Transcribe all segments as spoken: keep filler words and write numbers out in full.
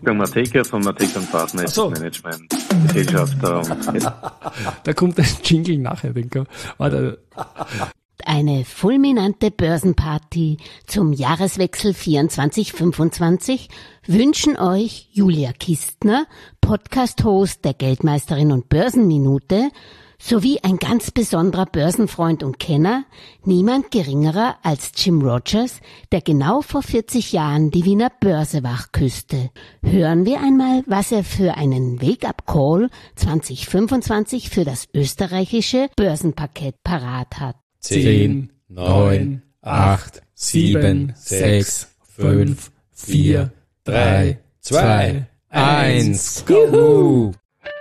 Wolfgang Matejka von Matejka und Partner so. Management Gesellschaft. Da kommt ein Jingle nachher, denke ich. Eine fulminante Börsenparty zum Jahreswechsel vierundzwanzig fünfundzwanzig wünschen euch Julia Kistner, Podcast-Host der Geldmeisterin und Börsenminute, sowie ein ganz besonderer Börsenfreund und Kenner, niemand geringerer als Jim Rogers, der genau vor vierzig Jahren die Wiener Börse wachküsste. Hören wir einmal, was er für einen Wake-up-Call zwanzig fünfundzwanzig für das österreichische Börsenparkett parat hat. zehn, neun, acht, sieben, sechs, fünf, vier, drei, zwei, eins. Juhu!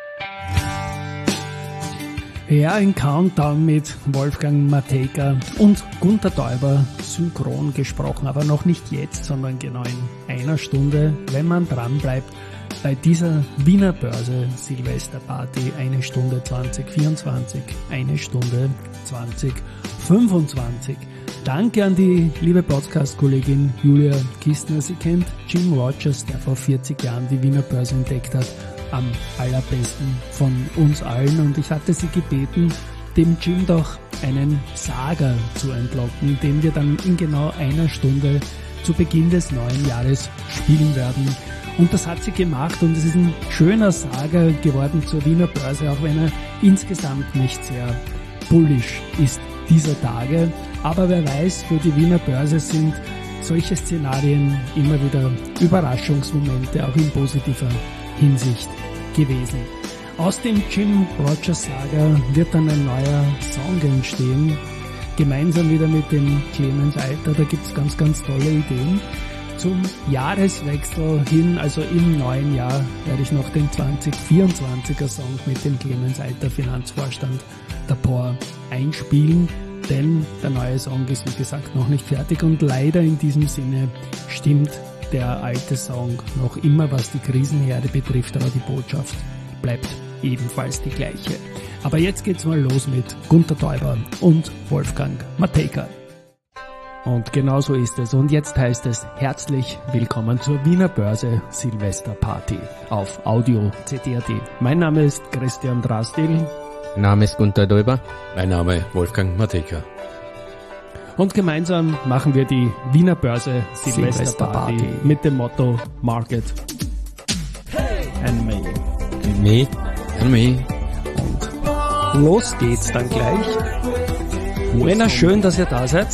Ja, ein Countdown mit Wolfgang Matejka und Gunter Täuber synchron gesprochen, aber noch nicht jetzt, sondern genau in einer Stunde, wenn man dran bleibt bei dieser Wiener Börse Silvesterparty. Eine Stunde zwanzig vierundzwanzig, eine Stunde zwanzig fünfundzwanzig. Danke an die liebe Podcast-Kollegin Julia Kistner. Sie kennt Jim Rogers, der vor vierzig Jahren die Wiener Börse entdeckt hat, am allerbesten von uns allen, und ich hatte sie gebeten, dem Jim doch einen Saga zu entlocken, den wir dann in genau einer Stunde zu Beginn des neuen Jahres spielen werden. Und das hat sie gemacht, und es ist ein schöner Saga geworden zur Wiener Börse, auch wenn er insgesamt nicht sehr bullish ist dieser Tage. Aber wer weiß, für die Wiener Börse sind solche Szenarien immer wieder Überraschungsmomente, auch in positiver Hinsicht gewesen. Aus dem Jim Rogers Saga wird dann ein neuer Song entstehen, gemeinsam wieder mit dem Clemens Eiter. Da gibt's ganz, ganz tolle Ideen. Zum Jahreswechsel hin, also im neuen Jahr, werde ich noch den zwanzig vierundzwanziger Song mit dem Clemens Eiter Finanzvorstand davor einspielen, denn der neue Song ist, wie gesagt, noch nicht fertig, und leider in diesem Sinne stimmt der alte Song noch immer, was die Krisenherde betrifft, aber die Botschaft bleibt ebenfalls die gleiche. Aber jetzt geht's mal los mit Gunter Täuber und Wolfgang Matejka. Und genau so ist es. Und jetzt heißt es herzlich willkommen zur Wiener Börse Silvesterparty auf Audio C T R T. Mein Name ist Christian Drastil. Mein Name ist Gunter Täuber. Mein Name Wolfgang Matejka. Und gemeinsam machen wir die Wiener Börse Silvesterparty Silvester mit dem Motto Market and Me. And Me. And Me. Und los geht's dann gleich. Männer, schön, dass ihr da seid.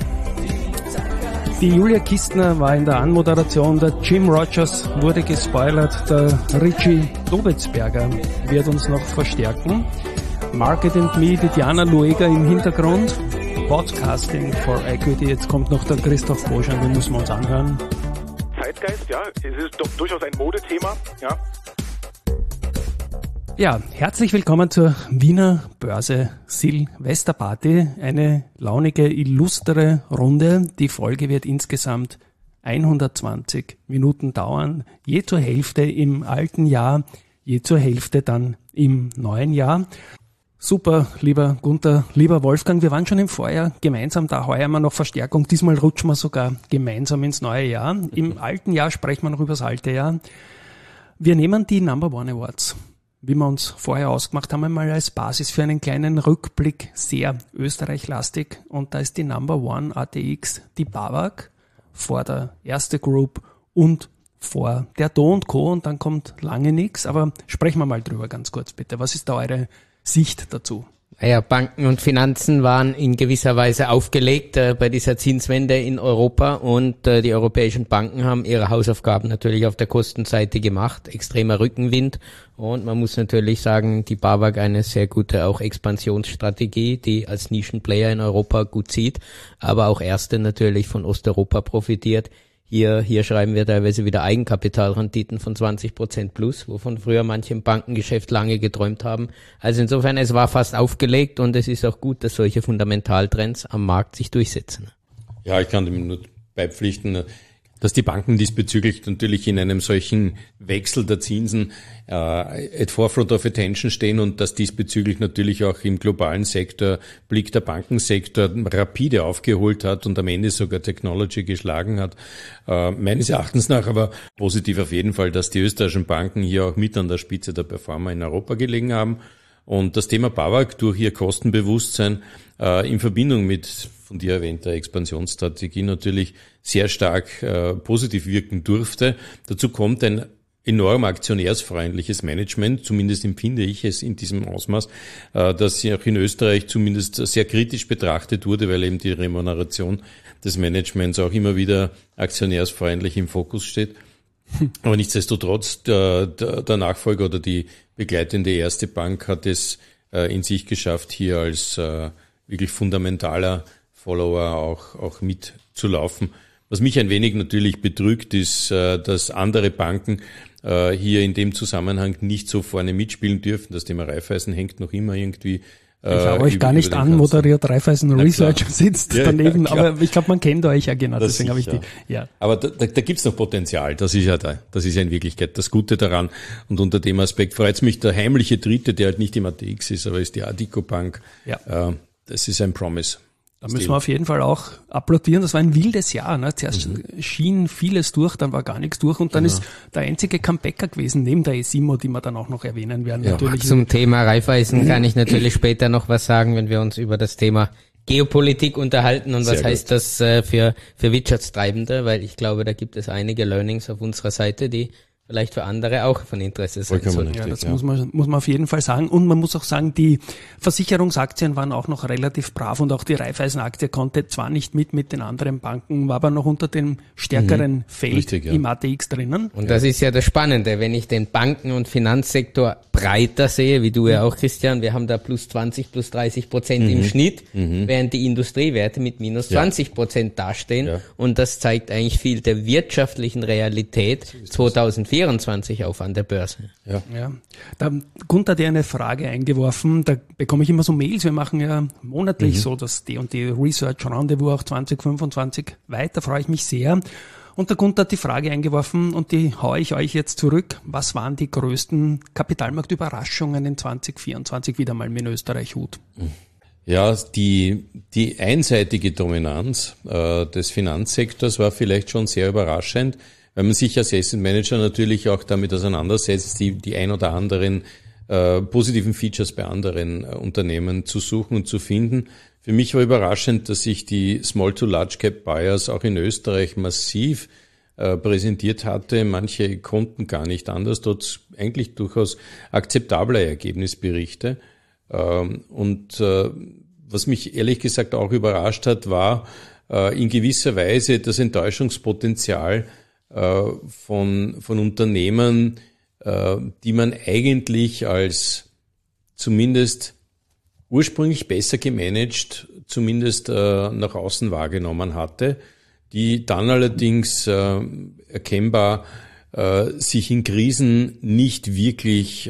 Die Julia Kistner war in der Anmoderation, der Jim Rogers wurde gespoilert, der Richie Dobitzberger wird uns noch verstärken. Market and Me, die Diana Lueger im Hintergrund. Podcasting for Equity. Jetzt kommt noch der Christoph Boschan, den müssen wir uns anhören. Zeitgeist, ja, es ist doch durchaus ein Modethema, ja. Ja, herzlich willkommen zur Wiener Börse Silvesterparty. Eine launige, illustre Runde. Die Folge wird insgesamt hundertzwanzig Minuten dauern. Je zur Hälfte im alten Jahr, je zur Hälfte dann im neuen Jahr. Super, lieber Gunter, lieber Wolfgang, wir waren schon im Vorjahr gemeinsam da, heuer haben wir noch Verstärkung, diesmal rutschen wir sogar gemeinsam ins neue Jahr. Im alten Jahr sprechen wir noch über das alte Jahr. Wir nehmen die Number One Awards, wie wir uns vorher ausgemacht haben, einmal als Basis für einen kleinen Rückblick, sehr österreichlastig, und da ist die Number One A T X, die BAWAG, vor der Erste Group und vor der Do und Co. Und dann kommt lange nichts, aber sprechen wir mal drüber ganz kurz bitte. Was ist da eure Sicht dazu? Naja, Banken und Finanzen waren in gewisser Weise aufgelegt äh, bei dieser Zinswende in Europa, und äh, die europäischen Banken haben ihre Hausaufgaben natürlich auf der Kostenseite gemacht. Extremer Rückenwind, und man muss natürlich sagen, die BAWAG eine sehr gute auch Expansionsstrategie, die als Nischenplayer in Europa gut sieht, aber auch Erste natürlich von Osteuropa profitiert. Hier, hier schreiben wir teilweise wieder Eigenkapitalrenditen von zwanzig Prozent plus, wovon früher manche im Bankengeschäft lange geträumt haben. Also insofern, es war fast aufgelegt, und es ist auch gut, dass solche Fundamentaltrends am Markt sich durchsetzen. Ja, ich kann dem nur beipflichten. dass die Banken diesbezüglich natürlich in einem solchen Wechsel der Zinsen äh, at forefront of attention stehen und dass diesbezüglich natürlich auch im globalen Sektor Blick der Bankensektor rapide aufgeholt hat und am Ende sogar Technology geschlagen hat. Äh, meines Erachtens nach aber positiv auf jeden Fall, dass die österreichischen Banken hier auch mit an der Spitze der Performer in Europa gelegen haben. Und das Thema BAWAG durch ihr Kostenbewusstsein äh, in Verbindung mit von dir erwähnter Expansionsstrategie natürlich sehr stark äh, positiv wirken durfte. Dazu kommt ein enorm aktionärsfreundliches Management, zumindest empfinde ich es in diesem Ausmaß, äh, dass auch in Österreich zumindest sehr kritisch betrachtet wurde, weil eben die Remuneration des Managements auch immer wieder aktionärsfreundlich im Fokus steht. Aber nichtsdestotrotz, der, der, der Nachfolger oder die begleitende erste Bank hat es äh, in sich geschafft, hier als äh, wirklich fundamentaler Follower auch, auch mitzulaufen. Was mich ein wenig natürlich betrügt, ist, äh, dass andere Banken äh, hier in dem Zusammenhang nicht so vorne mitspielen dürfen. Das Thema Raiffeisen hängt noch immer irgendwie Ich schaue euch gar nicht an, moderiert Raiffeisen Research sitzt ja, daneben, ja, aber ich glaube, man kennt euch ja genau, das deswegen habe ich die, ja. Aber da, da, da gibt's noch Potenzial, das ist ja da, das ist ja in Wirklichkeit das Gute daran. Und unter dem Aspekt freut es mich, der heimliche Dritte, der halt nicht im A T X ist, aber ist die Adico Bank. Ja. Äh, das ist ein Promise. Da müssen wir auf jeden Fall auch applaudieren. Das war ein wildes Jahr. Ne? Zuerst mhm. schien vieles durch, dann war gar nichts durch und dann genau. ist der einzige Comebacker gewesen, neben der ESIMO, die wir dann auch noch erwähnen werden. Ja. Natürlich. Zum Thema Raiffeisen kann ich natürlich später noch was sagen, wenn wir uns über das Thema Geopolitik unterhalten und was Sehr heißt gut. das äh, für, für Wirtschaftstreibende, weil ich glaube, da gibt es einige Learnings auf unserer Seite, die vielleicht für andere auch von Interesse sein sollen. Ja, das ja. muss man muss man auf jeden Fall sagen. Und man muss auch sagen, die Versicherungsaktien waren auch noch relativ brav und auch die Raiffeisen-Aktie konnte zwar nicht mit mit den anderen Banken, war aber noch unter dem stärkeren mhm. Feld Richtig, ja. im A T X drinnen. Und das ist ja das Spannende, wenn ich den Banken- und Finanzsektor breiter sehe, wie du ja auch, Christian, wir haben da plus zwanzig, plus dreißig Prozent mhm. im Schnitt, mhm. während die Industriewerte mit minus zwanzig Prozent ja. dastehen. Ja. Und das zeigt eigentlich viel der wirtschaftlichen Realität zwanzig vierundzwanzig auf an der Börse. Ja. Ja. Da, Gunther hat dir eine Frage eingeworfen, da bekomme ich immer so Mails, wir machen ja monatlich mhm. so das D und D Research Rendezvous auch zwanzig fünfundzwanzig weiter, freue ich mich sehr. Und der Gunther hat die Frage eingeworfen und die haue ich euch jetzt zurück. Was waren die größten Kapitalmarktüberraschungen in zwanzig vierundzwanzig wieder mal mit Österreich Hut? Ja, die, die einseitige Dominanz äh, des Finanzsektors war vielleicht schon sehr überraschend, weil man sich als Asset Manager natürlich auch damit auseinandersetzt, die, die ein oder anderen äh, positiven Features bei anderen äh, Unternehmen zu suchen und zu finden. Für mich war überraschend, dass sich die Small to Large Cap Buyers auch in Österreich massiv äh, präsentiert hatte. Manche konnten gar nicht anders, dort eigentlich durchaus akzeptable Ergebnisberichte. Ähm, und äh, was mich ehrlich gesagt auch überrascht hat, war äh, in gewisser Weise das Enttäuschungspotenzial von, von Unternehmen, die man eigentlich als zumindest ursprünglich besser gemanagt, zumindest nach außen wahrgenommen hatte, die dann allerdings erkennbar sich in Krisen nicht wirklich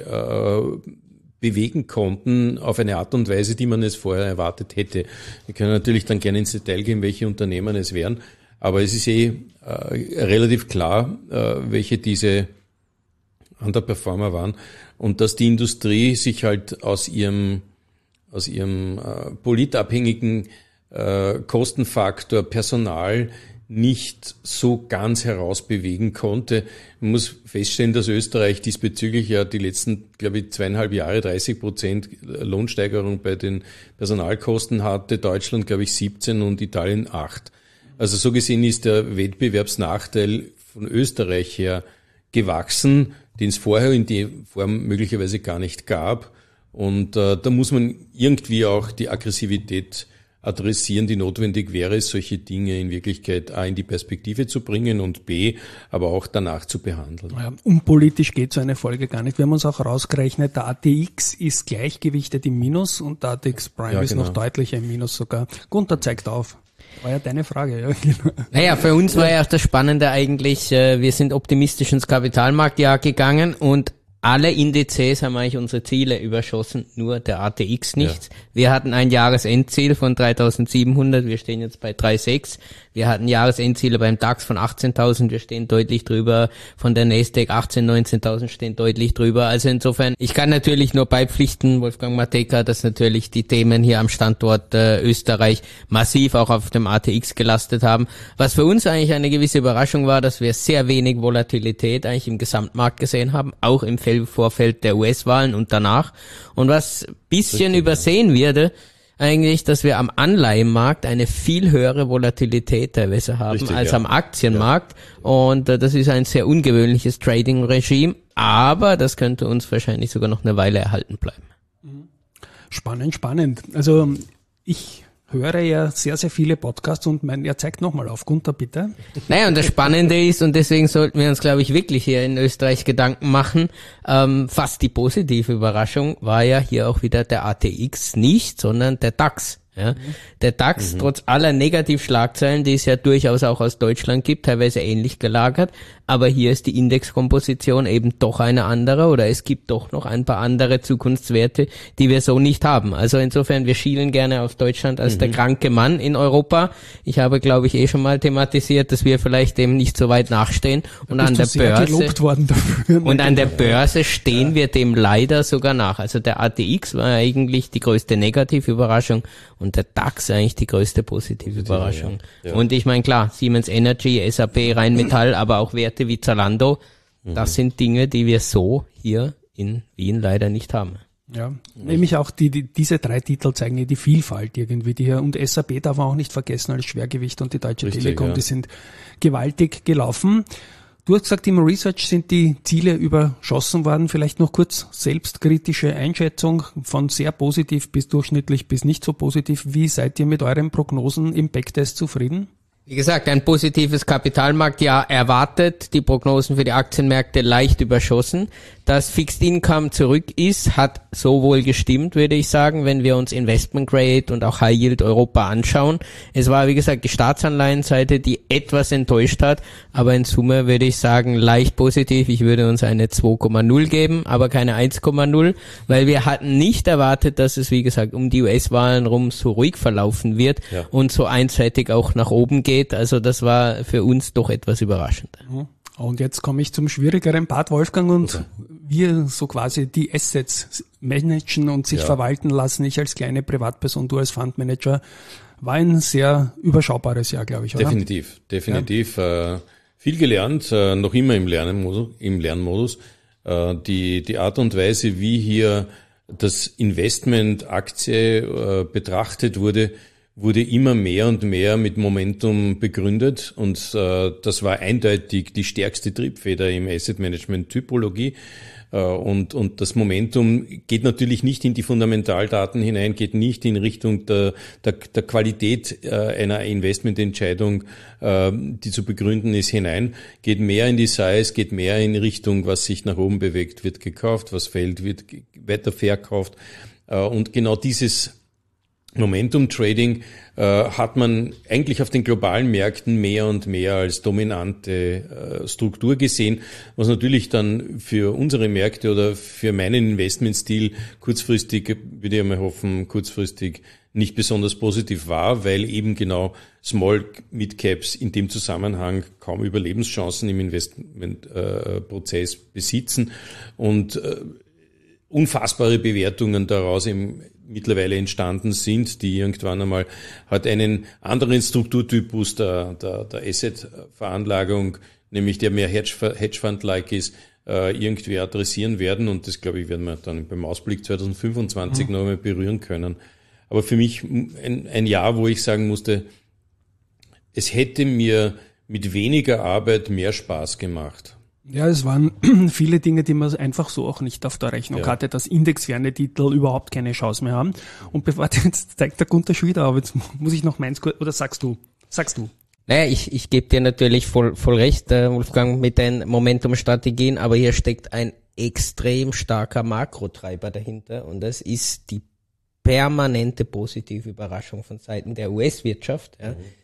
bewegen konnten auf eine Art und Weise, die man es vorher erwartet hätte. Wir können natürlich dann gerne ins Detail gehen, welche Unternehmen es wären. Aber es ist eh äh, relativ klar, äh, welche diese Underperformer waren und dass die Industrie sich halt aus ihrem aus ihrem äh, politabhängigen äh, Kostenfaktor Personal nicht so ganz herausbewegen konnte. Man muss feststellen, dass Österreich diesbezüglich ja die letzten, glaube ich, zweieinhalb Jahre dreißig Prozent Lohnsteigerung bei den Personalkosten hatte, Deutschland, glaube ich, siebzehn und Italien acht. Also so gesehen ist der Wettbewerbsnachteil von Österreich her gewachsen, den es vorher in der Form möglicherweise gar nicht gab. Und äh, da muss man irgendwie auch die Aggressivität adressieren, die notwendig wäre, solche Dinge in Wirklichkeit A in die Perspektive zu bringen und B, aber auch danach zu behandeln. Ja, unpolitisch geht so eine Folge gar nicht. Wir haben uns auch rausgerechnet, der A T X ist gleichgewichtet im Minus und der A T X Prime ja, ist genau. noch deutlicher im Minus sogar. Gunther zeigt auf. War ja deine Frage, ja. Naja, für uns war ja auch das Spannende eigentlich, wir sind optimistisch ins Kapitalmarktjahr gegangen und alle Indizes haben eigentlich unsere Ziele überschossen, nur der A T X nicht. Ja. Wir hatten ein Jahresendziel von dreitausendsiebenhundert, wir stehen jetzt bei drei Komma sechs. Wir hatten Jahresendziele beim DAX von achtzehntausend, wir stehen deutlich drüber, von der Nasdaq achtzehn, neunzehntausend stehen deutlich drüber. Also insofern, ich kann natürlich nur beipflichten, Wolfgang Matejka, dass natürlich die Themen hier am Standort äh, Österreich massiv auch auf dem A T X gelastet haben. Was für uns eigentlich eine gewisse Überraschung war, dass wir sehr wenig Volatilität eigentlich im Gesamtmarkt gesehen haben, auch im Vorfeld der U S-Wahlen und danach. Und was bisschen übersehen wurde, eigentlich, dass wir am Anleihenmarkt eine viel höhere Volatilität teilweise haben Richtig, als ja. am Aktienmarkt. Ja. Und äh, das ist ein sehr ungewöhnliches Trading-Regime, aber das könnte uns wahrscheinlich sogar noch eine Weile erhalten bleiben. Spannend, spannend. Also ich höre ja sehr, sehr viele Podcasts und mein, er zeigt nochmal auf. Gunther, bitte. Naja, und das Spannende ist, und deswegen sollten wir uns, glaube ich, wirklich hier in Österreich Gedanken machen, ähm, fast die positive Überraschung war ja hier auch wieder der A T X nicht, sondern der DAX. Ja, der DAX, mhm. trotz aller Negativschlagzeilen, die es ja durchaus auch aus Deutschland gibt, teilweise ähnlich gelagert, aber hier ist die Indexkomposition eben doch eine andere oder es gibt doch noch ein paar andere Zukunftswerte, die wir so nicht haben. Also insofern, wir schielen gerne auf Deutschland als mhm. der kranke Mann in Europa. Ich habe, glaube ich, eh schon mal thematisiert, dass wir vielleicht dem nicht so weit nachstehen und an der Börse worden dafür, und an der Börse stehen ja. wir dem leider sogar nach. Also der A T X war eigentlich die größte Negativüberraschung und der DAX eigentlich die größte positive Überraschung. Ja, ja. Und ich meine, klar, Siemens Energy, S A P, Rheinmetall, aber auch Werte wie Zalando, mhm. das sind Dinge, die wir so hier in Wien leider nicht haben. Ja, nämlich auch die, die diese drei Titel zeigen ja die Vielfalt irgendwie, die hier, und S A P darf man auch nicht vergessen als Schwergewicht und die Deutsche Richtig, Telekom, ja. die sind gewaltig gelaufen. Du hast gesagt, im Research sind die Ziele überschossen worden. Vielleicht noch kurz selbstkritische Einschätzung von sehr positiv bis durchschnittlich bis nicht so positiv. Wie seid ihr mit euren Prognosen im Backtest zufrieden? Wie gesagt, ein positives Kapitalmarktjahr erwartet, die Prognosen für die Aktienmärkte leicht überschossen. Dass Fixed Income zurück ist, hat so wohl gestimmt, würde ich sagen, wenn wir uns Investment Grade und auch High Yield Europa anschauen. Es war, wie gesagt, die Staatsanleihenseite, die etwas enttäuscht hat, aber in Summe würde ich sagen, leicht positiv. Ich würde uns eine zwei Komma null geben, aber keine eins Komma null, weil wir hatten nicht erwartet, dass es, wie gesagt, um die U S-Wahlen rum so ruhig verlaufen wird ja. und so einseitig auch nach oben geht. Also das war für uns doch etwas überraschend. Und jetzt komme ich zum schwierigeren Part, Wolfgang, und okay. wir so quasi die Assets managen und sich ja. verwalten lassen. Ich als kleine Privatperson, du als Fundmanager, war ein sehr überschaubares Jahr, glaube ich, oder? Definitiv, definitiv. Ja. Äh, viel gelernt, äh, noch immer im Lernmodus. Im Lernmodus. Äh, die, die Art und Weise, wie hier das Investment Aktie äh, betrachtet wurde, wurde immer mehr und mehr mit Momentum begründet und äh, das war eindeutig die stärkste Triebfeder im Asset Management Typologie äh, und und das Momentum geht natürlich nicht in die Fundamentaldaten hinein, geht nicht in Richtung der der, der Qualität äh, einer Investmententscheidung, äh, die zu begründen ist, hinein, geht mehr in die Size, geht mehr in Richtung, was sich nach oben bewegt, wird gekauft, was fällt, wird weiter verkauft äh, und genau dieses Momentum Trading äh, hat man eigentlich auf den globalen Märkten mehr und mehr als dominante äh, Struktur gesehen, was natürlich dann für unsere Märkte oder für meinen Investmentstil kurzfristig, würde ich mal hoffen, kurzfristig nicht besonders positiv war, weil eben genau Small Mid Caps in dem Zusammenhang kaum Überlebenschancen im Investmentprozess äh, besitzen und äh, unfassbare Bewertungen daraus im mittlerweile entstanden sind, die irgendwann einmal hat einen anderen Strukturtypus der, der, der Asset-Veranlagung, nämlich der mehr Hedgefund-like ist, äh, irgendwie adressieren werden und das, glaube ich, werden wir dann beim Ausblick zwanzig fünfundzwanzig mhm. noch einmal berühren können. Aber für mich ein, ein Jahr, wo ich sagen musste, es hätte mir mit weniger Arbeit mehr Spaß gemacht. Ja, es waren viele Dinge, die man einfach so auch nicht auf der Rechnung ja. hatte, dass indexferne Titel überhaupt keine Chance mehr haben. Und bevor jetzt zeigt der Gunther schon wieder auf, jetzt muss ich noch meins kurz, oder sagst du? Sagst du? Naja, ich, ich gebe dir natürlich voll, voll recht, äh, Wolfgang, mit den Momentum-Strategien, aber hier steckt ein extrem starker Makrotreiber dahinter und das ist die permanente positive Überraschung von Seiten der U S-Wirtschaft. Ja. Mhm.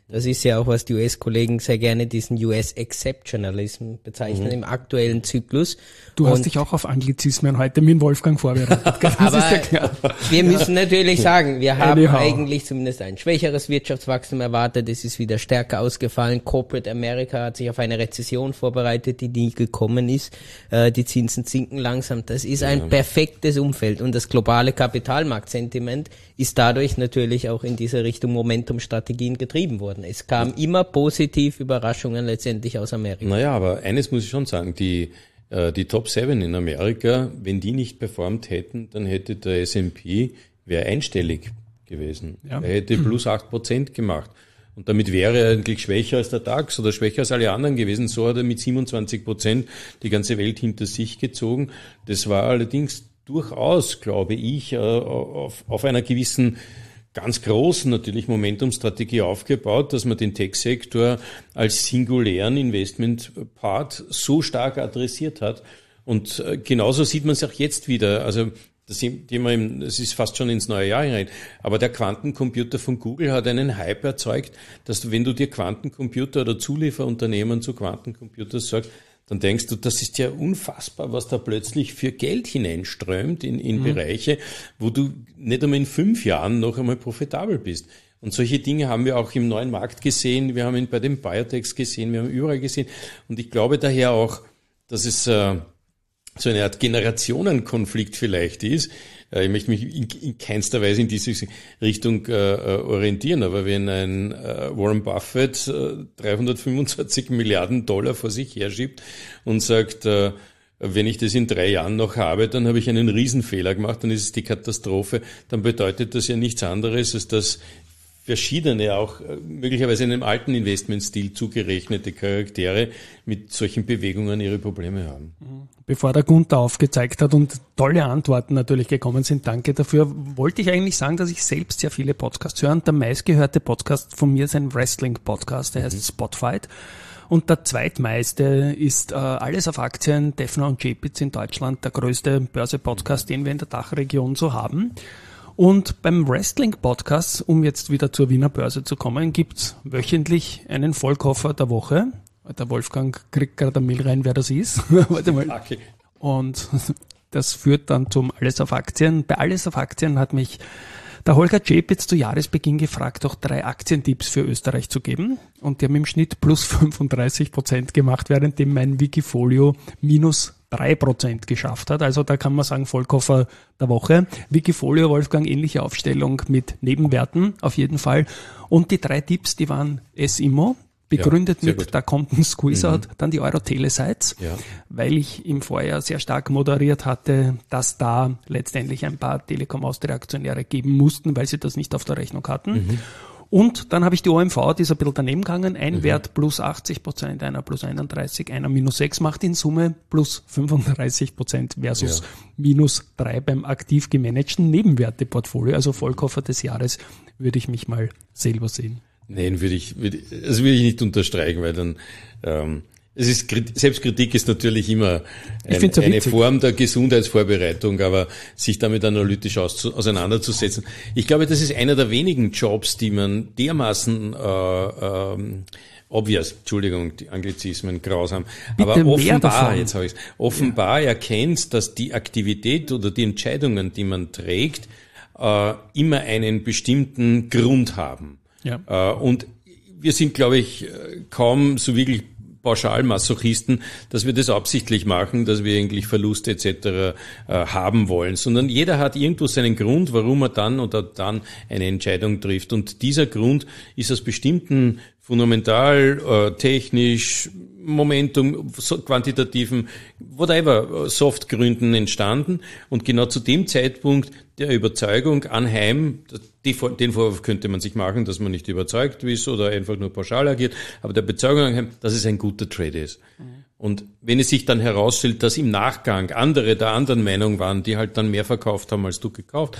Das ist ja auch, was die U S-Kollegen sehr gerne diesen U S-Exceptionalism bezeichnen mhm. im aktuellen Zyklus. Du hast und dich auch auf Anglizismen heute mit Wolfgang vorbereitet. Das aber ist ja klar. Wir müssen natürlich sagen, wir haben Anyhow. eigentlich zumindest ein schwächeres Wirtschaftswachstum erwartet. Es ist wieder stärker ausgefallen. Corporate America hat sich auf eine Rezession vorbereitet, die nie gekommen ist. Äh, die Zinsen sinken langsam. Das ist ein ja. perfektes Umfeld. Und das globale Kapitalmarktsentiment ist dadurch natürlich auch in diese Richtung Momentum-Strategien getrieben worden. Es kam immer positiv Überraschungen letztendlich aus Amerika. Naja, aber eines muss ich schon sagen, die, äh, die Top Seven in Amerika, wenn die nicht performt hätten, dann hätte der S and P, wäre einstellig gewesen. Ja. Er hätte plus acht Prozent gemacht. Und damit wäre er eigentlich schwächer als der DAX oder schwächer als alle anderen gewesen. So hat er mit siebenundzwanzig Prozent die ganze Welt hinter sich gezogen. Das war allerdings durchaus, glaube ich, auf, auf einer gewissen ganz großen natürlich Momentumstrategie aufgebaut, dass man den Tech-Sektor als singulären Investment-Part so stark adressiert hat. Und genauso sieht man es auch jetzt wieder. Also das Thema, das ist fast schon ins neue Jahr hinein. Aber der Quantencomputer von Google hat einen Hype erzeugt, dass du, wenn du dir Quantencomputer oder Zulieferunternehmen zu Quantencomputers sagst, dann denkst du, das ist ja unfassbar, was da plötzlich für Geld hineinströmt in, in mhm. Bereiche, wo du nicht einmal in fünf Jahren noch einmal profitabel bist. Und solche Dinge haben wir auch im neuen Markt gesehen, wir haben ihn bei den Biotechs gesehen, wir haben überall gesehen. Und ich glaube daher auch, dass es äh, so eine Art Generationenkonflikt vielleicht ist. Äh, ich möchte mich in, in keinster Weise in diese Richtung äh, orientieren, aber wenn ein äh, Warren Buffett äh, dreihundertfünfundzwanzig Milliarden Dollar vor sich herschiebt und sagt, äh, wenn ich das in drei Jahren noch habe, dann habe ich einen Riesenfehler gemacht, dann ist es die Katastrophe, dann bedeutet das ja nichts anderes, als dass verschiedene, auch möglicherweise einem alten Investmentstil zugerechnete Charaktere mit solchen Bewegungen ihre Probleme haben. Bevor der Gunther aufgezeigt hat und tolle Antworten natürlich gekommen sind, danke dafür, wollte ich eigentlich sagen, dass ich selbst sehr viele Podcasts höre. Und der meistgehörte Podcast von mir ist ein Wrestling-Podcast, der mhm. heißt Spotfight. Und der zweitmeiste ist äh, Alles auf Aktien, Defner und Chapitz in Deutschland, der größte Börse-Podcast, den wir in der Dachregion so haben. Und beim Wrestling-Podcast, um jetzt wieder zur Wiener Börse zu kommen, gibt's wöchentlich einen Vollkoffer der Woche. Der Wolfgang kriegt gerade eine Mail rein, wer das ist. Warte mal. Okay. Und das führt dann zum Alles auf Aktien. Bei Alles auf Aktien hat mich der Holger Chapitz zu Jahresbeginn gefragt, auch drei Aktientipps für Österreich zu geben. Und die haben im Schnitt plus fünfunddreißig Prozent gemacht, währenddem mein Wikifolio minus drei Prozent geschafft hat. Also da kann man sagen, Vollkoffer der Woche. Wikifolio, Wolfgang, ähnliche Aufstellung mit Nebenwerten auf jeden Fall. Und die drei Tipps, die waren S-Immo, begründet ja, mit, gut. Da kommt ein Squeeze-Out, mhm. dann die Euro-Telesites, ja. weil ich im Vorjahr sehr stark moderiert hatte, dass da letztendlich ein paar Telekom Austria-Aktionäre geben mussten, weil sie das nicht auf der Rechnung hatten. Mhm. Und dann habe ich die O M V, die ist ein bisschen daneben gegangen, ein mhm. Wert plus achtzig Prozent, einer plus einunddreißig, einer minus sechs, macht in Summe plus fünfunddreißig Prozent versus ja. minus drei beim aktiv gemanagten Nebenwerteportfolio, also Vollkoffer des Jahres, würde ich mich mal selber sehen. Nein, würde ich, würde, also würde ich nicht unterstreichen, weil dann, ähm, es ist, Selbstkritik ist natürlich immer ein, so eine Form der Gesundheitsvorbereitung, aber sich damit analytisch aus, auseinanderzusetzen. Ich glaube, das ist einer der wenigen Jobs, die man dermaßen, äh, ähm, obvious, Entschuldigung, die Anglizismen grausam, Bitte aber offenbar, jetzt habe ich es, offenbar ja. erkennt, dass die Aktivität oder die Entscheidungen, die man trägt, äh, immer einen bestimmten Grund haben. Ja. Äh, und wir sind, glaube ich, kaum so wirklich Pauschalmasochisten, dass wir das absichtlich machen, dass wir eigentlich Verluste et cetera äh, haben wollen, sondern jeder hat irgendwo seinen Grund, warum er dann oder dann eine Entscheidung trifft. Und dieser Grund ist aus bestimmten fundamental, äh, technisch, Momentum, so, quantitativen, whatever, Softgründen entstanden. Und genau zu dem Zeitpunkt der Überzeugung anheim, die, den Vorwurf könnte man sich machen, dass man nicht überzeugt ist oder einfach nur pauschal agiert, aber der Bezeugung anheim, dass es ein guter Trade ist. Mhm. Und wenn es sich dann herausstellt, dass im Nachgang andere der anderen Meinung waren, die halt dann mehr verkauft haben als du gekauft,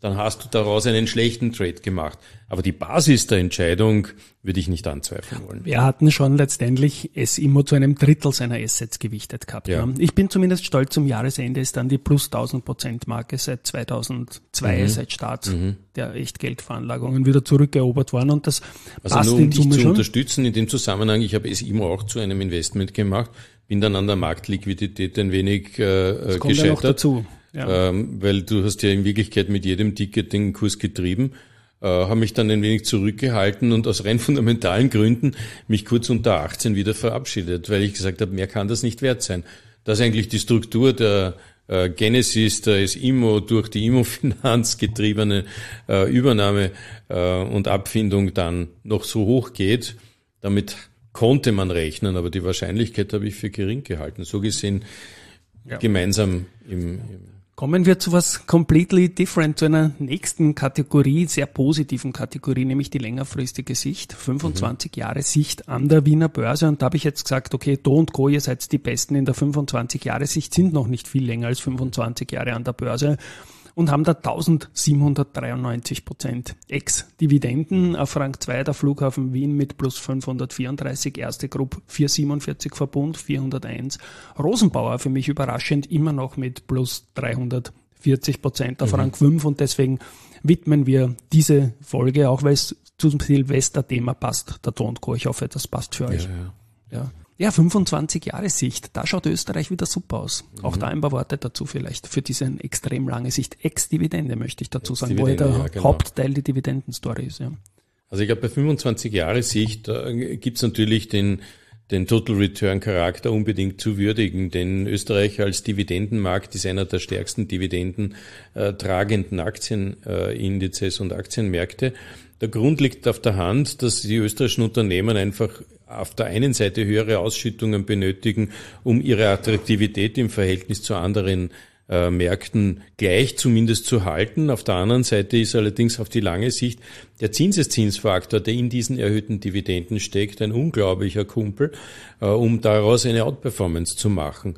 dann hast du daraus einen schlechten Trade gemacht. Aber die Basis der Entscheidung würde ich nicht anzweifeln wollen. Wir hatten schon letztendlich es immer zu einem Drittel seiner Assets gewichtet gehabt. Ja. Ja. Ich bin zumindest stolz, zum Jahresende ist dann die plus tausend Prozent Marke seit zweitausendzwei, mhm. seit Start mhm. der Echtgeldveranlagungen wieder zurückerobert worden. Und das also passt nur um in dich Summe zu schon. Unterstützen in dem Zusammenhang, ich habe es immer auch zu einem Investment gemacht, bin dann an der Marktliquidität ein wenig äh, das kommt gescheitert. Ja noch dazu. Ja. Ähm, weil du hast ja in Wirklichkeit mit jedem Ticket den Kurs getrieben, äh, habe mich dann ein wenig zurückgehalten und aus rein fundamentalen Gründen mich kurz unter achtzehn wieder verabschiedet, weil ich gesagt habe, mehr kann das nicht wert sein. Dass eigentlich die Struktur der äh, Genesis, der S I M O durch die Immofinanz getriebene äh, Übernahme äh, und Abfindung dann noch so hoch geht, damit konnte man rechnen, aber die Wahrscheinlichkeit habe ich für gering gehalten. So gesehen ja. gemeinsam im, im Kommen wir zu was completely different, zu einer nächsten Kategorie, sehr positiven Kategorie, nämlich die längerfristige Sicht, fünfundzwanzig mhm. Jahre Sicht an der Wiener Börse. Und da habe ich jetzt gesagt, okay, Do und Co., ihr seid die Besten in der fünfundzwanzig Jahre Sicht, sind noch nicht viel länger als fünfundzwanzig Jahre an der Börse und haben da eintausendsiebenhundertdreiundneunzig Prozent Ex-Dividenden. Auf Rang zwei der Flughafen Wien mit plus fünfhundertvierunddreißig, Erste Group vierhundertsiebenundvierzig, Verbund vierhunderteins, Rosenbauer für mich überraschend immer noch mit plus dreihundertvierzig Prozent auf mhm. Rang fünf und deswegen widmen wir diese Folge, auch weil es zum Silvester-Thema passt, der Do und Co. Ich hoffe, das passt für euch. Ja, ja. Ja. Ja, fünfundzwanzig Jahre Sicht, da schaut Österreich wieder super aus. Mhm. Auch da ein paar Worte dazu vielleicht für diese extrem lange Sicht. Ex-Dividende möchte ich dazu sagen, wo ja der ja, genau. Hauptteil die Dividendenstory ist. Ja. Also ich glaube, bei fünfundzwanzig Jahre Sicht äh, gibt es natürlich den, den Total Return Charakter unbedingt zu würdigen, denn Österreich als Dividendenmarkt ist einer der stärksten Dividenden äh, tragenden Aktienindizes äh, und Aktienmärkte. Der Grund liegt auf der Hand, dass die österreichischen Unternehmen einfach auf der einen Seite höhere Ausschüttungen benötigen, um ihre Attraktivität im Verhältnis zu anderen äh, Märkten gleich zumindest zu halten. Auf der anderen Seite ist allerdings auf die lange Sicht der Zinseszinsfaktor, der in diesen erhöhten Dividenden steckt, ein unglaublicher Kumpel, äh, um daraus eine Outperformance zu machen.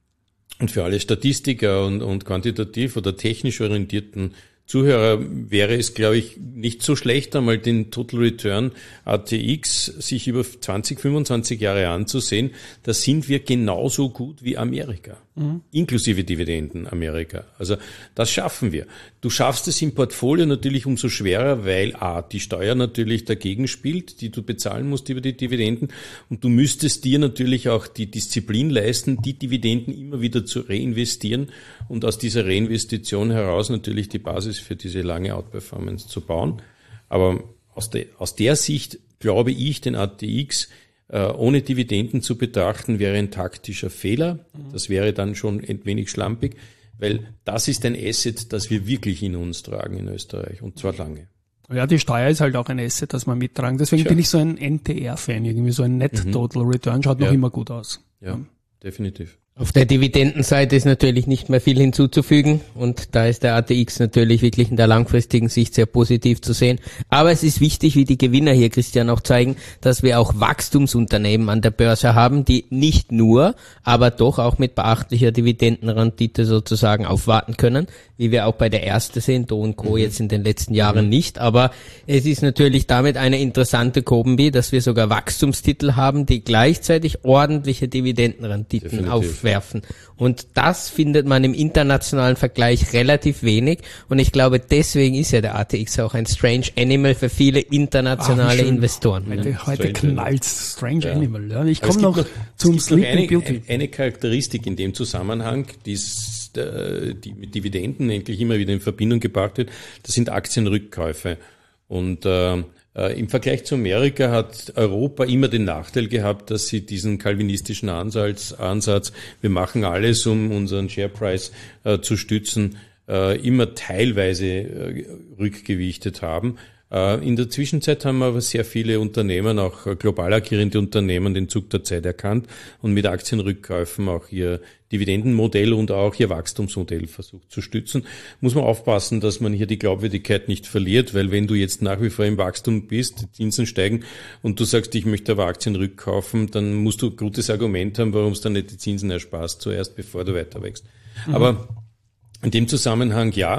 Und für alle Statistiker und, und quantitativ oder technisch orientierten Zuhörer wäre es, glaube ich, nicht so schlecht, einmal den Total Return A T X sich über zwanzig, fünfundzwanzig Jahre anzusehen. Da sind wir genauso gut wie Amerika, mhm. inklusive Dividenden Amerika. Also das schaffen wir. Du schaffst es im Portfolio natürlich umso schwerer, weil A, die Steuer natürlich dagegen spielt, die du bezahlen musst über die Dividenden, und du müsstest dir natürlich auch die Disziplin leisten, die Dividenden immer wieder zu reinvestieren und aus dieser Reinvestition heraus natürlich die Basis für diese lange Outperformance zu bauen. Aber aus der, aus der Sicht glaube ich, den A T X äh, ohne Dividenden zu betrachten, wäre ein taktischer Fehler. Das wäre dann schon ein wenig schlampig, weil das ist ein Asset, das wir wirklich in uns tragen in Österreich, und zwar lange. Ja, die Steuer ist halt auch ein Asset, das man mittragen. Deswegen Tja. bin ich so ein N T R-Fan, irgendwie so ein Net Total mhm. Return, schaut noch ja. immer gut aus. Ja, ja. definitiv. Auf der Dividendenseite ist natürlich nicht mehr viel hinzuzufügen und da ist der A T X natürlich wirklich in der langfristigen Sicht sehr positiv zu sehen. Aber es ist wichtig, wie die Gewinner hier, Christian, auch zeigen, dass wir auch Wachstumsunternehmen an der Börse haben, die nicht nur, aber doch auch mit beachtlicher Dividendenrendite sozusagen aufwarten können, wie wir auch bei der Erste sehen, Do und Co. Mhm. jetzt in den letzten Jahren mhm. nicht. Aber es ist natürlich damit eine interessante Kombi, dass wir sogar Wachstumstitel haben, die gleichzeitig ordentliche Dividendenrenditen Definitiv. aufwerfen. Werfen. Und das findet man im internationalen Vergleich relativ wenig. Und ich glaube, deswegen ist ja der A T X auch ein Strange Animal für viele internationale Ach, Investoren. Heute, ja. heute knallt's Strange ja. Animal. Ja. Ich komme noch, noch zum Sleeping Beauty. Eine Charakteristik in dem Zusammenhang, die, ist, die mit Dividenden eigentlich immer wieder in Verbindung gebracht wird, das sind Aktienrückkäufe. Und äh, im Vergleich zu Amerika hat Europa immer den Nachteil gehabt, dass sie diesen kalvinistischen Ansatz, Ansatz wir machen alles, um unseren Share Price äh, zu stützen, äh, immer teilweise äh, rückgewichtet haben. Äh, in der Zwischenzeit haben aber sehr viele Unternehmen, auch äh, global agierende Unternehmen, den Zug der Zeit erkannt und mit Aktienrückkäufen auch ihr Dividendenmodell und auch ihr Wachstumsmodell versucht zu stützen. Muss man aufpassen, dass man hier die Glaubwürdigkeit nicht verliert, weil wenn du jetzt nach wie vor im Wachstum bist, die Zinsen steigen und du sagst, ich möchte aber Aktien rückkaufen, dann musst du ein gutes Argument haben, warum es dann nicht die Zinsen ersparst zuerst, bevor du weiter wächst. Mhm. Aber in dem Zusammenhang ja,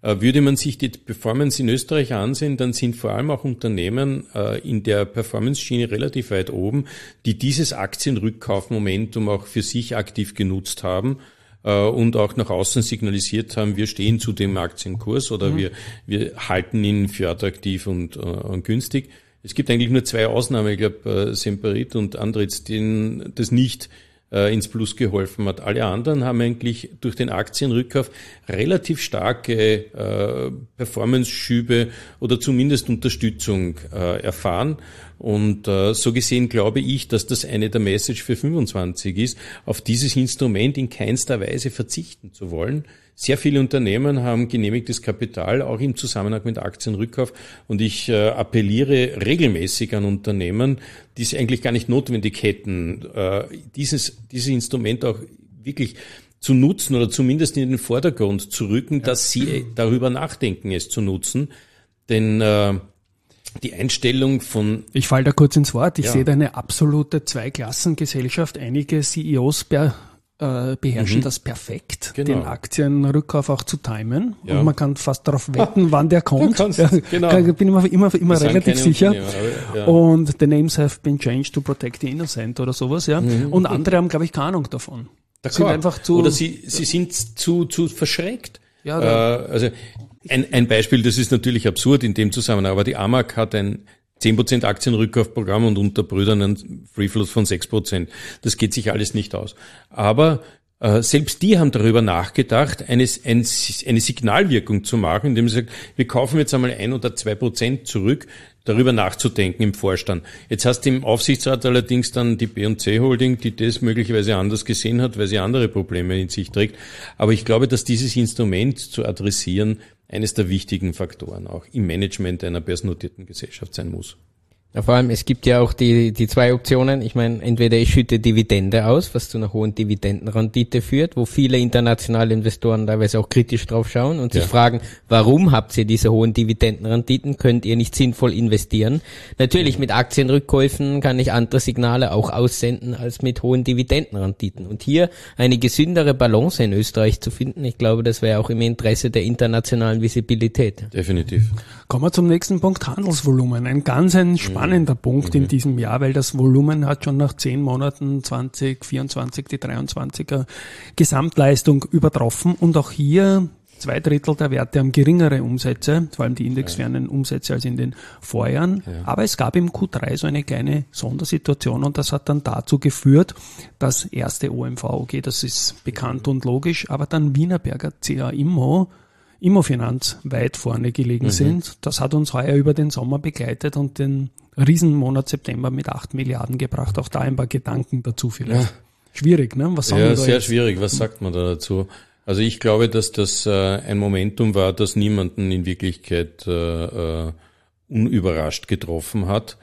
Würde man sich die Performance in Österreich ansehen, dann sind vor allem auch Unternehmen in der Performance-Schiene relativ weit oben, die dieses Aktienrückkaufmomentum auch für sich aktiv genutzt haben und auch nach außen signalisiert haben, wir stehen zu dem Aktienkurs oder mhm. wir, wir halten ihn für attraktiv und, und günstig. Es gibt eigentlich nur zwei Ausnahmen, ich glaube Semperit und Andritz, denen das nicht ins Plus geholfen hat. Alle anderen haben eigentlich durch den Aktienrückkauf relativ starke äh, Performance-Schübe oder zumindest Unterstützung äh, erfahren. Und äh, so gesehen glaube ich, dass das eine der Message für fünfundzwanzig ist, auf dieses Instrument in keinster Weise verzichten zu wollen. Sehr viele Unternehmen haben genehmigtes Kapital, auch im Zusammenhang mit Aktienrückkauf. Und ich äh, appelliere regelmäßig an Unternehmen, die es eigentlich gar nicht notwendig hätten, äh, dieses, dieses Instrument auch wirklich zu nutzen oder zumindest in den Vordergrund zu rücken, ja. dass sie darüber nachdenken, es zu nutzen. Denn äh, die Einstellung von... Ich falle da kurz ins Wort. Ich ja. sehe da eine absolute Zweiklassengesellschaft. Einige C E Os per Äh, beherrschen mhm. das perfekt, genau. den Aktienrückkauf auch zu timen. Ja. Und man kann fast darauf wetten, wann der kommt. Kannst, ja, genau. Ich bin immer, immer, immer relativ sicher. Aber, ja. Und the names have been changed to protect the innocent oder sowas. Ja. Mhm. Und andere haben, glaube ich, keine Ahnung davon. Sind einfach zu, oder sie, sie sind zu, zu verschreckt. Ja, äh, also ein, ein Beispiel, das ist natürlich absurd in dem Zusammenhang, aber die A M A G hat ein zehn Prozent Aktienrückkaufprogramm und unter Brüdern ein Free Float von sechs Prozent. Das geht sich alles nicht aus. Aber äh, selbst die haben darüber nachgedacht, eine, ein, eine Signalwirkung zu machen, indem sie sagen, wir kaufen jetzt einmal ein oder zwei Prozent zurück, darüber nachzudenken im Vorstand. Jetzt hast du im Aufsichtsrat allerdings dann die B und C Holding, die das möglicherweise anders gesehen hat, weil sie andere Probleme in sich trägt. Aber ich glaube, dass dieses Instrument zu adressieren eines der wichtigen Faktoren auch im Management einer börsennotierten Gesellschaft sein muss. Ja, vor allem, es gibt ja auch die die zwei Optionen. Ich meine, entweder ich schütte Dividende aus, was zu einer hohen Dividendenrendite führt, wo viele internationale Investoren teilweise auch kritisch drauf schauen und ja. sich fragen, warum habt ihr diese hohen Dividendenrenditen? Könnt ihr nicht sinnvoll investieren? Natürlich, mit Aktienrückkäufen kann ich andere Signale auch aussenden als mit hohen Dividendenrenditen. Und hier eine gesündere Balance in Österreich zu finden, ich glaube, das wäre auch im Interesse der internationalen Visibilität. Definitiv. Kommen wir zum nächsten Punkt, Handelsvolumen. Ein ganz ein spannender mhm. Punkt in diesem Jahr, weil das Volumen hat schon nach zehn Monaten zwanzig vierundzwanzig die dreiundzwanziger Gesamtleistung übertroffen und auch hier zwei Drittel der Werte haben geringere Umsätze, vor allem die indexfernen Umsätze als in den Vorjahren. Ja. Aber es gab im Q drei so eine kleine Sondersituation und das hat dann dazu geführt, dass erste O M V, okay, das ist bekannt und logisch, aber dann Wienerberger C A Immo Immofinanz weit vorne gelegen mhm. sind. Das hat uns heuer über den Sommer begleitet und den Riesenmonat September mit acht Milliarden gebracht. Auch da ein paar Gedanken dazu vielleicht. Ja. Schwierig, ne? Was sagen ja, wir da sehr jetzt? schwierig. Was sagt man da dazu? Also ich glaube, dass das äh, ein Momentum war, das niemanden in Wirklichkeit äh, unüberrascht getroffen hat.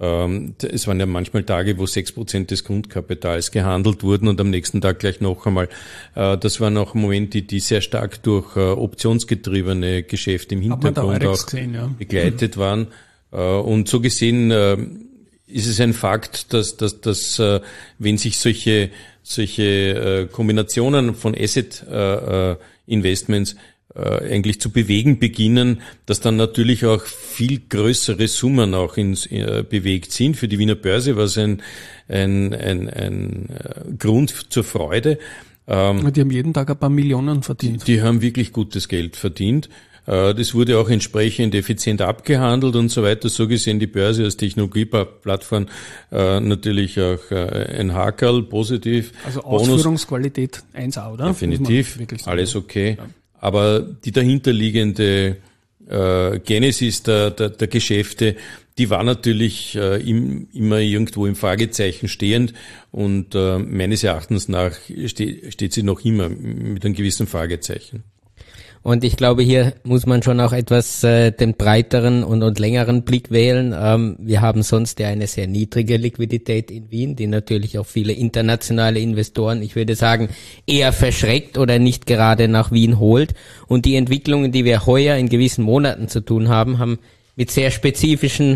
Es waren ja manchmal Tage, wo sechs Prozent des Grundkapitals gehandelt wurden und am nächsten Tag gleich noch einmal. Das waren auch Momente, die sehr stark durch optionsgetriebene Geschäfte im Hintergrund auch gesehen, ja. begleitet waren. Und so gesehen ist es ein Fakt, dass, dass, dass wenn sich solche, solche Kombinationen von Asset Investments Äh, eigentlich zu bewegen beginnen, dass dann natürlich auch viel größere Summen auch ins, äh, bewegt sind. Für die Wiener Börse war es ein, ein, ein, ein äh, Grund zur Freude. Ähm, die haben jeden Tag ein paar Millionen verdient. Die, die haben wirklich gutes Geld verdient. Äh, das wurde auch entsprechend effizient abgehandelt und so weiter. So gesehen die Börse als Technologieplattform äh, natürlich auch äh, ein Hakerl, positiv. Also Ausführungsqualität eins A, oder? Definitiv, alles okay. Ja. Aber die dahinterliegende äh, Genesis der, der, der Geschäfte, die war natürlich äh, im, immer irgendwo im Fragezeichen stehend und äh, meines Erachtens nach ste- steht sie noch immer mit einem gewissen Fragezeichen. Und ich glaube, hier muss man schon auch etwas äh, den breiteren und, und längeren Blick wählen. Ähm, wir haben sonst ja eine sehr niedrige Liquidität in Wien, die natürlich auch viele internationale Investoren, ich würde sagen, eher verschreckt oder nicht gerade nach Wien holt. Und die Entwicklungen, die wir heuer in gewissen Monaten zu tun haben, haben mit sehr spezifischen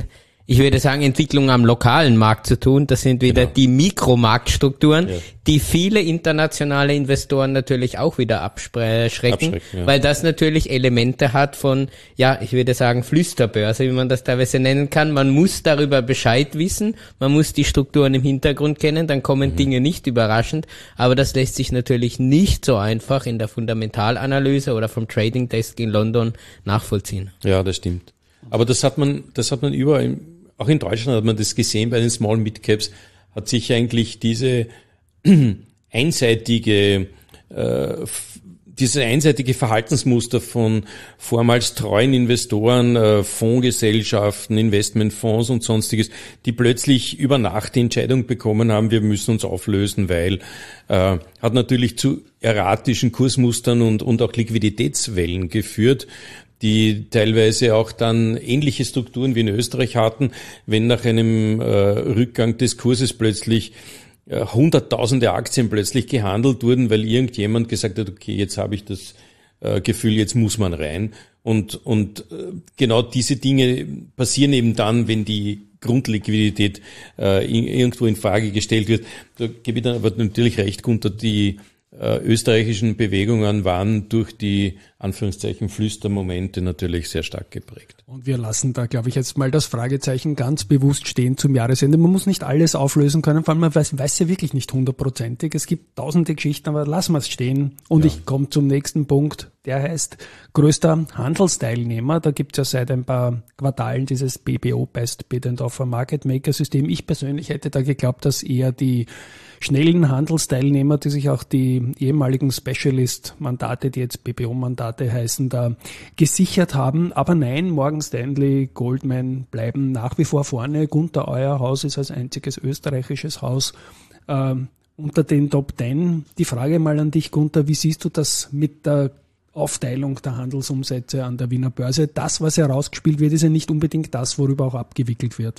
ich würde sagen, Entwicklung am lokalen Markt zu tun. Das sind wieder genau. die Mikromarktstrukturen, ja. die viele internationale Investoren natürlich auch wieder abschrecken, ja. weil das natürlich Elemente hat von, ja, ich würde sagen, Flüsterbörse, wie man das teilweise nennen kann. Man muss darüber Bescheid wissen, man muss die Strukturen im Hintergrund kennen, dann kommen mhm. Dinge nicht überraschend, aber das lässt sich natürlich nicht so einfach in der Fundamentalanalyse oder vom Trading Desk in London nachvollziehen. Ja, das stimmt. Aber das hat man, das hat man überall, auch in Deutschland hat man das gesehen bei den Small Mid Caps, hat sich eigentlich diese einseitige, äh, diese einseitige Verhaltensmuster von vormals treuen Investoren, äh, Fondsgesellschaften, Investmentfonds und sonstiges, die plötzlich über Nacht die Entscheidung bekommen haben, wir müssen uns auflösen, weil äh, hat natürlich zu erratischen Kursmustern und, und auch Liquiditätswellen geführt, die teilweise auch dann ähnliche Strukturen wie in Österreich hatten, wenn nach einem äh, Rückgang des Kurses plötzlich äh, hunderttausende Aktien plötzlich gehandelt wurden, weil irgendjemand gesagt hat, okay, jetzt habe ich das äh, Gefühl, jetzt muss man rein. Und, und äh, genau diese Dinge passieren eben dann, wenn die Grundliquidität äh, in, irgendwo in Frage gestellt wird. Da gebe ich dann aber natürlich recht, Gunther, die Äh, österreichischen Bewegungen waren durch die Anführungszeichen Flüstermomente natürlich sehr stark geprägt. Und wir lassen da, glaube ich, jetzt mal das Fragezeichen ganz bewusst stehen zum Jahresende. Man muss nicht alles auflösen können, vor allem man weiß, weiß ja wirklich nicht hundertprozentig. Es gibt tausende Geschichten, aber lassen wir es stehen. Und ja. ich komme zum nächsten Punkt, der heißt größter Handelsteilnehmer. Da gibt es ja seit ein paar Quartalen dieses B B O, Best Bid and Offer Market Maker System. Ich persönlich hätte da geglaubt, dass eher die schnellen Handelsteilnehmer, die sich auch die ehemaligen Specialist-Mandate, die jetzt B B O-Mandate heißen, da gesichert haben. Aber nein, Morgan Stanley, Goldman bleiben nach wie vor vorne. Gunther, euer Haus ist als einziges österreichisches Haus äh, unter den Top Ten. Die Frage mal an dich, Gunther, wie siehst du das mit der Aufteilung der Handelsumsätze an der Wiener Börse? Das, was herausgespielt wird, ist ja nicht unbedingt das, worüber auch abgewickelt wird.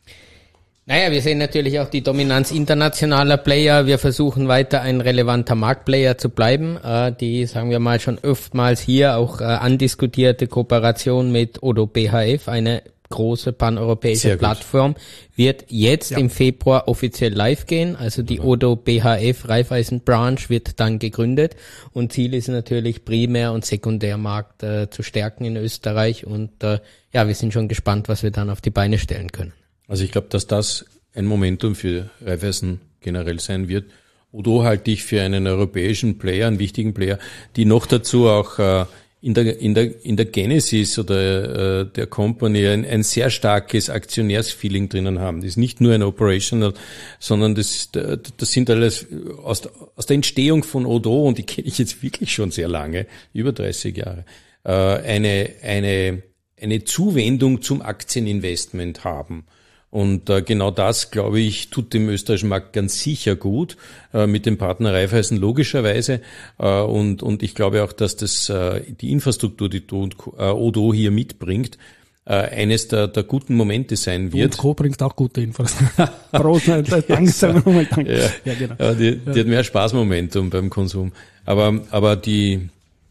Naja, wir sehen natürlich auch die Dominanz internationaler Player. Wir versuchen weiter ein relevanter Marktplayer zu bleiben. Äh, die, sagen wir mal, schon oftmals hier auch äh, andiskutierte Kooperation mit Odo B H F, eine große paneuropäische Plattform, wird jetzt ja. im Februar offiziell live gehen. Also die ja. Odo B H F Raiffeisen Branch wird dann gegründet. Und Ziel ist natürlich, Primär- und Sekundärmarkt äh, zu stärken in Österreich. Und äh, ja, wir sind schon gespannt, was wir dann auf die Beine stellen können. Also ich glaube, dass das ein Momentum für Raiffeisen generell sein wird. Odo halte ich für einen europäischen Player, einen wichtigen Player, die noch dazu auch äh, in der in der in der Genesis oder äh, der Company ein, ein sehr starkes Aktionärsfeeling drinnen haben. Das ist nicht nur ein Operational, sondern das das sind alles aus aus der Entstehung von Odo, und die kenne ich jetzt wirklich schon sehr lange, über dreißig Jahre, äh, eine eine eine Zuwendung zum Aktieninvestment haben. Und äh, genau das, glaube ich, tut dem österreichischen Markt ganz sicher gut, äh, mit dem Partner Raiffeisen logischerweise. Äh, und, und ich glaube auch, dass das äh, die Infrastruktur, die äh, Odo hier mitbringt, äh, eines der, der guten Momente sein wird. Und Co. bringt auch gute Infrastruktur. Prost, danke, sagen wir mal danke. Ja, ja, genau. Ja, die, die ja. hat mehr Spaßmomentum beim Konsum. Aber, aber die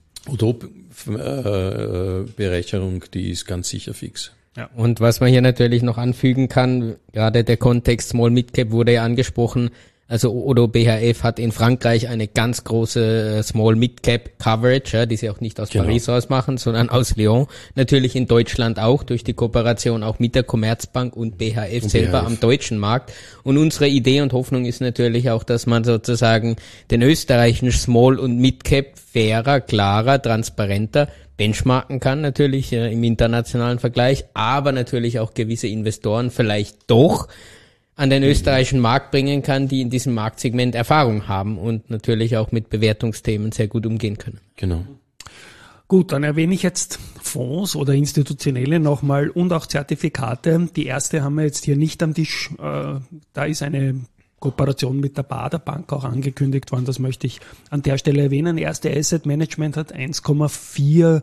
Odo-Bereicherung, die ist ganz sicher fix. Ja. Und was man hier natürlich noch anfügen kann, gerade der Kontext Small Mid Cap wurde ja angesprochen. Also Odo B H F hat in Frankreich eine ganz große Small Mid Cap Coverage, ja, die sie auch nicht aus genau. Paris aus machen, sondern aus Lyon. Natürlich in Deutschland auch durch die Kooperation auch mit der Commerzbank und B H F und selber B H F am deutschen Markt. Und unsere Idee und Hoffnung ist natürlich auch, dass man sozusagen den österreichischen Small und Mid Cap fairer, klarer, transparenter benchmarken kann, natürlich äh, im internationalen Vergleich, aber natürlich auch gewisse Investoren vielleicht doch an den österreichischen Markt bringen kann, die in diesem Marktsegment Erfahrung haben und natürlich auch mit Bewertungsthemen sehr gut umgehen können. Genau. Gut, dann erwähne ich jetzt Fonds oder institutionelle nochmal und auch Zertifikate. Die erste haben wir jetzt hier nicht am Tisch. Äh, da ist eine Kooperation mit der Baader Bank auch angekündigt worden. Das möchte ich an der Stelle erwähnen. Erste Asset Management hat eins Komma vier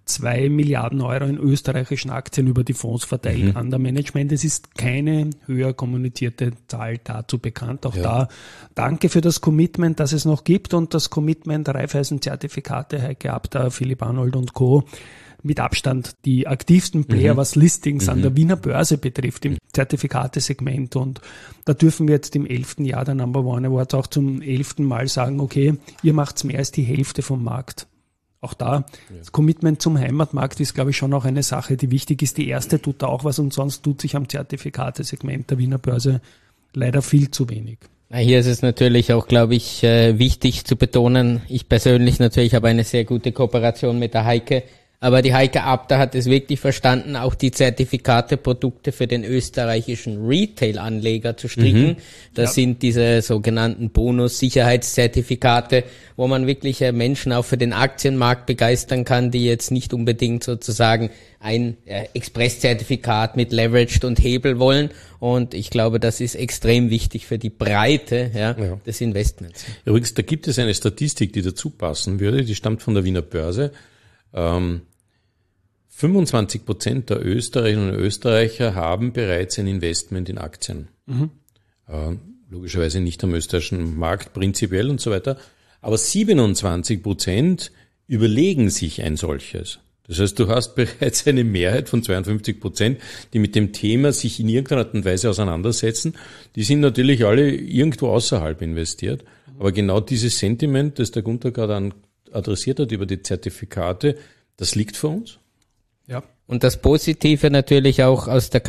zwei Milliarden Euro in österreichischen Aktien über die Fonds verteilt mhm. an der Management. Es ist keine höher kommunizierte Zahl dazu bekannt. Auch ja. da danke für das Commitment, das es noch gibt und das Commitment Raiffeisen-Zertifikate, Heike Abter, Philipp Arnold und Co. mit Abstand die aktivsten Player, mhm. was Listings mhm. an der Wiener Börse betrifft, im Zertifikatesegment. Und da dürfen wir jetzt im elften Jahr der Number One Awards auch zum elften Mal sagen, okay, ihr macht's mehr als die Hälfte vom Markt. Auch da, ja. das Commitment zum Heimatmarkt ist, glaube ich, schon auch eine Sache, die wichtig ist. Die erste tut da auch was und sonst tut sich am Zertifikatesegment der Wiener Börse leider viel zu wenig. Hier ist es natürlich auch, glaube ich, wichtig zu betonen, ich persönlich natürlich habe eine sehr gute Kooperation mit der Heike, aber die Heike Abter hat es wirklich verstanden, auch die Zertifikateprodukte für den österreichischen Retail-Anleger zu stricken. Mhm. Das ja. sind diese sogenannten Bonus-Sicherheitszertifikate, wo man wirklich Menschen auch für den Aktienmarkt begeistern kann, die jetzt nicht unbedingt sozusagen ein äh, Express-Zertifikat mit Leveraged und Hebel wollen. Und ich glaube, das ist extrem wichtig für die Breite ja, ja. des Investments. Übrigens, da gibt es eine Statistik, die dazu passen würde, die stammt von der Wiener Börse. Ähm, fünfundzwanzig Prozent der Österreicherinnen und Österreicher haben bereits ein Investment in Aktien. Mhm. Äh, logischerweise nicht am österreichischen Markt prinzipiell und so weiter. Aber siebenundzwanzig Prozent überlegen sich ein solches. Das heißt, du hast bereits eine Mehrheit von zweiundfünfzig Prozent, die mit dem Thema sich in irgendeiner Art und Weise auseinandersetzen. Die sind natürlich alle irgendwo außerhalb investiert. Aber genau dieses Sentiment, das der Gunther gerade an adressiert hat über die Zertifikate, das liegt vor uns. Ja. Und das Positive natürlich auch aus der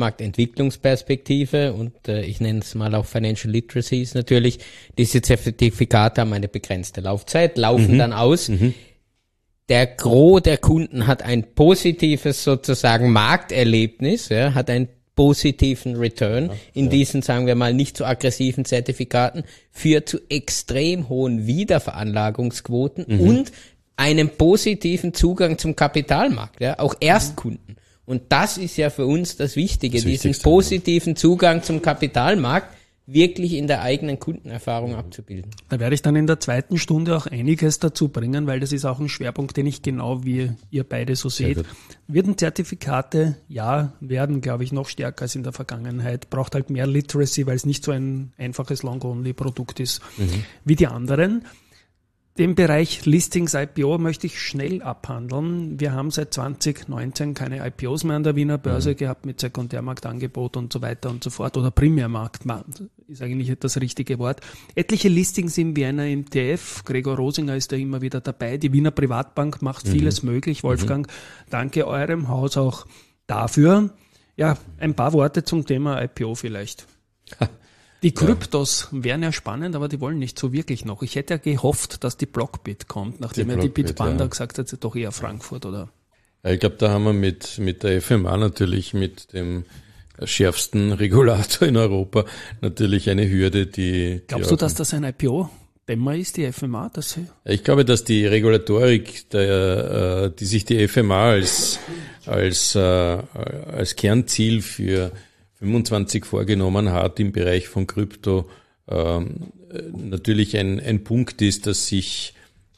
Kapitalmarktentwicklungsperspektive und äh, ich nenne es mal auch Financial Literacy ist natürlich, diese Zertifikate haben eine begrenzte Laufzeit, laufen mhm. dann aus. Mhm. Der Gros der Kunden hat ein positives sozusagen Markterlebnis, ja, hat einen positiven Return ja, in ja. diesen, sagen wir mal, nicht so aggressiven Zertifikaten, führt zu extrem hohen Wiederveranlagungsquoten mhm. und einem positiven Zugang zum Kapitalmarkt, ja, auch Erstkunden. Mhm. Und das ist ja für uns das Wichtige, das diesen positiven Zugang zum Kapitalmarkt wirklich in der eigenen Kundenerfahrung abzubilden. Da werde ich dann in der zweiten Stunde auch einiges dazu bringen, weil das ist auch ein Schwerpunkt, den ich genau wie ihr beide so seht. Werden Zertifikate? Ja, werden, glaube ich, noch stärker als in der Vergangenheit. Braucht halt mehr Literacy, weil es nicht so ein einfaches Long-Only-Produkt ist mhm. wie die anderen. Den Bereich Listings I P O möchte ich schnell abhandeln. Wir haben seit zwanzig neunzehn keine I P Os mehr an der Wiener Börse mhm. gehabt mit Sekundärmarktangebot und so weiter und so fort. Oder Primärmarkt ist eigentlich das richtige Wort. Etliche Listings im Wiener M T F. Gregor Rosinger ist da immer wieder dabei. Die Wiener Privatbank macht mhm. vieles möglich. Wolfgang, mhm. danke eurem Haus auch dafür. Ja, ein paar Worte zum Thema I P O vielleicht. Die Kryptos ja. wären ja spannend, aber die wollen nicht so wirklich noch. Ich hätte ja gehofft, dass die Blockbit kommt, nachdem die ja die Bitpanda ja. gesagt hat, doch eher Frankfurt, oder? Ja, ich glaube, da haben wir mit, mit der F M A natürlich, mit dem schärfsten Regulator in Europa, natürlich eine Hürde, die... Glaubst die du, dass das ein I P O-Dämmer ist, die F M A? Das ich glaube, dass die Regulatorik, der, die sich die F M A als, als, als Kernziel für fünfundzwanzig vorgenommen hat im Bereich von Krypto, ähm, natürlich ein, ein Punkt ist, dass sich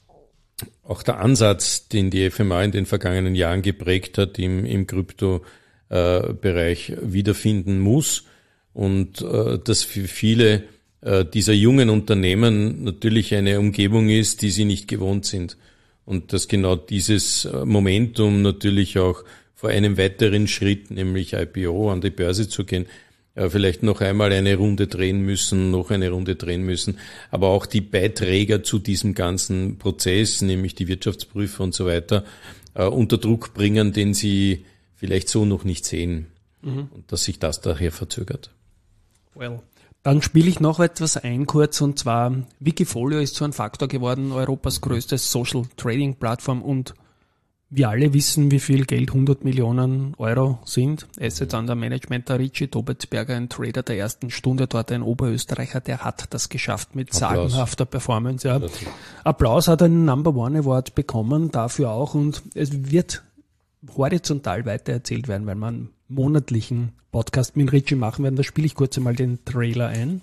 auch der Ansatz, den die F M A in den vergangenen Jahren geprägt hat, im, im Krypto-Bereich äh, wiederfinden muss und äh, dass für viele äh, dieser jungen Unternehmen natürlich eine Umgebung ist, die sie nicht gewohnt sind und dass genau dieses Momentum natürlich auch vor einem weiteren Schritt, nämlich I P O, an die Börse zu gehen, vielleicht noch einmal eine Runde drehen müssen, noch eine Runde drehen müssen. Aber auch die Beiträger zu diesem ganzen Prozess, nämlich die Wirtschaftsprüfer und so weiter, unter Druck bringen, den sie vielleicht so noch nicht sehen. Mhm. Und dass sich das daher verzögert. Well. Dann spiele ich noch etwas ein kurz, und zwar Wikifolio ist so ein Faktor geworden, Europas größte Social Trading Plattform, und wir alle wissen, wie viel Geld hundert Millionen Euro sind. Assets under Management, der Richie Tobetsberger, ein Trader der ersten Stunde, dort ein Oberösterreicher, der hat das geschafft mit Applaus. Sagenhafter Performance. Ja. Applaus, hat einen Number One Award bekommen, dafür auch, und es wird horizontal weitererzählt werden, weil man einen monatlichen Podcast mit Richie machen werden. Da spiele ich kurz einmal den Trailer ein.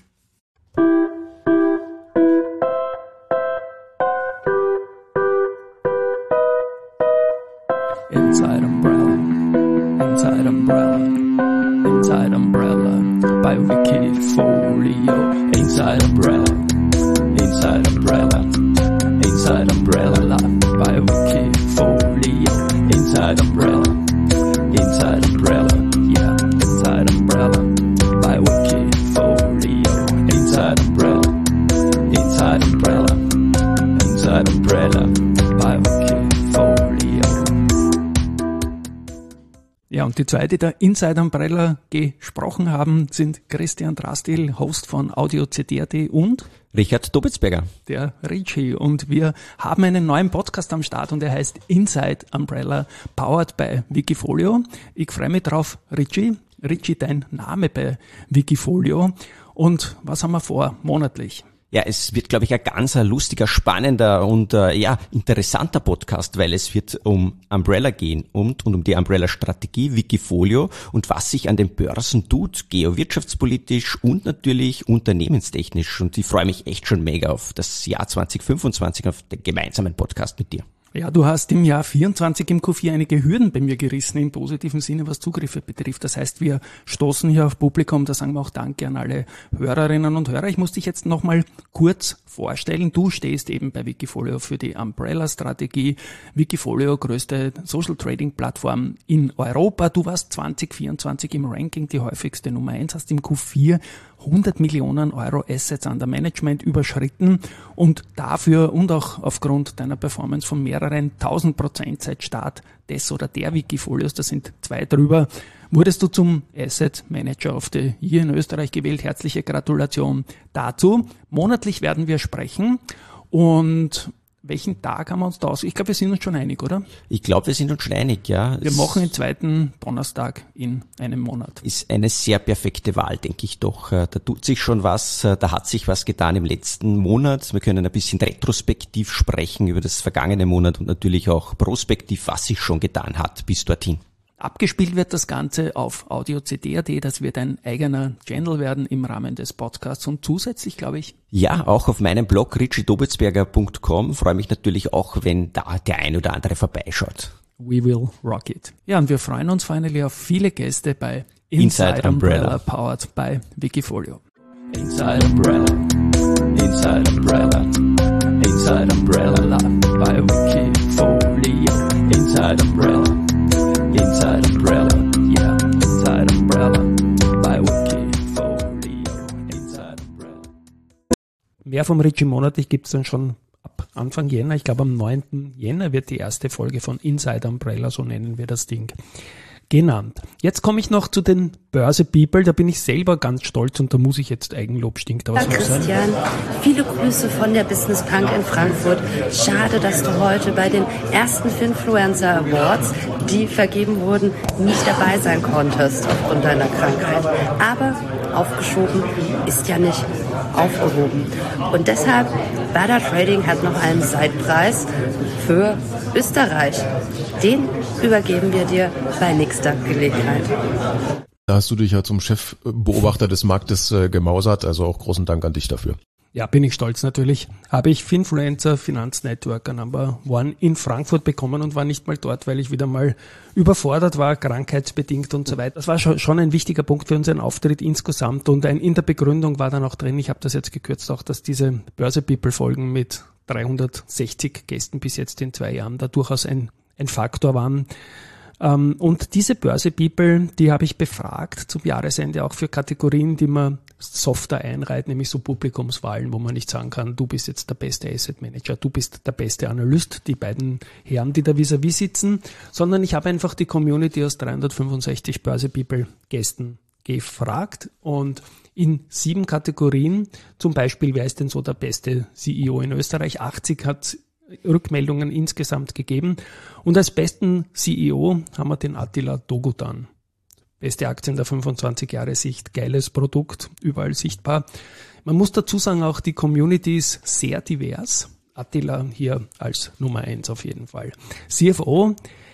Inside Umbrella, Inside Umbrella, Inside Umbrella by Wikifolio. Inside Umbrella, Inside Umbrella, Inside Umbrella by Wikifolio. Inside Umbrella, Inside Umbrella, yeah, Inside Umbrella by Wikifolio. Inside Umbrella, Inside Umbrella, Inside Umbrella by Wikifolio. Ja, und die zwei, die da Inside Umbrella gesprochen haben, sind Christian Drastil, Host von audio c d punkt a t und Richard Dobitzberger. Der Richie. Und wir haben einen neuen Podcast am Start und der heißt Inside Umbrella, powered by Wikifolio. Ich freue mich drauf, Richie. Richie, dein Name bei Wikifolio. Und was haben wir vor, monatlich? Ja, es wird, glaube ich, ein ganz ein lustiger, spannender und äh, ja interessanter Podcast, weil es wird um Umbrella gehen und, und um die Umbrella-Strategie Wikifolio und was sich an den Börsen tut, geowirtschaftspolitisch und natürlich unternehmenstechnisch. Und ich freue mich echt schon mega auf das Jahr zwanzig fünfundzwanzig, auf den gemeinsamen Podcast mit dir. Ja, du hast im Jahr vierundzwanzig im Q vier einige Hürden bei mir gerissen, im positiven Sinne, was Zugriffe betrifft. Das heißt, wir stoßen hier auf Publikum, da sagen wir auch Danke an alle Hörerinnen und Hörer. Ich muss dich jetzt nochmal kurz vorstellen. Du stehst eben bei Wikifolio für die Umbrella-Strategie. Wikifolio, größte Social-Trading-Plattform in Europa. Du warst zwanzig vierundzwanzig im Ranking die häufigste Nummer eins, hast im Q vier hundert Millionen Euro Assets under Management überschritten und dafür und auch aufgrund deiner Performance von mehreren tausend Prozent seit Start des oder der Wikifolios, da sind zwei drüber, wurdest du zum Asset Manager of the Year in Österreich gewählt. Herzliche Gratulation dazu. Monatlich werden wir sprechen und welchen Tag haben wir uns da aus? Ich glaube, wir sind uns schon einig, oder? Ich glaube, wir sind uns schon einig, ja. Wir machen den zweiten Donnerstag in einem Monat. Ist eine sehr perfekte Wahl, denke ich doch. Da tut sich schon was, da hat sich was getan im letzten Monat. Wir können ein bisschen retrospektiv sprechen über das vergangene Monat und natürlich auch prospektiv, was sich schon getan hat bis dorthin. Abgespielt wird das Ganze auf audio c d punkt a t. Das wird ein eigener Channel werden im Rahmen des Podcasts und zusätzlich, glaube ich. Ja, auch auf meinem Blog richie dobitzberger punkt com. Freue mich natürlich auch, wenn da der ein oder andere vorbeischaut. We will rock it. Ja, und wir freuen uns finally auf viele Gäste bei Inside, Inside Umbrella, Umbrella, powered by Wikifolio. Inside Umbrella, Inside Umbrella, Inside Umbrella by Wikifolio. Inside Umbrella. Inside Umbrella, yeah, Inside Umbrella, by Wikifolio, Inside Umbrella. Mehr vom Richie monatlich gibt es dann schon ab Anfang Jänner. Ich glaube, am neunten Jänner wird die erste Folge von Inside Umbrella, so nennen wir das Ding, genannt. Jetzt komme ich noch zu den Börse-People, da bin ich selber ganz stolz und da muss ich jetzt Eigenlob stinkt aus. Ja, Christian, viele Grüße von der Business Punk in Frankfurt. Schade, dass du heute bei den ersten Finfluencer Awards, die vergeben wurden, nicht dabei sein konntest aufgrund deiner Krankheit. Aber aufgeschoben ist ja nicht aufgehoben. Und deshalb, Bada Trading hat noch einen Seitpreis für Österreich. Den übergeben wir dir bei nächster Gelegenheit. Da hast du dich ja zum Chefbeobachter des Marktes äh, gemausert, also auch großen Dank an dich dafür. Ja, bin ich stolz natürlich. Habe ich Finfluencer Finanznetworker Number One in Frankfurt bekommen und war nicht mal dort, weil ich wieder mal überfordert war, krankheitsbedingt und so weiter. Das war schon ein wichtiger Punkt für unseren Auftritt insgesamt und ein, in der Begründung war dann auch drin, ich habe das jetzt gekürzt auch, dass diese Börse-People-Folgen mit dreihundertsechzig Gästen bis jetzt in zwei Jahren da durchaus ein, ein Faktor waren. Und diese Börse-People, die habe ich befragt zum Jahresende auch für Kategorien, die man softer einreiht, nämlich so Publikumswahlen, wo man nicht sagen kann, du bist jetzt der beste Asset Manager, du bist der beste Analyst, die beiden Herren, die da vis-à-vis sitzen, sondern ich habe einfach die Community aus dreihundertfünfundsechzig Börse-People-Gästen gefragt und in sieben Kategorien, zum Beispiel, wer ist denn so der beste C E O in Österreich? achtzig hat Rückmeldungen insgesamt gegeben. Und als besten C E O haben wir den Attila Dogudan. Beste Aktie in der fünfundzwanzig Jahre Sicht, geiles Produkt, überall sichtbar. Man muss dazu sagen, auch die Community ist sehr divers. Attila hier als Nummer eins auf jeden Fall. C F O,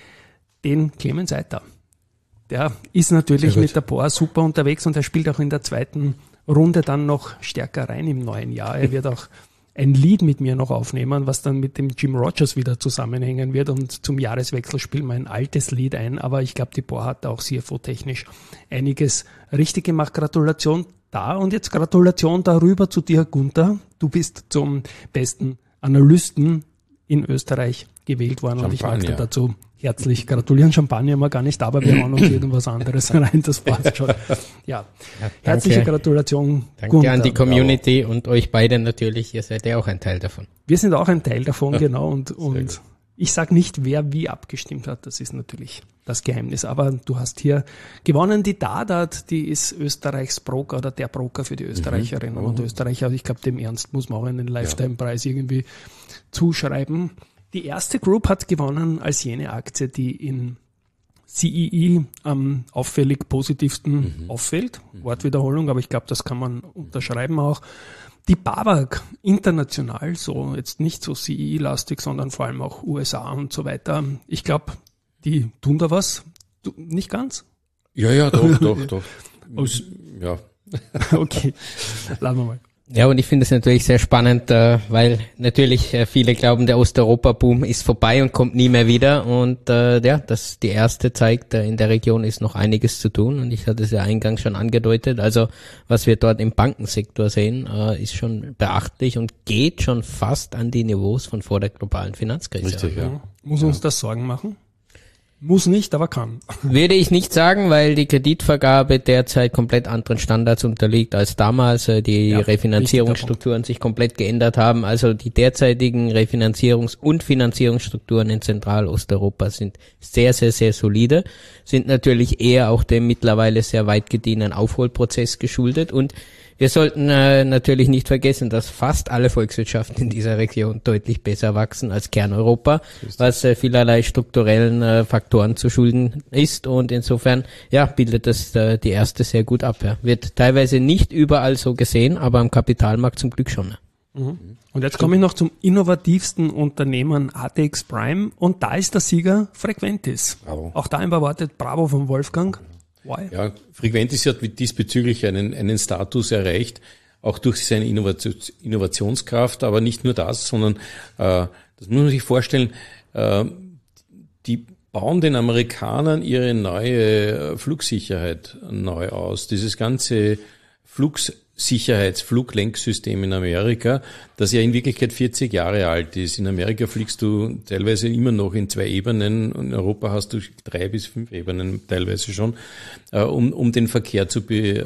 den Clemens Seiter. Der ist natürlich mit der P O A super unterwegs und er spielt auch in der zweiten Runde dann noch stärker rein im neuen Jahr. Er wird auch ein Lied mit mir noch aufnehmen, was dann mit dem Jim Rogers wieder zusammenhängen wird, und zum Jahreswechsel spielen wir ein altes Lied ein, aber ich glaube, die Bohr hat auch C F O-technisch einiges richtig gemacht. Gratulation da, und jetzt Gratulation darüber zu dir, Gunther. Du bist zum besten Analysten in Österreich gewählt worden. Champagner. Und ich mag dir dazu herzlich gratulieren. Champagner haben wir gar nicht, aber wir haben auch noch irgendwas anderes rein, das passt schon. Ja, ja herzliche Gratulation. Danke Gunther. An die Community und euch beide natürlich, ihr seid ja auch ein Teil davon. Wir sind auch ein Teil davon, genau, und, und ich sage nicht, wer wie abgestimmt hat, das ist natürlich das Geheimnis, aber du hast hier gewonnen. Die Dadat, die ist Österreichs Broker oder der Broker für die Österreicherinnen mhm. oh. und Österreicher. Ich glaube, dem Ernst muss man auch einen Lifetime-Preis irgendwie zuschreiben. Die erste Group hat gewonnen als jene Aktie, die in C E E am auffällig positivsten mhm. auffällt. Mhm. Wortwiederholung, aber ich glaube, das kann man unterschreiben auch. Die BAWAG international, so jetzt nicht so C E E-lastig, sondern vor allem auch U S A und so weiter. Ich glaube, die tun da was. Du, nicht ganz? Ja, ja, doch, doch, doch. Aus, ja. Okay, lassen wir mal. Ja, und ich finde es natürlich sehr spannend, äh, weil natürlich äh, viele glauben, der Osteuropa-Boom ist vorbei und kommt nie mehr wieder. Und äh, ja, das die erste zeigt, äh, in der Region ist noch einiges zu tun. Und ich hatte es ja eingangs schon angedeutet. Also was wir dort im Bankensektor sehen, äh, ist schon beachtlich und geht schon fast an die Niveaus von vor der globalen Finanzkrise. Richtig, ja. Muss uns das Sorgen machen? Muss nicht, aber kann. Würde ich nicht sagen, weil die Kreditvergabe derzeit komplett anderen Standards unterliegt als damals. Die ja, Refinanzierungsstrukturen sich komplett geändert haben. Also die derzeitigen Refinanzierungs- und Finanzierungsstrukturen in Zentralosteuropa sind sehr, sehr, sehr solide, sind natürlich eher auch dem mittlerweile sehr weit gediehenen Aufholprozess geschuldet. Und wir sollten äh, natürlich nicht vergessen, dass fast alle Volkswirtschaften in dieser Region deutlich besser wachsen als Kerneuropa, was äh, vielerlei strukturellen äh, Faktoren zu schulden ist, und insofern ja bildet das äh, die erste sehr gut ab. Ja. Wird teilweise nicht überall so gesehen, aber am Kapitalmarkt zum Glück schon. Ja. Mhm. Und jetzt komme ich noch zum innovativsten Unternehmen A T X Prime, und da ist der Sieger Frequentis. Bravo. Auch da überwartet Bravo von Wolfgang. Why? Ja, Frequentis hat diesbezüglich einen, einen Status erreicht, auch durch seine Innovations, Innovationskraft, aber nicht nur das, sondern äh, das muss man sich vorstellen, äh, die bauen den Amerikanern ihre neue Flugsicherheit neu aus. Dieses ganze Flugsicherheits-, Fluglenksystem in Amerika, das ja in Wirklichkeit vierzig Jahre alt ist. In Amerika fliegst du teilweise immer noch in zwei Ebenen, in Europa hast du drei bis fünf Ebenen teilweise schon, äh, um, um den Verkehr zu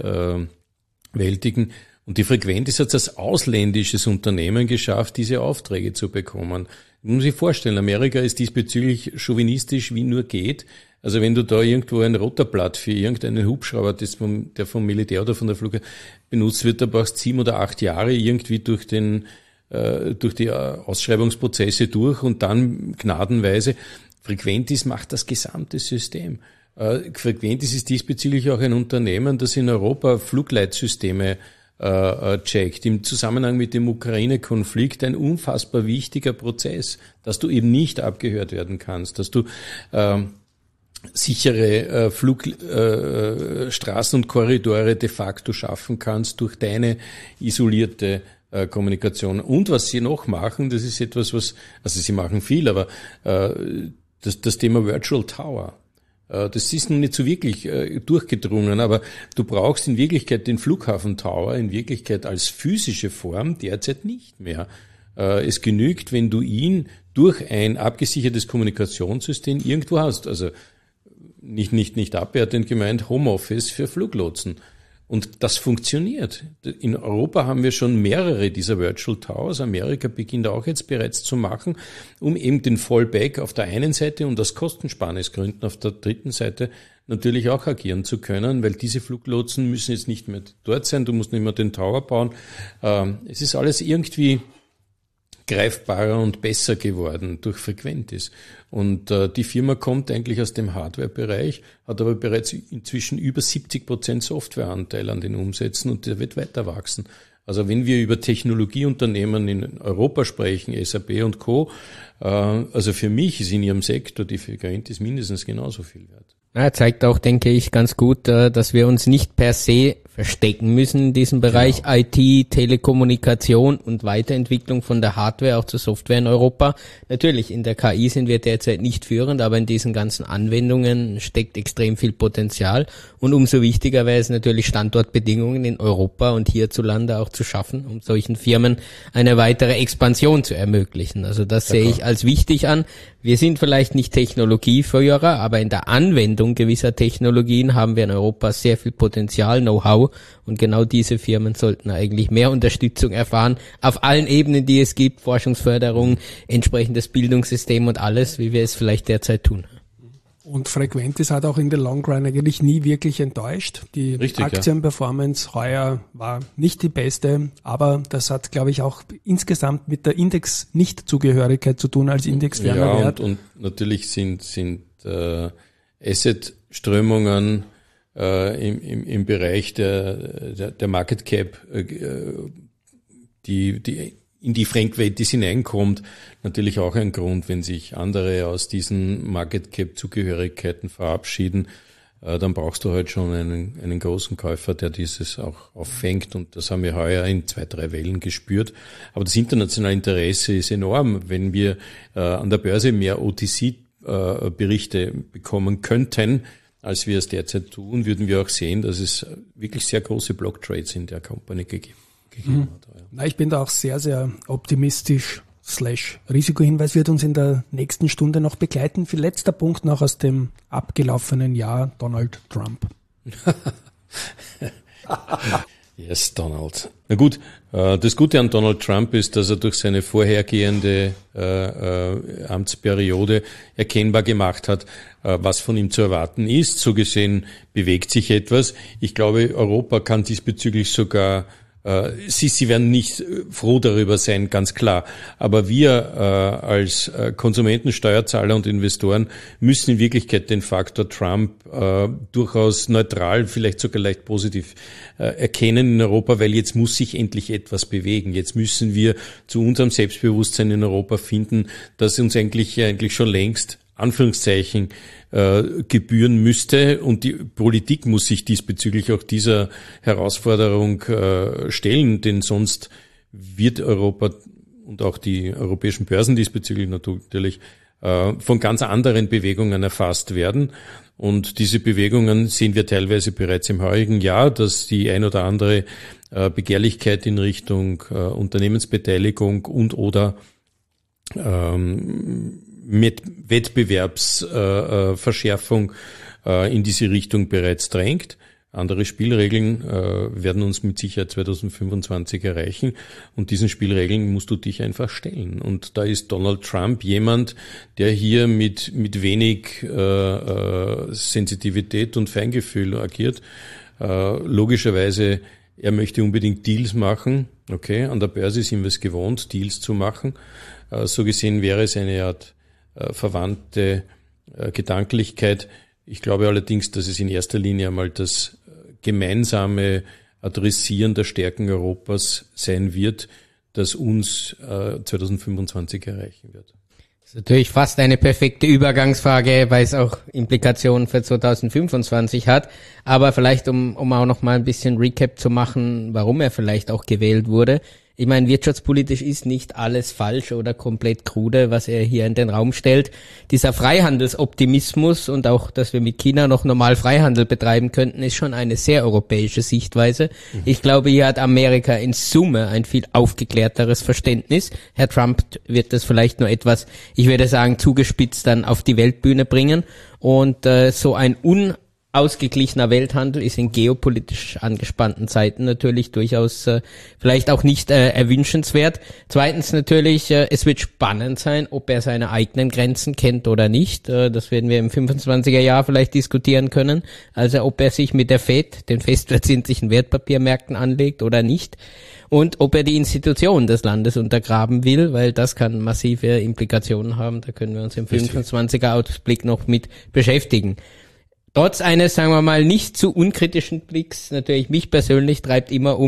bewältigen. Und die Frequentis hat es als ausländisches Unternehmen geschafft, diese Aufträge zu bekommen. Man muss sich vorstellen, Amerika ist diesbezüglich chauvinistisch wie nur geht. Also wenn du da irgendwo ein Rotorblatt für irgendeinen Hubschrauber, das vom, der vom Militär oder von der Flugzeug benutzt wird, da brauchst du sieben oder acht Jahre irgendwie durch den, äh, durch die Ausschreibungsprozesse durch und dann gnadenweise. Frequentis macht das gesamte System. Äh, Frequentis ist diesbezüglich auch ein Unternehmen, das in Europa Flugleitsysteme äh, checkt. Im Zusammenhang mit dem Ukraine-Konflikt ein unfassbar wichtiger Prozess, dass du eben nicht abgehört werden kannst, dass du äh, sichere äh, Flugstraßen äh, und Korridore de facto schaffen kannst durch deine isolierte äh, Kommunikation. Und was sie noch machen, das ist etwas, was, also sie machen viel, aber äh, das, das Thema Virtual Tower. Äh, das ist noch nicht so wirklich äh, durchgedrungen, aber du brauchst in Wirklichkeit den Flughafen Tower in Wirklichkeit als physische Form derzeit nicht mehr. Äh, es genügt, wenn du ihn durch ein abgesichertes Kommunikationssystem irgendwo hast. Also nicht, nicht, nicht abwertend gemeint, Homeoffice für Fluglotsen. Und das funktioniert. In Europa haben wir schon mehrere dieser Virtual Towers. Amerika beginnt auch jetzt bereits zu machen, um eben den Fallback auf der einen Seite und aus Kostensparnisgründen auf der dritten Seite natürlich auch agieren zu können, weil diese Fluglotsen müssen jetzt nicht mehr dort sein. Du musst nicht mehr den Tower bauen. Es ist alles irgendwie greifbarer und besser geworden durch Frequentis. Und äh, die Firma kommt eigentlich aus dem Hardware-Bereich, hat aber bereits inzwischen über siebzig Prozent Softwareanteil an den Umsätzen und der wird weiter wachsen. Also wenn wir über Technologieunternehmen in Europa sprechen, S A P und Co., äh, also für mich ist in ihrem Sektor die Frequentis mindestens genauso viel wert. Ja, zeigt auch, denke ich, ganz gut, dass wir uns nicht per se verstecken müssen in diesem Bereich. Genau. I T, Telekommunikation und Weiterentwicklung von der Hardware auch zur Software in Europa. Natürlich, in der K I sind wir derzeit nicht führend, aber in diesen ganzen Anwendungen steckt extrem viel Potenzial. Und umso wichtiger wäre es natürlich, Standortbedingungen in Europa und hierzulande auch zu schaffen, um solchen Firmen eine weitere Expansion zu ermöglichen. Also das sehe ich als wichtig an. Wir sind vielleicht nicht Technologieführer, aber in der Anwendung gewisser Technologien haben wir in Europa sehr viel Potenzial, Know-how, und genau diese Firmen sollten eigentlich mehr Unterstützung erfahren, auf allen Ebenen, die es gibt, Forschungsförderung, entsprechendes Bildungssystem und alles, wie wir es vielleicht derzeit tun. Und Frequentis hat auch in der Long Run eigentlich nie wirklich enttäuscht. Die Richtig, Aktienperformance ja. heuer war nicht die beste, aber das hat, glaube ich, auch insgesamt mit der Index-Nicht-Zugehörigkeit zu tun als indexferner ja, Wert. Und, und natürlich sind, sind äh, Asset-Strömungen äh, im, im, im Bereich der, der, der Market Cap, äh, die, die in die Frequentis hineinkommt, natürlich auch ein Grund, wenn sich andere aus diesen Market Cap Zugehörigkeiten verabschieden, äh, dann brauchst du halt schon einen, einen großen Käufer, der dieses auch auffängt, und das haben wir heuer in zwei, drei Wellen gespürt. Aber das internationale Interesse ist enorm. Wenn wir äh, an der Börse mehr O T C-Berichte bekommen könnten, als wir es derzeit tun, würden wir auch sehen, dass es wirklich sehr große Block-Trades in der Company gegeben, gegeben mhm. hat. Na, ich bin da auch sehr, sehr optimistisch. Slash Risikohinweis wird uns in der nächsten Stunde noch begleiten. Für letzter Punkt noch aus dem abgelaufenen Jahr: Donald Trump. Yes, Donald. Na gut, das Gute an Donald Trump ist, dass er durch seine vorhergehende äh, Amtsperiode erkennbar gemacht hat, äh, was von ihm zu erwarten ist. So gesehen bewegt sich etwas. Ich glaube, Europa kann diesbezüglich sogar Sie, Sie werden nicht froh darüber sein, ganz klar. Aber wir äh, als Konsumenten, Steuerzahler und Investoren müssen in Wirklichkeit den Faktor Trump äh, durchaus neutral, vielleicht sogar leicht positiv äh, erkennen in Europa, weil jetzt muss sich endlich etwas bewegen. Jetzt müssen wir zu unserem Selbstbewusstsein in Europa finden, das uns eigentlich eigentlich schon längst Anführungszeichen äh, gebühren müsste, und die Politik muss sich diesbezüglich auch dieser Herausforderung äh, stellen, denn sonst wird Europa und auch die europäischen Börsen diesbezüglich natürlich äh, von ganz anderen Bewegungen erfasst werden. Und diese Bewegungen sehen wir teilweise bereits im heurigen Jahr, dass die ein oder andere äh, Begehrlichkeit in Richtung äh, Unternehmensbeteiligung und oder ähm, mit Wettbewerbsverschärfung äh, äh, in diese Richtung bereits drängt. Andere Spielregeln äh, werden uns mit Sicherheit zwanzig fünfundzwanzig erreichen, und diesen Spielregeln musst du dich einfach stellen. Und da ist Donald Trump jemand, der hier mit mit wenig äh, äh, Sensitivität und Feingefühl agiert. Äh, logischerweise, er möchte unbedingt Deals machen. Okay, an der Börse sind wir es gewohnt, Deals zu machen. Äh, so gesehen wäre es eine Art verwandte äh, Gedanklichkeit. Ich glaube allerdings, dass es in erster Linie einmal das äh, gemeinsame Adressieren der Stärken Europas sein wird, das uns äh, zwanzig fünfundzwanzig erreichen wird. Das ist natürlich fast eine perfekte Übergangsfrage, weil es auch Implikationen für zwanzig fünfundzwanzig hat. Aber vielleicht, um, um auch noch mal ein bisschen Recap zu machen, warum er vielleicht auch gewählt wurde. Ich meine, wirtschaftspolitisch ist nicht alles falsch oder komplett krude, was er hier in den Raum stellt. Dieser Freihandelsoptimismus und auch, dass wir mit China noch normal Freihandel betreiben könnten, ist schon eine sehr europäische Sichtweise. Mhm. Ich glaube, hier hat Amerika in Summe ein viel aufgeklärteres Verständnis. Herr Trump wird das vielleicht nur etwas, ich würde sagen, zugespitzt dann auf die Weltbühne bringen. Und äh, so ein un ausgeglichener Welthandel ist in geopolitisch angespannten Zeiten natürlich durchaus äh, vielleicht auch nicht äh, erwünschenswert. Zweitens natürlich, äh, es wird spannend sein, ob er seine eigenen Grenzen kennt oder nicht. Äh, das werden wir im fünfundzwanziger Jahr vielleicht diskutieren können. Also ob er sich mit der Fed, den festverzinslichen Wertpapiermärkten, anlegt oder nicht. Und ob er die Institutionen des Landes untergraben will, weil das kann massive Implikationen haben. Da können wir uns im fünfundzwanziger Ausblick noch mit beschäftigen. Trotz eines, sagen wir mal, nicht zu unkritischen Blicks, natürlich mich persönlich treibt immer um,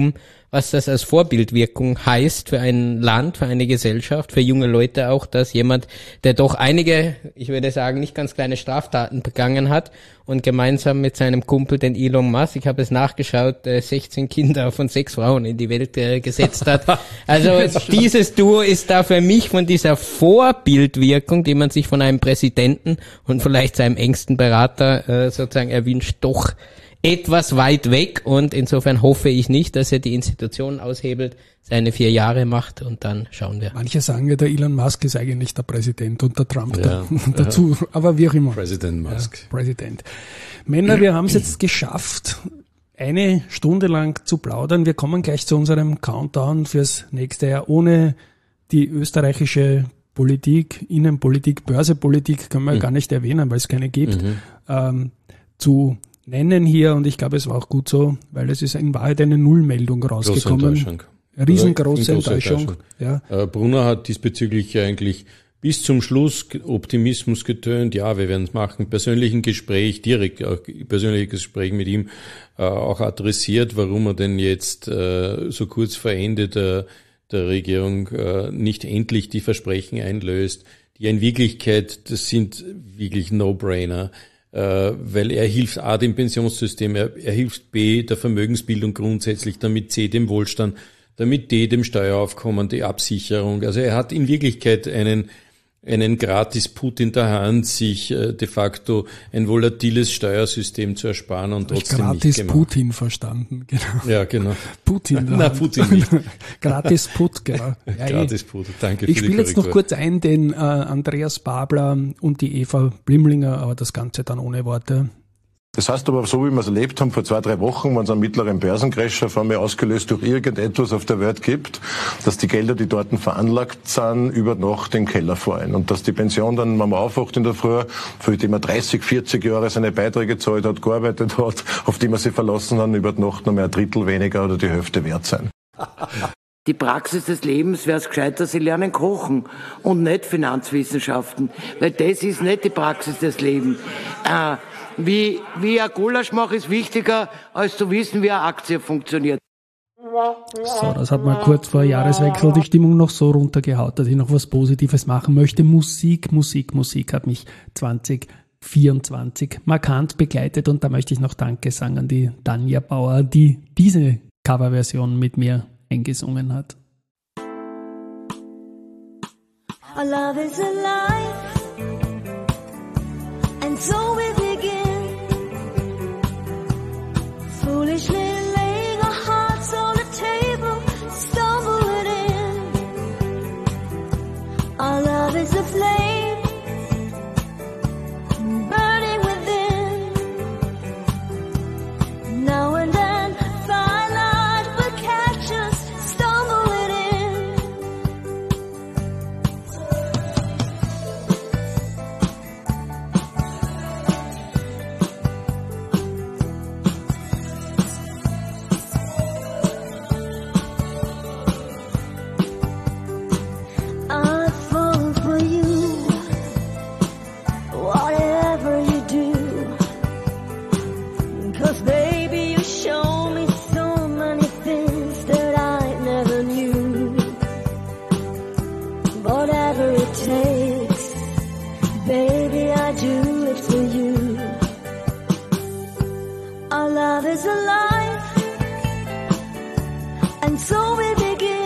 was das als Vorbildwirkung heißt für ein Land, für eine Gesellschaft, für junge Leute auch, dass jemand, der doch einige, ich würde sagen, nicht ganz kleine Straftaten begangen hat und gemeinsam mit seinem Kumpel, den Elon Musk, ich habe es nachgeschaut, sechzehn Kinder von sechs Frauen in die Welt gesetzt hat. Also dieses Duo ist da für mich von dieser Vorbildwirkung, die man sich von einem Präsidenten und vielleicht seinem engsten Berater sozusagen erwünscht, doch etwas weit weg, und insofern hoffe ich nicht, dass er die Institutionen aushebelt, seine vier Jahre macht und dann schauen wir. Manche sagen ja, der Elon Musk ist eigentlich der Präsident und der Trump ja, da, dazu, ja. Aber wie auch immer. Präsident Musk. Ja, Präsident. Männer, wir haben es jetzt geschafft, eine Stunde lang zu plaudern. Wir kommen gleich zu unserem Countdown fürs nächste Jahr. Ohne die österreichische Politik, Innenpolitik, Börsepolitik können wir mhm. gar nicht erwähnen, weil es keine gibt, mhm. ähm, zu nennen hier, und ich glaube, es war auch gut so, weil es ist in Wahrheit eine Nullmeldung rausgekommen. Große Enttäuschung. Riesengroße Enttäuschung. Ja. Äh, Brunner hat diesbezüglich eigentlich bis zum Schluss Optimismus getönt. Ja, wir werden es machen. Persönlichen Gespräch, direkt äh, persönliches Gespräch mit ihm äh, auch adressiert, warum er denn jetzt äh, so kurz vor Ende der, der Regierung äh, nicht endlich die Versprechen einlöst, die in Wirklichkeit, das sind wirklich No-Brainer. Äh, weil er hilft A dem Pensionssystem, er, er hilft B der Vermögensbildung grundsätzlich, damit C dem Wohlstand, damit D dem Steueraufkommen, die Absicherung. Also er hat in Wirklichkeit einen einen Gratis-Put in der Hand, sich äh, de facto ein volatiles Steuersystem zu ersparen und trotzdem gratis nicht gemacht. Putin verstanden, genau. Ja, genau. Putin. Nein, Putin nicht. Gratis Put, genau. Ja, Gratis Put, danke ich für die spiele jetzt noch Korrektur. kurz ein den äh, Andreas Babler und die Eva Blimlinger, aber das Ganze dann ohne Worte. Das heißt aber, so wie wir es erlebt haben vor zwei, drei Wochen, wenn es einen mittleren Börsencrash auf einmal ausgelöst durch irgendetwas auf der Welt gibt, dass die Gelder, die dort veranlagt sind, über Nacht in den Keller fallen. Und dass die Pension dann, wenn man aufwacht in der Früh, für die man dreißig, vierzig Jahre seine Beiträge gezahlt hat, gearbeitet hat, auf die man sich verlassen hat, über die Nacht noch mehr ein Drittel weniger oder die Hälfte wert sein. Die Praxis des Lebens wäre es gescheiter, sie lernen kochen und nicht Finanzwissenschaften. Weil das ist nicht die Praxis des Lebens. Äh, Wie, wie ein Gulasch mache, ist wichtiger, als zu wissen, wie eine Aktie funktioniert. So, das hat mal kurz vor Jahreswechsel die Stimmung noch so runtergehaut, dass ich noch was Positives machen möchte. Musik, Musik, Musik hat mich zwanzig vierundzwanzig markant begleitet, und da möchte ich noch Danke sagen an die Tanja Bauer, die diese Coverversion mit mir eingesungen hat. Our love is alive, and so we begin. Foolishly laying our hearts on the table, stumbling in. Our love is a flame, burning within. Now and then, firelight will catch us, stumbling in. I'd fall for you, whatever you do, 'cause baby you show me so many things that I never knew. Whatever it takes, baby I do it for you. Our love is alive, and so we begin.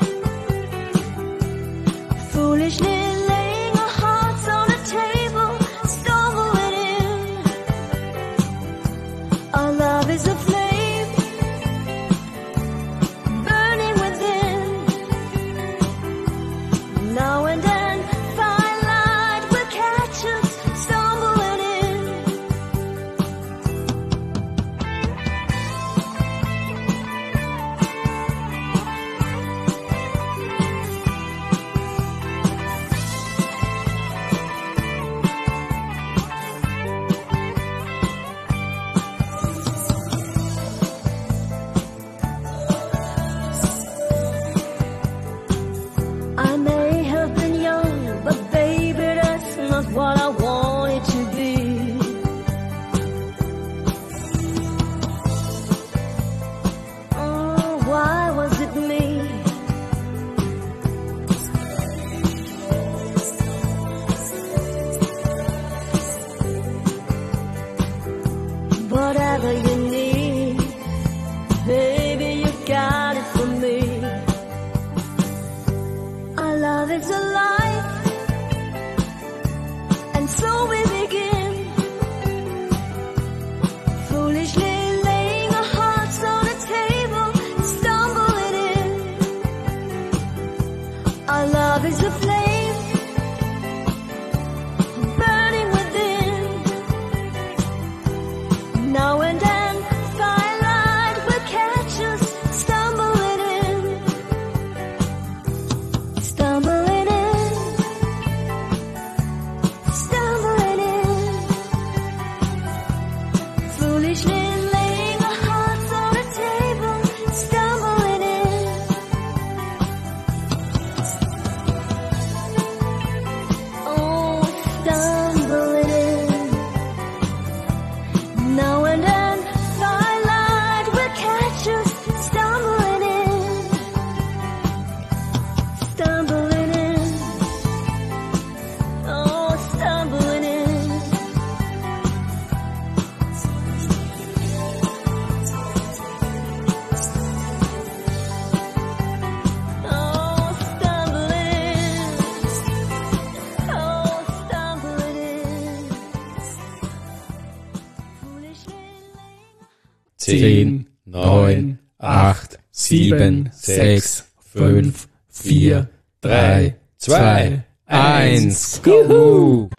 Foolishly laying our hearts on the table, stumbling in. Our love is a flame, burning within. Now and then, firelight will catch us, stumbling in. I may have been young, but baby, that's not what I wanted to be. Oh, why and so we begin. Foolishly laying our hearts on a table, stumbling in. Our love is a flame burning within. Now and then firelight will catch us stumbling in, stumbling in, stumbling in. Foolishly laying our hearts on a table, stumbling in. Oh, stumbling in. Now and then firelight will catch us stumbling in, stumbling in. Oh, stumbling in. Oh, stumbling. Oh, stumbling in. Foolishly Zehn, neun, acht, sieben, sechs, fünf, vier, drei, zwei, eins. Juhu!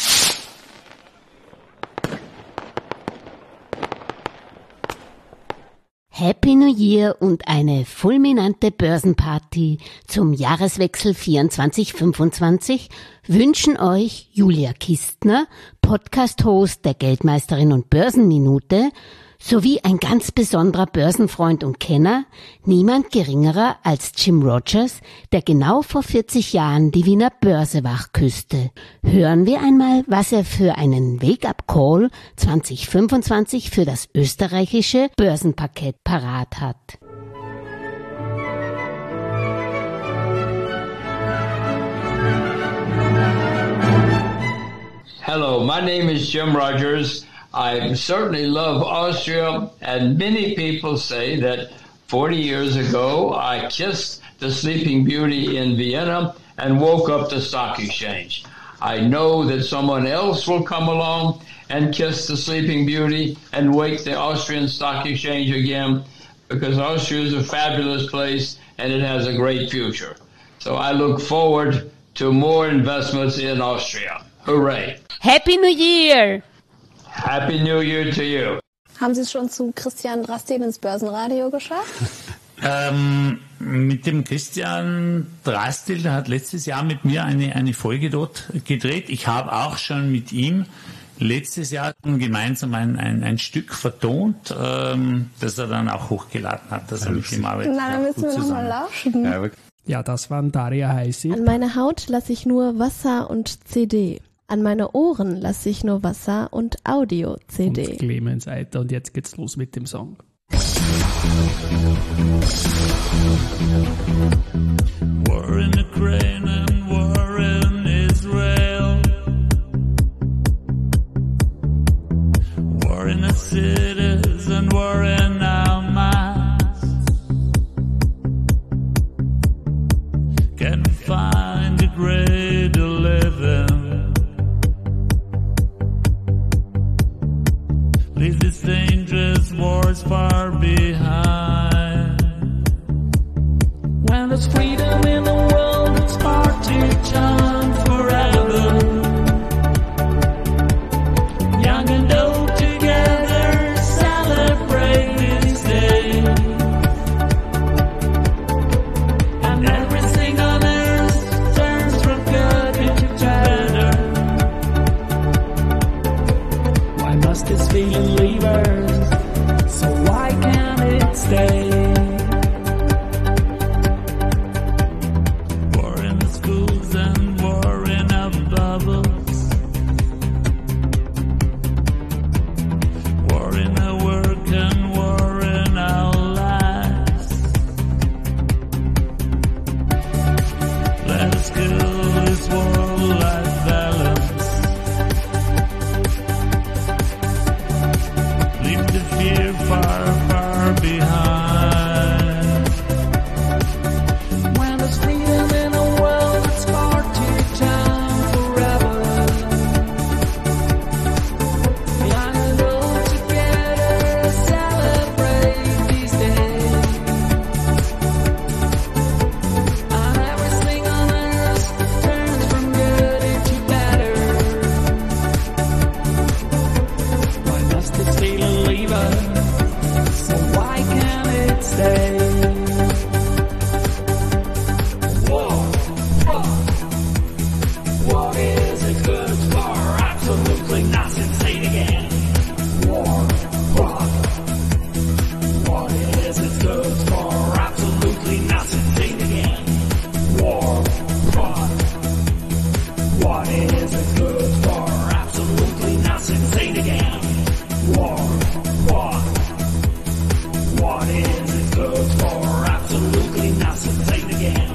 Happy New Year und eine fulminante Börsenparty zum Jahreswechsel vierundzwanzig fünfundzwanzig wünschen euch Julia Kistner, Podcast-Host der Geldmeisterin und Börsenminute, sowie ein ganz besonderer Börsenfreund und Kenner, niemand geringerer als Jim Rogers, der genau vor vierzig Jahren die Wiener Börse wachküsste. Hören wir einmal, was er für einen Wake-up-Call zwanzig fünfundzwanzig für das österreichische Börsenparkett parat hat. Hello, my name is Jim Rogers. I certainly love Austria, and many people say that forty years ago I kissed the Sleeping Beauty in Vienna and woke up the stock exchange. I know that someone else will come along and kiss the Sleeping Beauty and wake the Austrian stock exchange again, because Austria is a fabulous place and it has a great future. So I look forward to more investments in Austria. Hooray! Happy New Year! Happy New Year to you. Haben Sie es schon zu Christian Drastil ins Börsenradio geschafft? Ähm, mit dem Christian Drastil, der hat letztes Jahr mit mir eine, eine Folge dort gedreht. Ich habe auch schon mit ihm letztes Jahr gemeinsam ein, ein, ein Stück vertont, ähm, das er dann auch hochgeladen hat. Das habe ich ihm arbeitet. Na, dann müssen wir nochmal lauschen. Ja, ja, das waren Daria Heisi. An meine Haut lasse ich nur Wasser und C D. An meine Ohren lasse ich nur Wasser und Audio-C D. Und Clemens Eiter. Und jetzt geht's los mit dem Song. War in Ukraine and war in Israel. War in the cities and war in our minds. Can't find a great to live in. Leave these dangerous wars far behind. When there's freedom in the world, it's party time forever. Young and old together celebrate this day. And everything on earth turns from good into better. Why must this feeling leave us? So why can't it stay? War in the schools and war in our bubbles. War in our work and war in our lives. Let us kill this war-life balance. is it good for? Absolutely nothing. Say it again. War, war. What is it good for? Absolutely nothing. Say it again.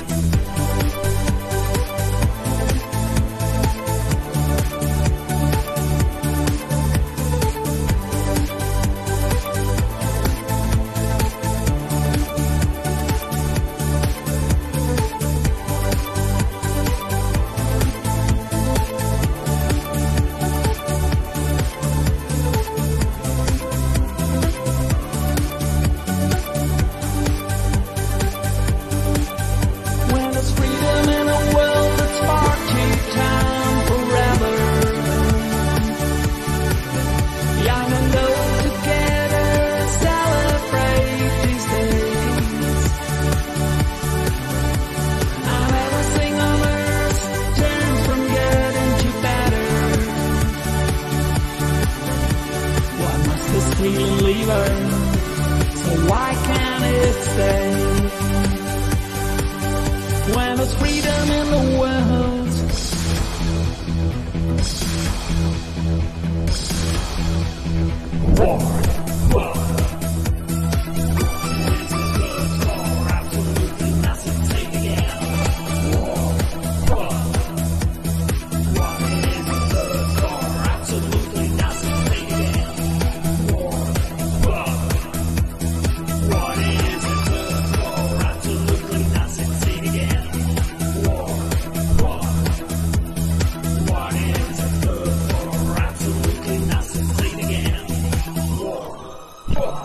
When there's freedom in a world that's far too time forever. Young and old together celebrate these days. And everything on earth turns from good into better. Why must this feeling leave her? So why can't it stay? When there's freedom in the world. War, war. Absolutely nothing. Say it again. War, war. What is it good for? Absolutely nothing. Say it again. War, war. What is it good for? Absolutely nothing. Say it again. War, war. What is it good for? Absolutely nothing. Say it again. War, war.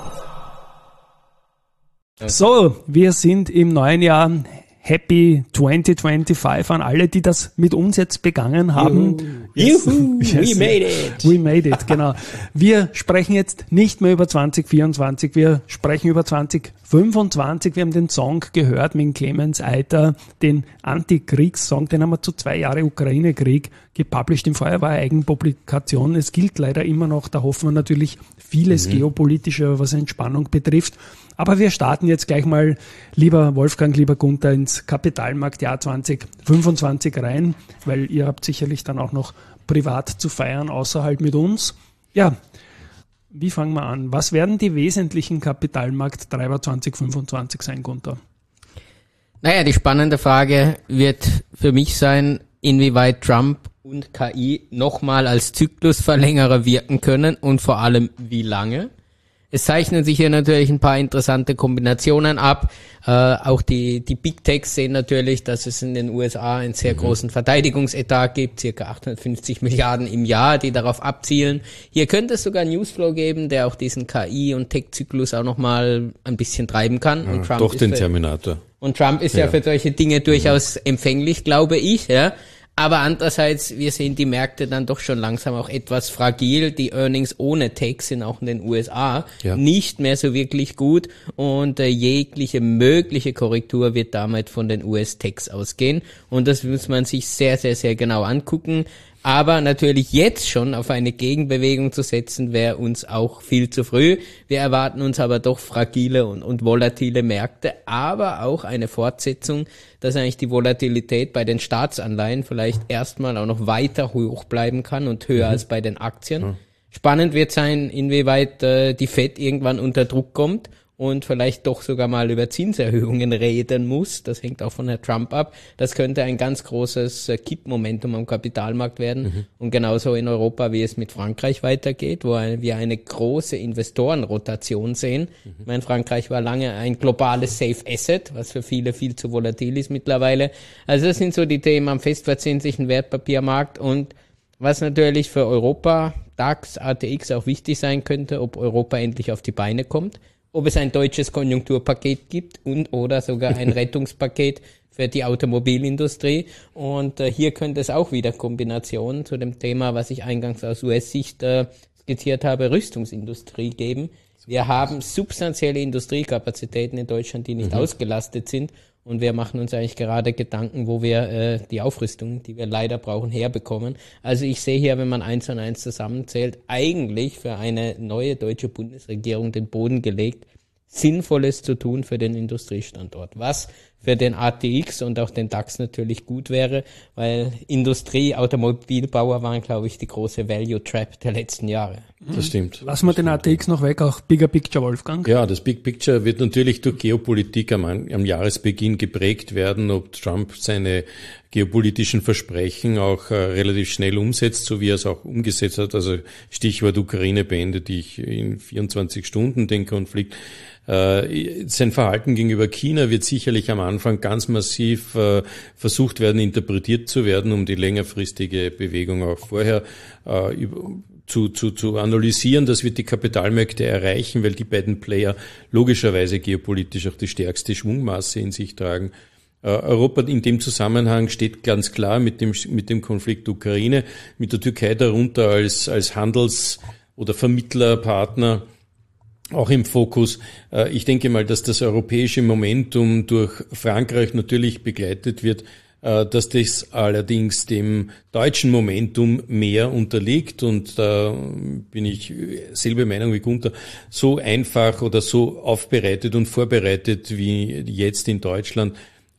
So, wir sind im neuen Jahr. Happy zwanzig fünfundzwanzig an alle, die das mit uns jetzt begangen haben. Juhu, we made it. We made it, genau. Wir sprechen jetzt nicht mehr über zwanzig vierundzwanzig, wir sprechen über zwanzig fünfundzwanzig. Wir haben den Song gehört mit Clemens Eiter, den Antikriegssong, den haben wir zu zwei Jahre Ukraine-Krieg gepublished. Im Vorjahr war eine Eigenpublikation. Es gilt leider immer noch, da hoffen wir natürlich vieles mhm. Geopolitische, was Entspannung betrifft. Aber wir starten jetzt gleich mal, lieber Wolfgang, lieber Gunther, ins Kapitalmarktjahr zwanzig fünfundzwanzig rein, weil ihr habt sicherlich dann auch noch privat zu feiern, außerhalb mit uns. Ja, wie fangen wir an? Was werden die wesentlichen Kapitalmarkttreiber zwanzig fünfundzwanzig sein, Gunther? Naja, die spannende Frage wird für mich sein, inwieweit Trump und K I nochmal als Zyklusverlängerer wirken können und vor allem wie lange. Es zeichnen sich hier natürlich ein paar interessante Kombinationen ab. Äh, auch die die Big Techs sehen natürlich, dass es in den U S A einen sehr mhm. großen Verteidigungsetat gibt, circa achthundertfünfzig Milliarden im Jahr, die darauf abzielen. Hier könnte es sogar einen Newsflow geben, der auch diesen K I- und Tech-Zyklus auch nochmal ein bisschen treiben kann. Ja, und Trump doch ist den für, Terminator. Und Trump ist ja, ja für solche Dinge durchaus mhm. empfänglich, glaube ich, ja. Aber andererseits, wir sehen die Märkte dann doch schon langsam auch etwas fragil. Die Earnings ohne Tech sind auch in den U S A ja. nicht mehr so wirklich gut und äh, jegliche mögliche Korrektur wird damit von den U S-Techs ausgehen. Und das muss man sich sehr, sehr, sehr genau angucken. Aber natürlich jetzt schon auf eine Gegenbewegung zu setzen, wäre uns auch viel zu früh. Wir erwarten uns aber doch fragile und, und volatile Märkte, aber auch eine Fortsetzung, dass eigentlich die Volatilität bei den Staatsanleihen vielleicht erstmal auch noch weiter hoch bleiben kann und höher mhm. als bei den Aktien. Mhm. Spannend wird sein, inwieweit äh, die Fed irgendwann unter Druck kommt und vielleicht doch sogar mal über Zinserhöhungen reden muss. Das hängt auch von Herrn Trump ab. Das könnte ein ganz großes äh, Kippmomentum am Kapitalmarkt werden. Mhm. Und genauso in Europa, wie es mit Frankreich weitergeht, wo ein, wir eine große Investorenrotation sehen. Mhm. Ich meine, Frankreich war lange ein globales Safe Asset, was für viele viel zu volatil ist mittlerweile. Also das sind so die Themen am festverzinslichen Wertpapiermarkt und was natürlich für Europa, DAX, A T X auch wichtig sein könnte, ob Europa endlich auf die Beine kommt. Ob es ein deutsches Konjunkturpaket gibt und oder sogar ein Rettungspaket für die Automobilindustrie. Und äh, hier könnte es auch wieder Kombinationen zu dem Thema, was ich eingangs aus U S-Sicht äh, skizziert habe, Rüstungsindustrie geben. Wir haben substanzielle Industriekapazitäten in Deutschland, die nicht mhm. ausgelastet sind. Und wir machen uns eigentlich gerade Gedanken, wo wir äh, die Aufrüstung, die wir leider brauchen, herbekommen. Also ich sehe hier, wenn man eins und eins zusammenzählt, eigentlich für eine neue deutsche Bundesregierung den Boden gelegt, Sinnvolles zu tun für den Industriestandort. Was für den A T X und auch den DAX natürlich gut wäre, weil Industrie, Automobilbauer waren, glaube ich, die große Value Trap der letzten Jahre. Das stimmt. Lassen wir den A T X noch weg, auch Bigger Picture, Wolfgang. Ja, das Big Picture wird natürlich durch Geopolitik am, am Jahresbeginn geprägt werden, ob Trump seine geopolitischen Versprechen auch äh, relativ schnell umsetzt, so wie er es auch umgesetzt hat. Also Stichwort Ukraine beendete ich in vierundzwanzig Stunden den Konflikt. Äh, sein Verhalten gegenüber China wird sicherlich am Anfang ganz massiv äh, versucht werden, interpretiert zu werden, um die längerfristige Bewegung auch vorher äh, über, zu, zu, zu analysieren. Das wird die Kapitalmärkte erreichen, weil die beiden Player logischerweise geopolitisch auch die stärkste Schwungmasse in sich tragen. Europa in dem Zusammenhang steht ganz klar mit dem, mit dem Konflikt Ukraine, mit der Türkei darunter als, als Handels- oder Vermittlerpartner auch im Fokus. Ich denke mal, dass das europäische Momentum durch Frankreich natürlich begleitet wird, dass das allerdings dem deutschen Momentum mehr unterliegt, und da bin ich selbe Meinung wie Gunther, so einfach oder so aufbereitet und vorbereitet wie jetzt in Deutschland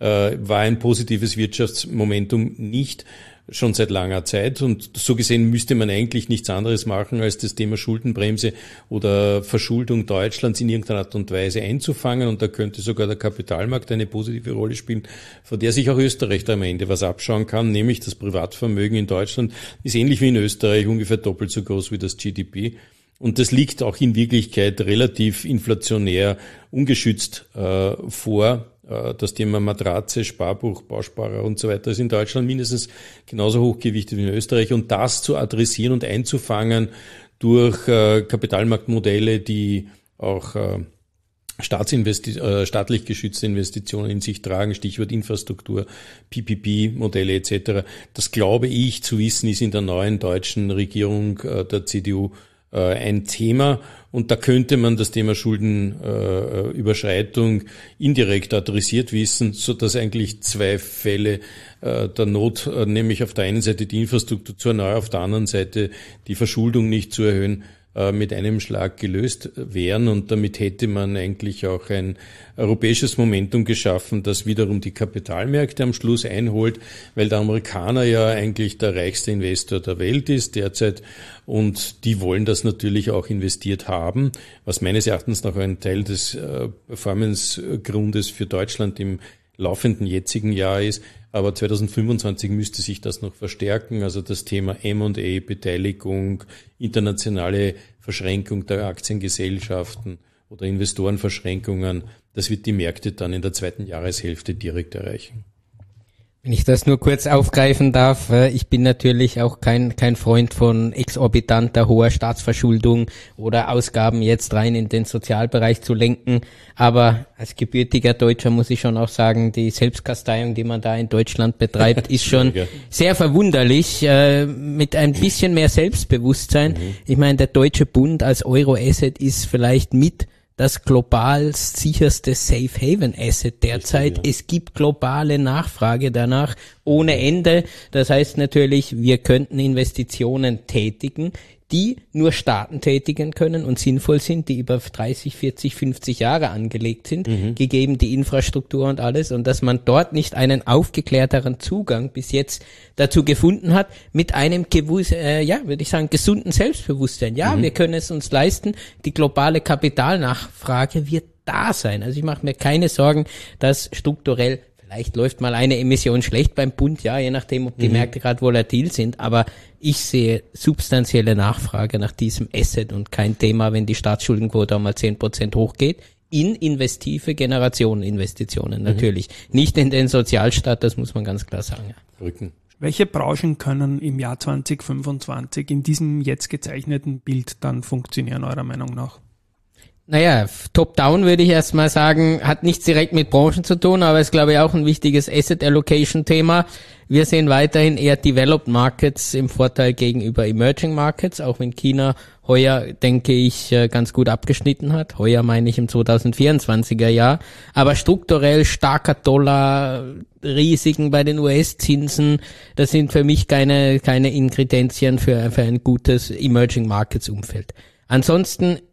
war ein positives Wirtschaftsmomentum nicht, schon seit langer Zeit. Und so gesehen müsste man eigentlich nichts anderes machen, als das Thema Schuldenbremse oder Verschuldung Deutschlands in irgendeiner Art und Weise einzufangen. Und da könnte sogar der Kapitalmarkt eine positive Rolle spielen, von der sich auch Österreich da am Ende was abschauen kann, nämlich das Privatvermögen in Deutschland ist ähnlich wie in Österreich ungefähr doppelt so groß wie das G D P. Und das liegt auch in Wirklichkeit relativ inflationär ungeschützt äh, vor. Das Thema Matratze, Sparbuch, Bausparer und so weiter ist in Deutschland mindestens genauso hochgewichtet wie in Österreich. Und das zu adressieren und einzufangen durch äh, Kapitalmarktmodelle, die auch äh, Staatsinvesti- äh, staatlich geschützte Investitionen in sich tragen, Stichwort Infrastruktur, P P P-Modelle et cetera. Das glaube ich zu wissen, ist in der neuen deutschen Regierung äh, der C D U äh, ein Thema. Und da könnte man das Thema Schuldenüberschreitung äh, indirekt adressiert wissen, so dass eigentlich zwei Fälle äh, der Not, äh, nämlich auf der einen Seite die Infrastruktur zu erneuern, auf der anderen Seite die Verschuldung nicht zu erhöhen, äh, mit einem Schlag gelöst wären. Und damit hätte man eigentlich auch ein europäisches Momentum geschaffen, das wiederum die Kapitalmärkte am Schluss einholt, weil der Amerikaner ja eigentlich der reichste Investor der Welt ist derzeit. Und die wollen das natürlich auch investiert haben, was meines Erachtens noch ein Teil des äh, Performance-Grundes für Deutschland im laufenden jetzigen Jahr ist. Aber zweitausendfünfundzwanzig müsste sich das noch verstärken. Also das Thema M und A, Beteiligung, internationale Verschränkung der Aktiengesellschaften oder Investorenverschränkungen, das wird die Märkte dann in der zweiten Jahreshälfte direkt erreichen. Wenn ich das nur kurz aufgreifen darf, ich bin natürlich auch kein kein Freund von exorbitanter hoher Staatsverschuldung oder Ausgaben jetzt rein in den Sozialbereich zu lenken, aber als gebürtiger Deutscher muss ich schon auch sagen, die Selbstkasteiung, die man da in Deutschland betreibt, ist schon sehr verwunderlich, äh, mit ein bisschen mehr Selbstbewusstsein. Mhm. Ich meine, der Deutsche Bund als Euro-Asset ist vielleicht mit das global sicherste Safe Haven Asset derzeit. Richtig, ja. Es gibt globale Nachfrage danach ohne Ende. Das heißt natürlich, wir könnten Investitionen tätigen, die nur Staaten tätigen können und sinnvoll sind, die über dreißig, vierzig, fünfzig Jahre angelegt sind, mhm. gegeben die Infrastruktur und alles, und dass man dort nicht einen aufgeklärteren Zugang bis jetzt dazu gefunden hat, mit einem gewus- äh, ja, würde ich sagen, gesunden Selbstbewusstsein. Ja, mhm. wir können es uns leisten, die globale Kapitalnachfrage wird da sein. Also ich mache mir keine Sorgen, dass strukturell vielleicht läuft mal eine Emission schlecht beim Bund, ja, je nachdem, ob die mhm. Märkte gerade volatil sind, aber ich sehe substanzielle Nachfrage nach diesem Asset und kein Thema, wenn die Staatsschuldenquote einmal zehn Prozent hochgeht, in investive Generationeninvestitionen natürlich. Mhm. Nicht in den Sozialstaat, das muss man ganz klar sagen. Ja. Rücken. Welche Branchen können im Jahr zwanzig fünfundzwanzig in diesem jetzt gezeichneten Bild dann funktionieren, eurer Meinung nach? Naja, Top-Down würde ich erstmal sagen, hat nichts direkt mit Branchen zu tun, aber ist, glaube ich, auch ein wichtiges Asset-Allocation-Thema. Wir sehen weiterhin eher Developed Markets im Vorteil gegenüber Emerging Markets, auch wenn China heuer, denke ich, ganz gut abgeschnitten hat. Heuer meine ich im zweitausendvierundzwanziger Jahr. Aber strukturell starker Dollar, Risiken bei den U S-Zinsen, das sind für mich keine, keine Inkredenzien für, für ein gutes Emerging Markets-Umfeld. Ansonsten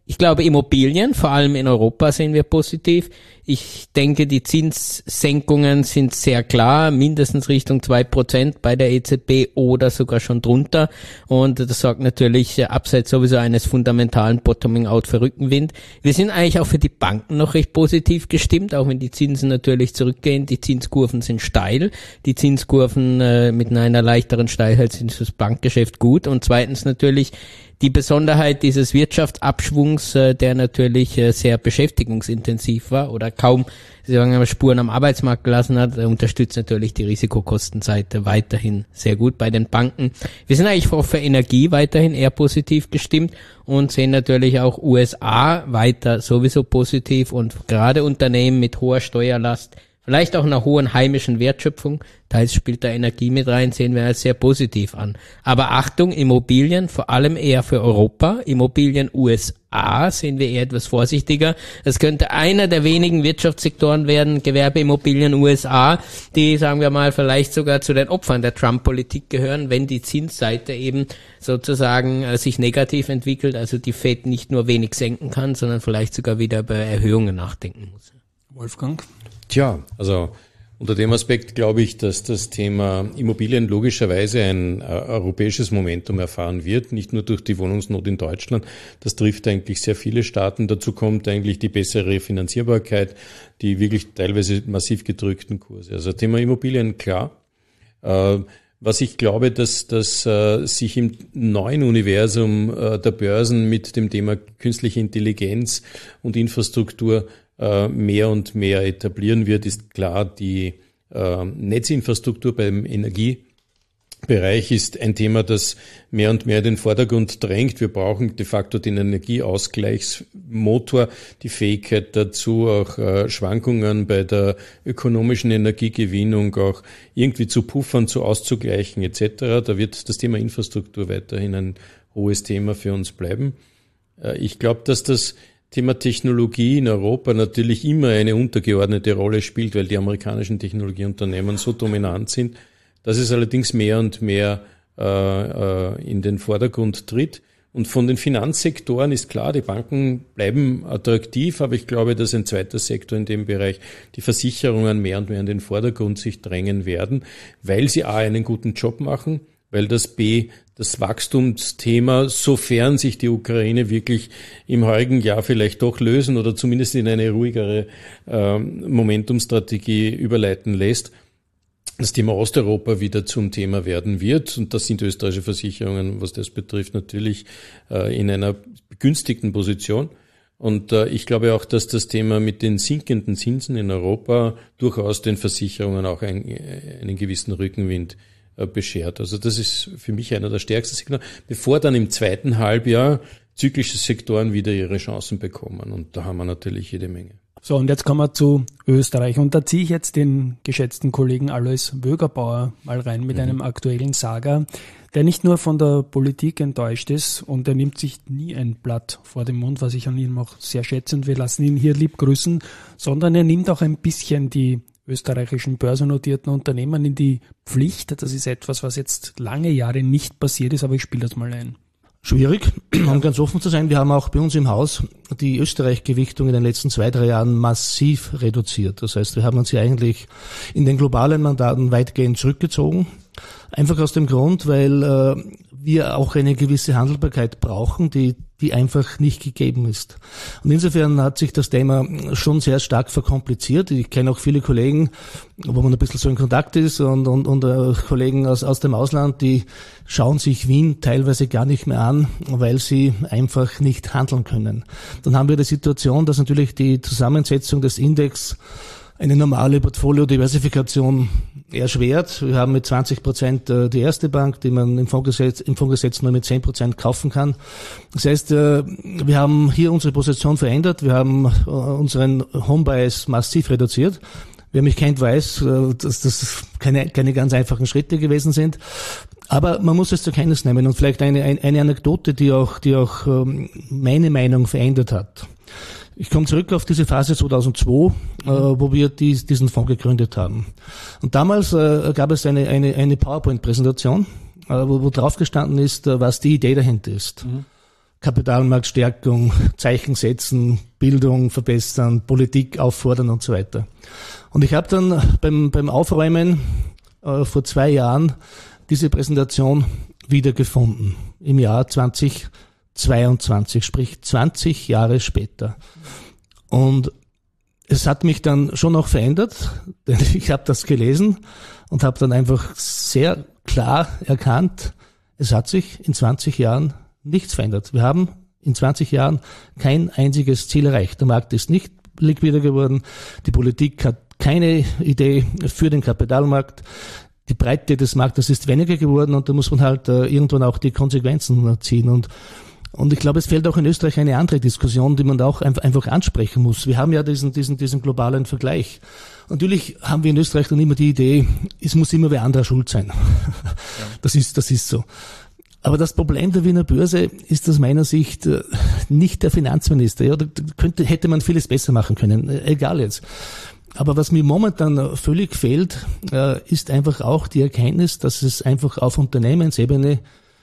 Ich glaube, Immobilien, vor allem in Europa, sehen wir positiv. Ich denke, die Zinssenkungen sind sehr klar, mindestens Richtung zwei Prozent bei der E Z B oder sogar schon drunter. Und das sorgt natürlich abseits sowieso eines fundamentalen Bottoming-out für Rückenwind. Wir sind eigentlich auch für die Banken noch recht positiv gestimmt, auch wenn die Zinsen natürlich zurückgehen. Die Zinskurven sind steil. Die Zinskurven äh, mit einer leichteren Steilheit sind fürs Bankgeschäft gut. Und zweitens natürlich die Besonderheit dieses Wirtschaftsabschwungs, äh, der natürlich äh, sehr beschäftigungsintensiv war oder kaum, sagen wir mal, Spuren am Arbeitsmarkt gelassen hat, äh, unterstützt natürlich die Risikokostenseite weiterhin sehr gut bei den Banken. Wir sind eigentlich auch für Energie weiterhin eher positiv gestimmt und sehen natürlich auch U S A weiter sowieso positiv und gerade Unternehmen mit hoher Steuerlast, vielleicht auch einer hohen heimischen Wertschöpfung, teils spielt da Energie mit rein, sehen wir als sehr positiv an. Aber Achtung, Immobilien, vor allem eher für Europa, Immobilien U S A sehen wir eher etwas vorsichtiger. Das könnte einer der wenigen Wirtschaftssektoren werden, Gewerbeimmobilien U S A, die, sagen wir mal, vielleicht sogar zu den Opfern der Trump-Politik gehören, wenn die Zinsseite eben sozusagen äh, sich negativ entwickelt, also die Fed nicht nur wenig senken kann, sondern vielleicht sogar wieder über Erhöhungen nachdenken muss. Wolfgang? Tja, also unter dem Aspekt glaube ich, dass das Thema Immobilien logischerweise ein äh, europäisches Momentum erfahren wird, nicht nur durch die Wohnungsnot in Deutschland. Das trifft eigentlich sehr viele Staaten. Dazu kommt eigentlich die bessere Finanzierbarkeit, die wirklich teilweise massiv gedrückten Kurse. Also Thema Immobilien, klar. Äh, was ich glaube, dass, dass äh, sich im neuen Universum äh, der Börsen mit dem Thema künstliche Intelligenz und Infrastruktur mehr und mehr etablieren wird, ist klar, die äh, Netzinfrastruktur beim Energiebereich ist ein Thema, das mehr und mehr in den Vordergrund drängt. Wir brauchen de facto den Energieausgleichsmotor, die Fähigkeit dazu, auch äh, Schwankungen bei der ökonomischen Energiegewinnung auch irgendwie zu puffern, zu auszugleichen et cetera. Da wird das Thema Infrastruktur weiterhin ein hohes Thema für uns bleiben. Äh, ich glaube, dass das Thema Technologie in Europa natürlich immer eine untergeordnete Rolle spielt, weil die amerikanischen Technologieunternehmen so dominant sind, dass es allerdings mehr und mehr äh, in den Vordergrund tritt. Und von den Finanzsektoren ist klar, die Banken bleiben attraktiv, aber ich glaube, dass ein zweiter Sektor in dem Bereich, die Versicherungen, mehr und mehr in den Vordergrund sich drängen werden, weil sie A, einen guten Job machen, weil das B, das Wachstumsthema, sofern sich die Ukraine wirklich im heurigen Jahr vielleicht doch lösen oder zumindest in eine ruhigere äh, Momentumstrategie überleiten lässt, das Thema Osteuropa wieder zum Thema werden wird. Und das sind österreichische Versicherungen, was das betrifft, natürlich äh, in einer begünstigten Position. Und äh, ich glaube auch, dass das Thema mit den sinkenden Zinsen in Europa durchaus den Versicherungen auch ein, einen gewissen Rückenwind beschert. Also das ist für mich einer der stärksten Signale, bevor dann im zweiten Halbjahr zyklische Sektoren wieder ihre Chancen bekommen. Und da haben wir natürlich jede Menge. So, und jetzt kommen wir zu Österreich. Und da ziehe ich jetzt den geschätzten Kollegen Alois Wögerbauer mal rein mit mhm. einem aktuellen Saga, der nicht nur von der Politik enttäuscht ist und er nimmt sich nie ein Blatt vor den Mund, was ich an ihm auch sehr schätze und wir lassen ihn hier lieb grüßen, sondern er nimmt auch ein bisschen die österreichischen börsennotierten Unternehmen in die Pflicht. Das ist etwas, was jetzt lange Jahre nicht passiert ist, aber ich spiele das mal ein. Schwierig, um ganz offen zu sein. Wir haben auch bei uns im Haus die Österreich-Gewichtung in den letzten zwei, drei Jahren massiv reduziert. Das heißt, wir haben uns hier eigentlich in den globalen Mandaten weitgehend zurückgezogen. Einfach aus dem Grund, weil äh, wir auch eine gewisse Handelbarkeit brauchen, die die einfach nicht gegeben ist. Und insofern hat sich das Thema schon sehr stark verkompliziert. Ich kenne auch viele Kollegen, wo man ein bisschen so in Kontakt ist und, und, und äh, Kollegen aus, aus dem Ausland, die schauen sich Wien teilweise gar nicht mehr an, weil sie einfach nicht handeln können. Dann haben wir die Situation, dass natürlich die Zusammensetzung des Index eine normale Portfolio-Diversifikation erschwert. Wir haben mit zwanzig Prozent die erste Bank, die man im Fondsgesetz, im Fondsgesetz nur mit zehn Prozent kaufen kann. Das heißt, wir haben hier unsere Position verändert. Wir haben unseren Homebias massiv reduziert. Wer mich kennt, weiß, dass das keine, keine ganz einfachen Schritte gewesen sind. Aber man muss es zur Kenntnis nehmen und vielleicht eine, eine Anekdote, die auch, die auch meine Meinung verändert hat. Ich komme zurück auf diese Phase zweitausendzwei, äh, wo wir dies, diesen Fonds gegründet haben. Und damals äh, gab es eine, eine, eine PowerPoint-Präsentation, äh, wo, wo drauf gestanden ist, äh, was die Idee dahinter ist. Mhm. Kapitalmarktstärkung, Zeichen setzen, Bildung verbessern, Politik auffordern und so weiter. Und ich habe dann beim, beim Aufräumen äh, vor zwei Jahren diese Präsentation wiedergefunden, im Jahr zweitausendzweiundzwanzig, sprich zwanzig Jahre später. Und es hat mich dann schon noch verändert, denn ich habe das gelesen und habe dann einfach sehr klar erkannt, es hat sich in zwanzig Jahren nichts verändert. Wir haben in zwanzig Jahren kein einziges Ziel erreicht. Der Markt ist nicht liquider geworden, die Politik hat keine Idee für den Kapitalmarkt, die Breite des Marktes ist weniger geworden und da muss man halt äh, irgendwann auch die Konsequenzen äh, ziehen. Und Und ich glaube, es fehlt auch in Österreich eine andere Diskussion, die man da auch einfach ansprechen muss. Wir haben ja diesen, diesen, diesen globalen Vergleich. Natürlich haben wir in Österreich dann immer die Idee, es muss immer wer anderer schuld sein. Ja. Das ist, das ist so. Aber das Problem der Wiener Börse ist aus meiner Sicht nicht der Finanzminister. Ja, da könnte, hätte man vieles besser machen können. Egal jetzt. Aber was mir momentan völlig fehlt, ist einfach auch die Erkenntnis, dass es einfach auf Unternehmensebene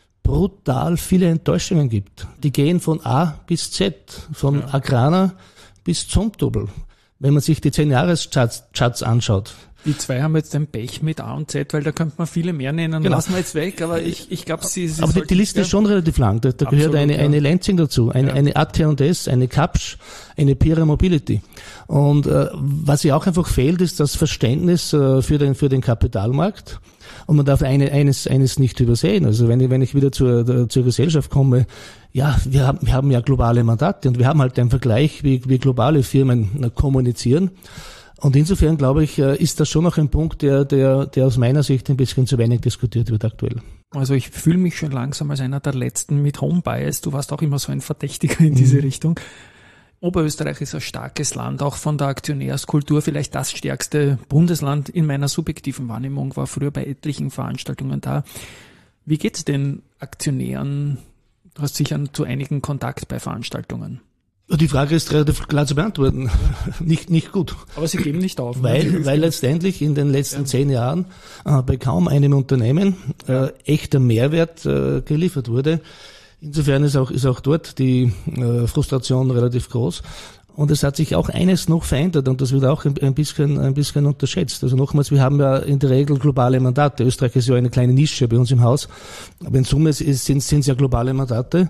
brutal viele Enttäuschungen gibt. Die gehen von A bis Z, von ja. Agrana bis Zumtobel. Wenn man sich die zehn-Jahres-Charts anschaut. Die zwei haben jetzt den Pech mit A und Z, weil da könnte man viele mehr nennen. Genau. Lassen wir jetzt weg, aber ich, ich glaube, sie, sie Aber die, die Liste ist schon relativ lang. Da, da gehört eine, ja. eine Lansing dazu, eine, ja. eine A T und S, eine Kapsch, eine Pira Mobility. Und äh, was ja auch einfach fehlt, ist das Verständnis äh, für den für den Kapitalmarkt. Und man darf eine, eines eines nicht übersehen. Also wenn ich wenn ich wieder zur zur Gesellschaft komme, ja, wir haben wir haben ja globale Mandate und wir haben halt einen Vergleich, wie wie globale Firmen kommunizieren. Und insofern glaube ich, ist das schon noch ein Punkt, der der der aus meiner Sicht ein bisschen zu wenig diskutiert wird aktuell. Also ich fühle mich schon langsam als einer der Letzten mit Home Bias. Du warst auch immer so ein Verdächtiger in diese mhm. Richtung. Oberösterreich ist ein starkes Land, auch von der Aktionärskultur, vielleicht das stärkste Bundesland in meiner subjektiven Wahrnehmung, war früher bei etlichen Veranstaltungen da. Wie geht's den Aktionären? Du hast sicher zu einigen Kontakt bei Veranstaltungen. Die Frage ist relativ klar zu beantworten. nicht, nicht gut. Aber Sie geben nicht auf. Weil, weil letztendlich in den letzten ja. zehn Jahren äh, bei kaum einem Unternehmen äh, echter Mehrwert äh, geliefert wurde. Insofern ist auch, ist auch dort die äh, Frustration relativ groß. Und es hat sich auch eines noch verändert und das wird auch ein, ein bisschen, ein bisschen unterschätzt. Also nochmals, wir haben ja in der Regel globale Mandate. Österreich ist ja eine kleine Nische bei uns im Haus. Aber in Summe ist, sind, sind es ja globale Mandate.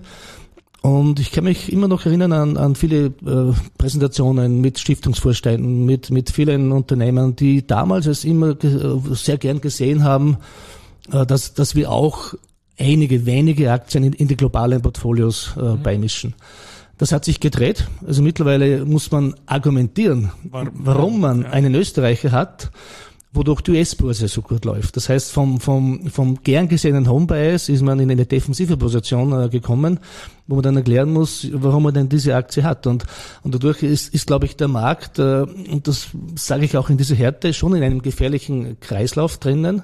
Und ich kann mich immer noch erinnern an, an viele äh, Präsentationen mit Stiftungsvorständen, mit, mit vielen Unternehmern, die damals es immer ge- sehr gern gesehen haben, äh, dass, dass wir auch einige wenige Aktien in, in die globalen Portfolios äh, mhm. beimischen. Das hat sich gedreht. Also mittlerweile muss man argumentieren, warum, warum man ja. einen Österreicher hat, wodurch die U S-Börse so gut läuft. Das heißt, vom, vom, vom gern gesehenen Home-Bias ist man in eine defensive Position äh, gekommen, wo man dann erklären muss, warum man denn diese Aktie hat. Und, und dadurch ist, ist, glaube ich, der Markt, äh, und das sage ich auch in dieser Härte, schon in einem gefährlichen Kreislauf drinnen,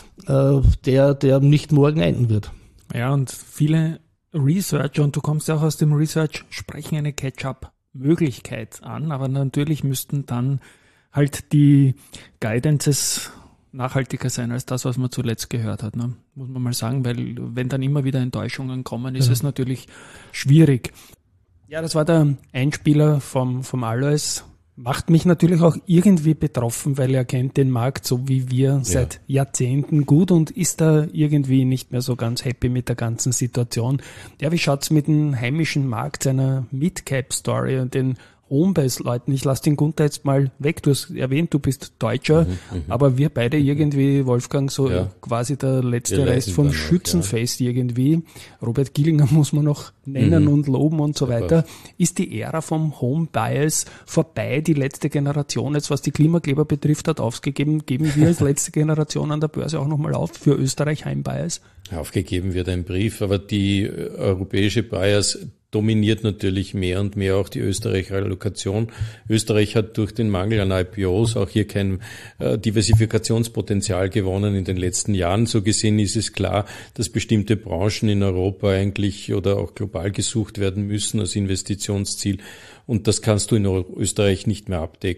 äh, der, der nicht morgen enden wird. Ja, und viele Researcher, und du kommst ja auch aus dem Research, sprechen eine Catch-up-Möglichkeit an, aber natürlich müssten dann halt die Guidances nachhaltiger sein als das, was man zuletzt gehört hat, ne? Muss man mal sagen, weil wenn dann immer wieder Enttäuschungen kommen, ist ja. es natürlich schwierig. Ja, das war der Einspieler vom, vom Alois. Macht mich natürlich auch irgendwie betroffen, weil er kennt den Markt so wie wir ja. seit Jahrzehnten gut und ist da irgendwie nicht mehr so ganz happy mit der ganzen Situation. Ja, wie schaut's mit dem heimischen Markt, seiner Mid-Cap-Story und den Homebase-Leuten? Ich lasse den Gunther jetzt mal weg. Du hast erwähnt, du bist Deutscher, mhm, aber wir beide irgendwie, Wolfgang, so ja. quasi der letzte Rest vom Schützenfest ja. irgendwie. Robert Gillinger muss man noch nennen mhm. und loben und so weiter. Ist die Ära vom Home-Bias vorbei? Die letzte Generation, jetzt was die Klimakleber betrifft, hat aufgegeben. Geben wir als letzte Generation an der Börse auch nochmal auf für Österreich Heim-Bias? Aufgegeben wird ein Brief, aber die europäische Bias dominiert natürlich mehr und mehr auch die Österreicher Allokation. Österreich hat durch den Mangel an I P Os auch hier kein äh, Diversifikationspotenzial gewonnen in den letzten Jahren. So gesehen ist es klar, dass bestimmte Branchen in Europa eigentlich oder auch global gesucht werden müssen als Investitionsziel. Und das kannst du in Österreich nicht mehr abdecken.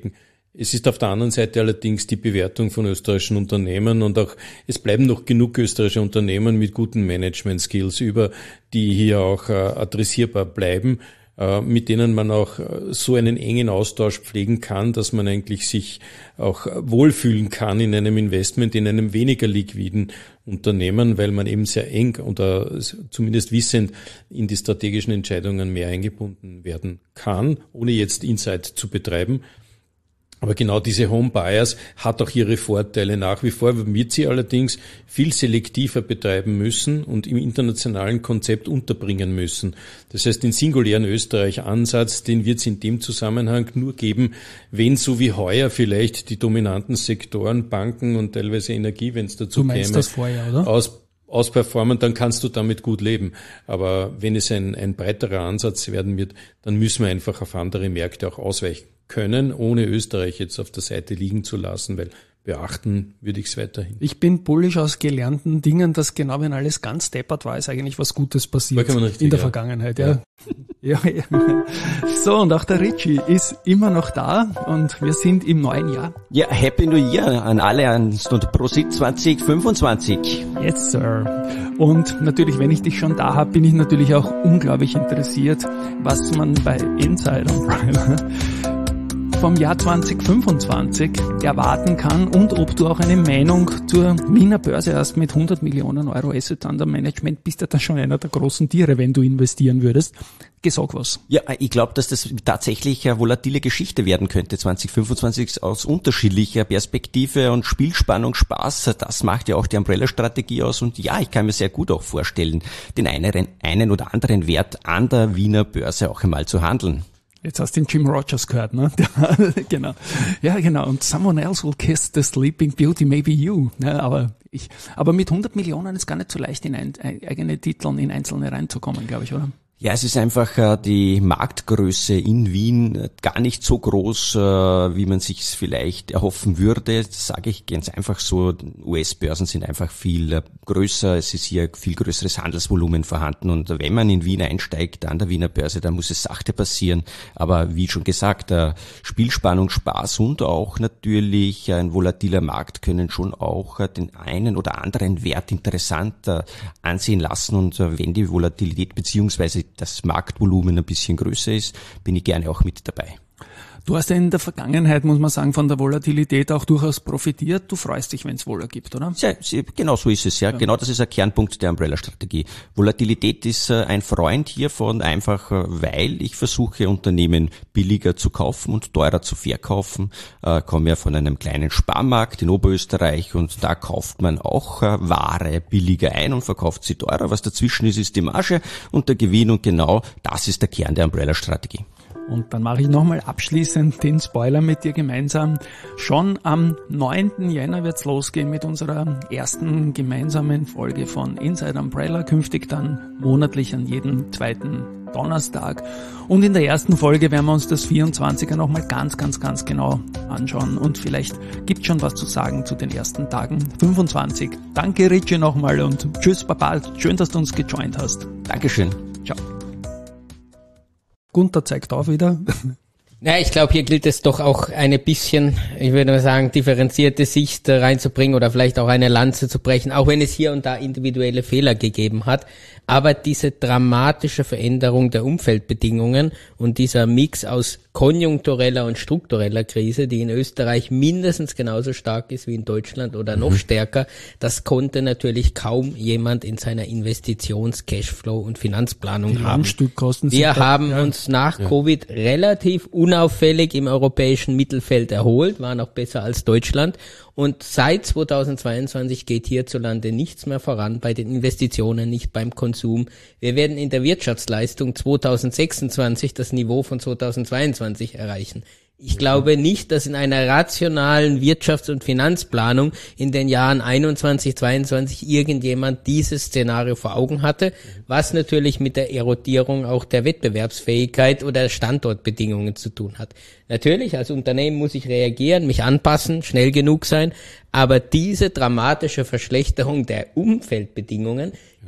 Es ist auf der anderen Seite allerdings die Bewertung von österreichischen Unternehmen und auch es bleiben noch genug österreichische Unternehmen mit guten Management-Skills über, die hier auch äh, adressierbar bleiben, äh, mit denen man auch äh, so einen engen Austausch pflegen kann, dass man eigentlich sich auch wohlfühlen kann in einem Investment, in einem weniger liquiden Unternehmen, weil man eben sehr eng oder zumindest wissend in die strategischen Entscheidungen mehr eingebunden werden kann, ohne jetzt Insight zu betreiben. Aber genau diese Home Buyers hat auch ihre Vorteile. Nach wie vor wird sie allerdings viel selektiver betreiben müssen und im internationalen Konzept unterbringen müssen. Das heißt, den singulären Österreich-Ansatz, den wird es in dem Zusammenhang nur geben, wenn so wie heuer vielleicht die dominanten Sektoren, Banken und teilweise Energie, wenn es dazu käme, du meinst das vorher, oder? aus ausperformen, dann kannst du damit gut leben. Aber wenn es ein, ein breiterer Ansatz werden wird, dann müssen wir einfach auf andere Märkte auch ausweichen können, ohne Österreich jetzt auf der Seite liegen zu lassen, weil beachten würde ich es weiterhin. Ich bin bullisch aus gelernten Dingen, dass genau wenn alles ganz deppert war, ist eigentlich was Gutes passiert richtig, in der ja. Vergangenheit. Ja. Ja. Ja, ja. So, und auch der Richie ist immer noch da und wir sind im neuen Jahr. Ja, Happy New Year an alle und Prosit zwanzig fünfundzwanzig. Yes, Sir. Und natürlich, wenn ich dich schon da habe, bin ich natürlich auch unglaublich interessiert, was man bei Insider vom Jahr zwanzig fünfundzwanzig erwarten kann und ob du auch eine Meinung zur Wiener Börse hast mit hundert Millionen Euro Assets under Management. Bist du da schon einer der großen Tiere, wenn du investieren würdest? Sag was. Ja, ich glaube, dass das tatsächlich eine volatile Geschichte werden könnte. zwanzig fünfundzwanzig aus unterschiedlicher Perspektive und Spielspannung, Spaß. Das macht ja auch die Umbrella-Strategie aus. Und ja, ich kann mir sehr gut auch vorstellen, den einen, einen oder anderen Wert an der Wiener Börse auch einmal zu handeln. Jetzt hast du den Jim Rogers gehört, ne? Genau. Ja, genau. Und someone else will kiss the sleeping beauty, maybe you. Ja, aber ich, aber mit hundert Millionen ist gar nicht so leicht in ein, eigene Titel und in einzelne reinzukommen, glaube ich, oder? Ja, es ist einfach äh, die Marktgröße in Wien äh, gar nicht so groß, äh, wie man sich es vielleicht erhoffen würde. Das sage ich ganz einfach so. U S-Börsen sind einfach viel äh, größer. Es ist hier viel größeres Handelsvolumen vorhanden. Und wenn man in Wien einsteigt, an der Wiener Börse, dann muss es sachte passieren. Aber wie schon gesagt, äh, Spielspannung, Spaß und auch natürlich ein volatiler Markt können schon auch äh, den einen oder anderen Wert interessant äh, ansehen lassen. Und äh, wenn die Volatilität beziehungsweise das Marktvolumen ein bisschen größer ist, bin ich gerne auch mit dabei. Du hast ja in der Vergangenheit, muss man sagen, von der Volatilität auch durchaus profitiert. Du freust dich, wenn es Vola gibt, oder? Ja, genau so ist es, ja. ja. Genau das ist ein Kernpunkt der Umbrella-Strategie. Volatilität ist ein Freund hiervon, einfach weil ich versuche, Unternehmen billiger zu kaufen und teurer zu verkaufen. Ich komme ja von einem kleinen Sparmarkt in Oberösterreich und da kauft man auch Ware billiger ein und verkauft sie teurer. Was dazwischen ist, ist die Marge und der Gewinn und genau das ist der Kern der Umbrella-Strategie. Und dann mache ich nochmal abschließend den Spoiler mit dir gemeinsam. Schon am neunten Jänner wird's losgehen mit unserer ersten gemeinsamen Folge von Inside Umbrella. Künftig dann monatlich an jedem zweiten Donnerstag. Und in der ersten Folge werden wir uns das vierundzwanziger nochmal ganz, ganz, ganz genau anschauen. Und vielleicht gibt's schon was zu sagen zu den ersten Tagen fünfundzwanzig. Danke Richie nochmal und tschüss Papa. Schön, dass du uns gejoint hast. Dankeschön. Ciao. Gunther zeigt auch wieder. Ja, ich glaube, hier gilt es doch auch eine bisschen, ich würde mal sagen, differenzierte Sicht reinzubringen oder vielleicht auch eine Lanze zu brechen, auch wenn es hier und da individuelle Fehler gegeben hat. Aber diese dramatische Veränderung der Umfeldbedingungen und dieser Mix aus konjunktureller und struktureller Krise, die in Österreich mindestens genauso stark ist wie in Deutschland oder noch mhm. stärker, das konnte natürlich kaum jemand in seiner Investitions-, Cashflow- und Finanzplanung die haben. Wir haben ja. uns nach ja. Covid relativ unauffällig im europäischen Mittelfeld erholt, waren auch besser als Deutschland. Und seit zweitausendzweiundzwanzig geht hierzulande nichts mehr voran bei den Investitionen, nicht beim Konsum. Wir werden in der Wirtschaftsleistung zweitausendsechsundzwanzig das Niveau von zweitausendzweiundzwanzig erreichen. Ich glaube nicht, dass in einer rationalen Wirtschafts- und Finanzplanung in den Jahren einundzwanzig, zweiundzwanzig irgendjemand dieses Szenario vor Augen hatte, was natürlich mit der Erodierung auch der Wettbewerbsfähigkeit oder Standortbedingungen zu tun hat. Natürlich, als Unternehmen muss ich reagieren, mich anpassen, schnell genug sein, aber diese dramatische Verschlechterung der Umfeldbedingungen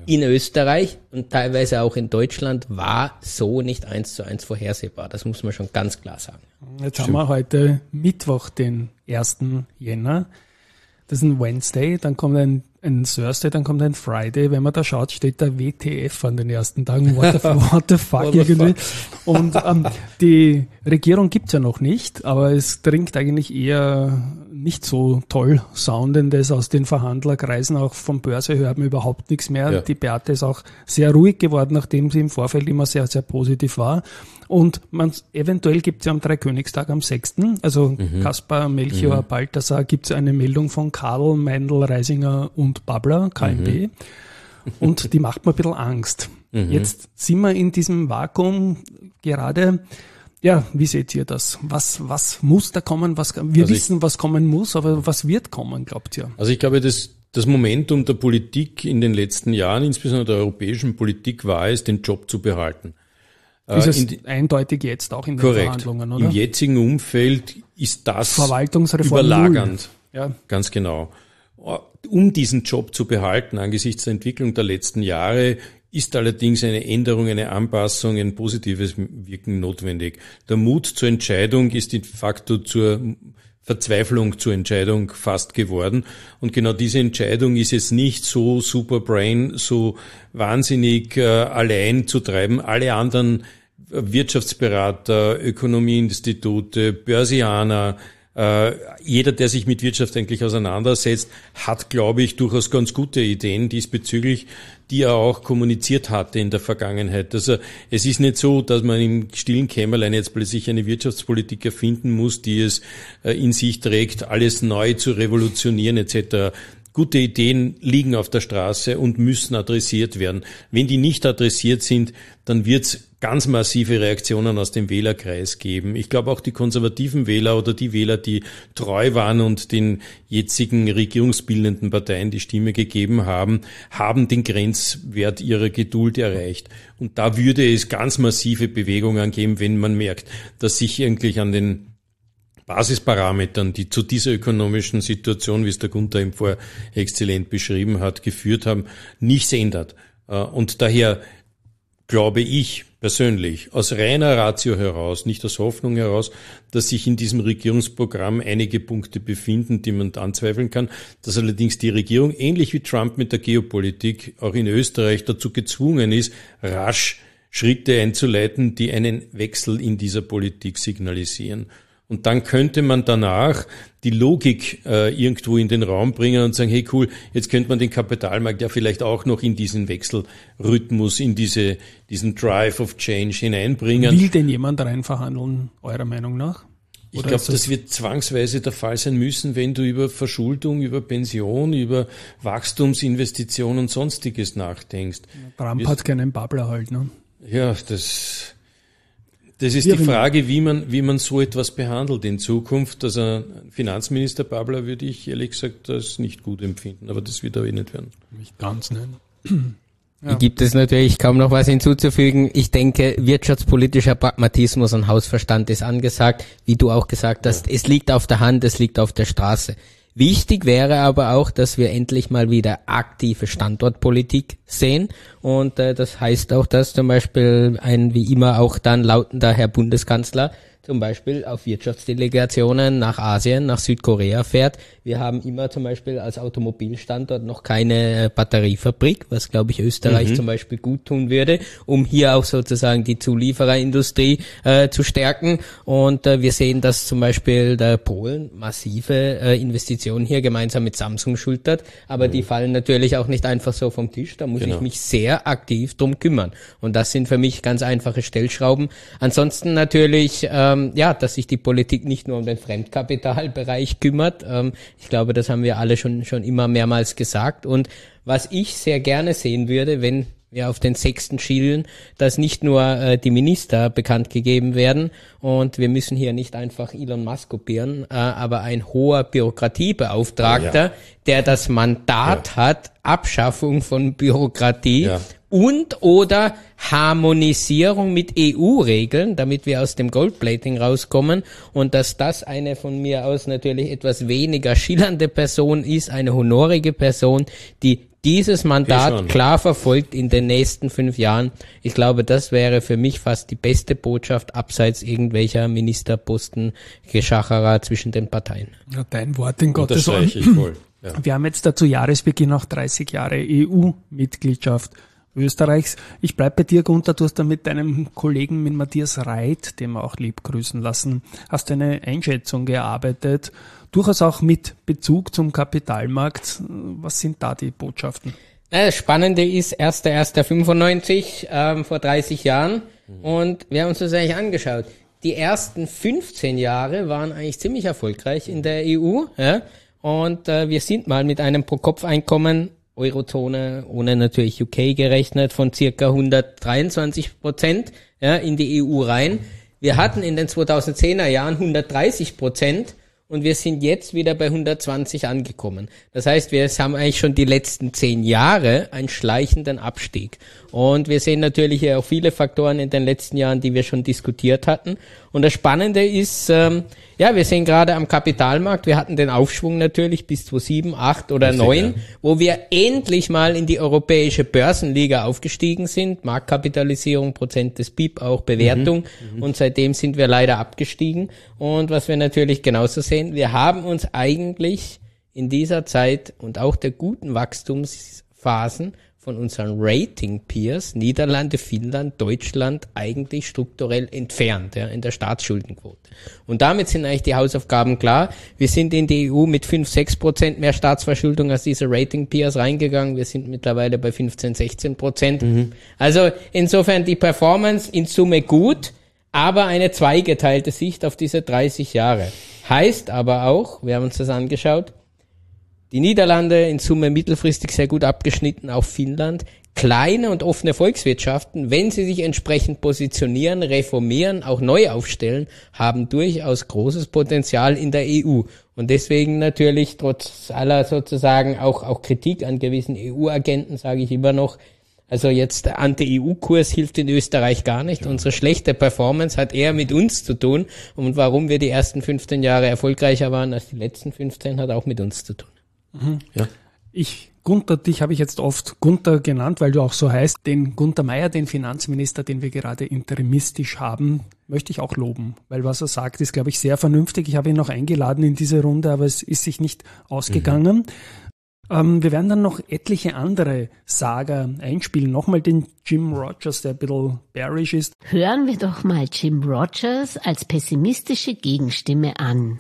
in Österreich und teilweise auch in Deutschland war so nicht eins zu eins vorhersehbar. Das muss man schon ganz klar sagen. Jetzt Stimmt. haben wir heute Mittwoch, den ersten Jänner. Das ist ein Wednesday, dann kommt ein, ein Thursday, dann kommt ein Friday. Wenn man da schaut, steht da W T F an den ersten Tagen. What the, what the fuck what irgendwie. Fuck? Und ähm, die Regierung gibt's ja noch nicht, aber es dringt eigentlich eher nicht so toll Soundendes aus den Verhandlerkreisen. Auch vom Börse hört man überhaupt nichts mehr. Ja. Die Beate ist auch sehr ruhig geworden, nachdem sie im Vorfeld immer sehr, sehr positiv war. Und man, eventuell gibt es ja am Dreikönigstag am sechsten Also mhm. Kaspar, Melchior, mhm. Balthasar, gibt es eine Meldung von Karl, Meindl, Reisinger und Babler, K M B. Mhm. Und die macht mir ein bisschen Angst. Mhm. Jetzt sind wir in diesem Vakuum gerade. Ja, wie seht ihr das? Was, was muss da kommen? Was, wir also wissen, ich, was kommen muss, aber was wird kommen, glaubt ihr? Also ich glaube, das, das Momentum der Politik in den letzten Jahren, insbesondere der europäischen Politik, war es, den Job zu behalten. Ist es in, eindeutig jetzt auch in den korrekt. Verhandlungen, oder? Im jetzigen Umfeld ist das Verwaltungsreform überlagernd. Ja. Ganz genau. Um diesen Job zu behalten, angesichts der Entwicklung der letzten Jahre, ist allerdings eine Änderung, eine Anpassung, ein positives Wirken notwendig. Der Mut zur Entscheidung ist de facto zur Verzweiflung zur Entscheidung fast geworden. Und genau diese Entscheidung ist jetzt nicht so Superbrain, so wahnsinnig äh, allein zu treiben. Alle anderen Wirtschaftsberater, Ökonomieinstitute, Börsianer, äh, jeder, der sich mit Wirtschaft eigentlich auseinandersetzt, hat, glaube ich, durchaus ganz gute Ideen diesbezüglich, die er auch kommuniziert hatte in der Vergangenheit. Also es ist nicht so, dass man im stillen Kämmerlein jetzt plötzlich eine Wirtschaftspolitik erfinden muss, die es äh, in sich trägt, alles neu zu revolutionieren et cetera. Gute Ideen liegen auf der Straße und müssen adressiert werden. Wenn die nicht adressiert sind, dann wird es ganz massive Reaktionen aus dem Wählerkreis geben. Ich glaube auch die konservativen Wähler oder die Wähler, die treu waren und den jetzigen regierungsbildenden Parteien die Stimme gegeben haben, haben den Grenzwert ihrer Geduld erreicht. Und da würde es ganz massive Bewegungen geben, wenn man merkt, dass sich eigentlich an den Basisparametern, die zu dieser ökonomischen Situation, wie es der Gunther eben vorher exzellent beschrieben hat, geführt haben, nichts ändert. Und daher glaube ich persönlich, aus reiner Ratio heraus, nicht aus Hoffnung heraus, dass sich in diesem Regierungsprogramm einige Punkte befinden, die man anzweifeln kann, dass allerdings die Regierung, ähnlich wie Trump mit der Geopolitik, auch in Österreich dazu gezwungen ist, rasch Schritte einzuleiten, die einen Wechsel in dieser Politik signalisieren. Und dann könnte man danach die Logik äh, irgendwo in den Raum bringen und sagen, hey cool, jetzt könnte man den Kapitalmarkt ja vielleicht auch noch in diesen Wechselrhythmus, in diese diesen Drive of Change hineinbringen. Will denn jemand rein verhandeln, eurer Meinung nach? Oder ich glaube, das wird zwangsweise der Fall sein müssen, wenn du über Verschuldung, über Pension, über Wachstumsinvestitionen und Sonstiges nachdenkst. Trump wir, hat keinen Babbler halt, ne? Ja, das... Das ist die Frage, wie man, wie man so etwas behandelt in Zukunft. Also Finanzminister Babler würde ich ehrlich gesagt das nicht gut empfinden, aber das wird er eh nicht werden. Nicht ganz, ne? Ja. Gibt es natürlich kaum noch was hinzuzufügen. Ich denke, wirtschaftspolitischer Pragmatismus und Hausverstand ist angesagt. Wie du auch gesagt hast, ja. Es liegt auf der Hand, es liegt auf der Straße. Wichtig wäre aber auch, dass wir endlich mal wieder aktive Standortpolitik sehen und äh, das heißt auch, dass zum Beispiel ein wie immer auch dann lautender Herr Bundeskanzler zum Beispiel auf Wirtschaftsdelegationen nach Asien, nach Südkorea fährt. Wir haben immer zum Beispiel als Automobilstandort noch keine Batteriefabrik, was glaube ich Österreich mhm. zum Beispiel gut tun würde, um hier auch sozusagen die Zuliefererindustrie äh, zu stärken. Und äh, wir sehen, dass zum Beispiel der Polen massive äh, Investitionen hier gemeinsam mit Samsung schultert, aber mhm. die fallen natürlich auch nicht einfach so vom Tisch. Da muss genau. ich mich sehr aktiv drum kümmern. Und das sind für mich ganz einfache Stellschrauben. Ansonsten natürlich äh, ja, dass sich die Politik nicht nur um den Fremdkapitalbereich kümmert. Ähm, ich glaube, das haben wir alle schon schon immer mehrmals gesagt. Und was ich sehr gerne sehen würde, wenn wir auf den sechsten schielen, dass nicht nur äh, die Minister bekannt gegeben werden und wir müssen hier nicht einfach Elon Musk kopieren, äh, aber ein hoher Bürokratiebeauftragter, ja. der das Mandat ja. hat, Abschaffung von Bürokratie ja. und oder Harmonisierung mit E U-Regeln, damit wir aus dem Goldplating rauskommen und dass das eine von mir aus natürlich etwas weniger schillernde Person ist, eine honorige Person, die dieses Mandat klar verfolgt in den nächsten fünf Jahren. Ich glaube, das wäre für mich fast die beste Botschaft abseits irgendwelcher Ministerposten, Geschacherer zwischen den Parteien. Ja, dein Wort in Gottes Ohren. Ja. Wir haben jetzt da zu Jahresbeginn auch dreißig Jahre E U-Mitgliedschaft Österreichs. Ich bleib bei dir, Gunther, du hast da mit deinem Kollegen, mit Matthias Reit, den wir auch lieb grüßen lassen, hast eine Einschätzung gearbeitet, durchaus auch mit Bezug zum Kapitalmarkt. Was sind da die Botschaften? Das Spannende ist, erster erster fünfundneunzig, ähm, vor dreißig Jahren, und wir haben uns das eigentlich angeschaut. Die ersten fünfzehn Jahre waren eigentlich ziemlich erfolgreich in der E U, ja, und äh, wir sind mal mit einem Pro-Kopf-Einkommen Eurozone, ohne natürlich U K gerechnet, von circa hundertdreiundzwanzig Prozent ja, in die E U rein. Wir hatten in den zweitausendzehner Jahren hundertdreißig Prozent und wir sind jetzt wieder bei hundertzwanzig angekommen. Das heißt, wir haben eigentlich schon die letzten zehn Jahre einen schleichenden Abstieg. Und wir sehen natürlich auch viele Faktoren in den letzten Jahren, die wir schon diskutiert hatten. Und das Spannende ist, ähm, ja, wir sehen gerade am Kapitalmarkt, wir hatten den Aufschwung natürlich bis zweitausendsieben, acht oder neun, wo wir endlich mal in die europäische Börsenliga aufgestiegen sind. Marktkapitalisierung, Prozent des B I P, auch Bewertung. Mhm. Und seitdem sind wir leider abgestiegen. Und was wir natürlich genauso sehen, wir haben uns eigentlich in dieser Zeit und auch der guten Wachstumsphasen von unseren Rating-Peers, Niederlande, Finnland, Deutschland, eigentlich strukturell entfernt, ja, in der Staatsschuldenquote. Und damit sind eigentlich die Hausaufgaben klar. Wir sind in die E U mit fünf, sechs Prozent mehr Staatsverschuldung als diese Rating-Peers reingegangen. Wir sind mittlerweile bei fünfzehn, sechzehn Prozent. Mhm. Also insofern die Performance in Summe gut, aber eine zweigeteilte Sicht auf diese dreißig Jahre. Heißt aber auch, wir haben uns das angeschaut, die Niederlande in Summe mittelfristig sehr gut abgeschnitten, auch Finnland. Kleine und offene Volkswirtschaften, wenn sie sich entsprechend positionieren, reformieren, auch neu aufstellen, haben durchaus großes Potenzial in der E U. Und deswegen natürlich trotz aller sozusagen auch, auch Kritik an gewissen E U-Agenten, sage ich immer noch, also jetzt der Anti-E U-Kurs hilft in Österreich gar nicht. Ja. Unsere schlechte Performance hat eher mit uns zu tun. Und warum wir die ersten fünfzehn Jahre erfolgreicher waren als die letzten fünfzehn, hat auch mit uns zu tun. Mhm. Ja. Ich, Gunther, dich habe ich jetzt oft Gunther genannt, weil du auch so heißt. Den Gunther Meier, den Finanzminister, den wir gerade interimistisch haben, möchte ich auch loben, weil was er sagt, ist, glaube ich, sehr vernünftig. Ich habe ihn noch eingeladen in diese Runde, aber es ist sich nicht ausgegangen. Mhm. Ähm, wir werden dann noch etliche andere Sager einspielen. Nochmal den Jim Rogers, der ein bisschen bearish ist. Hören wir doch mal Jim Rogers als pessimistische Gegenstimme an.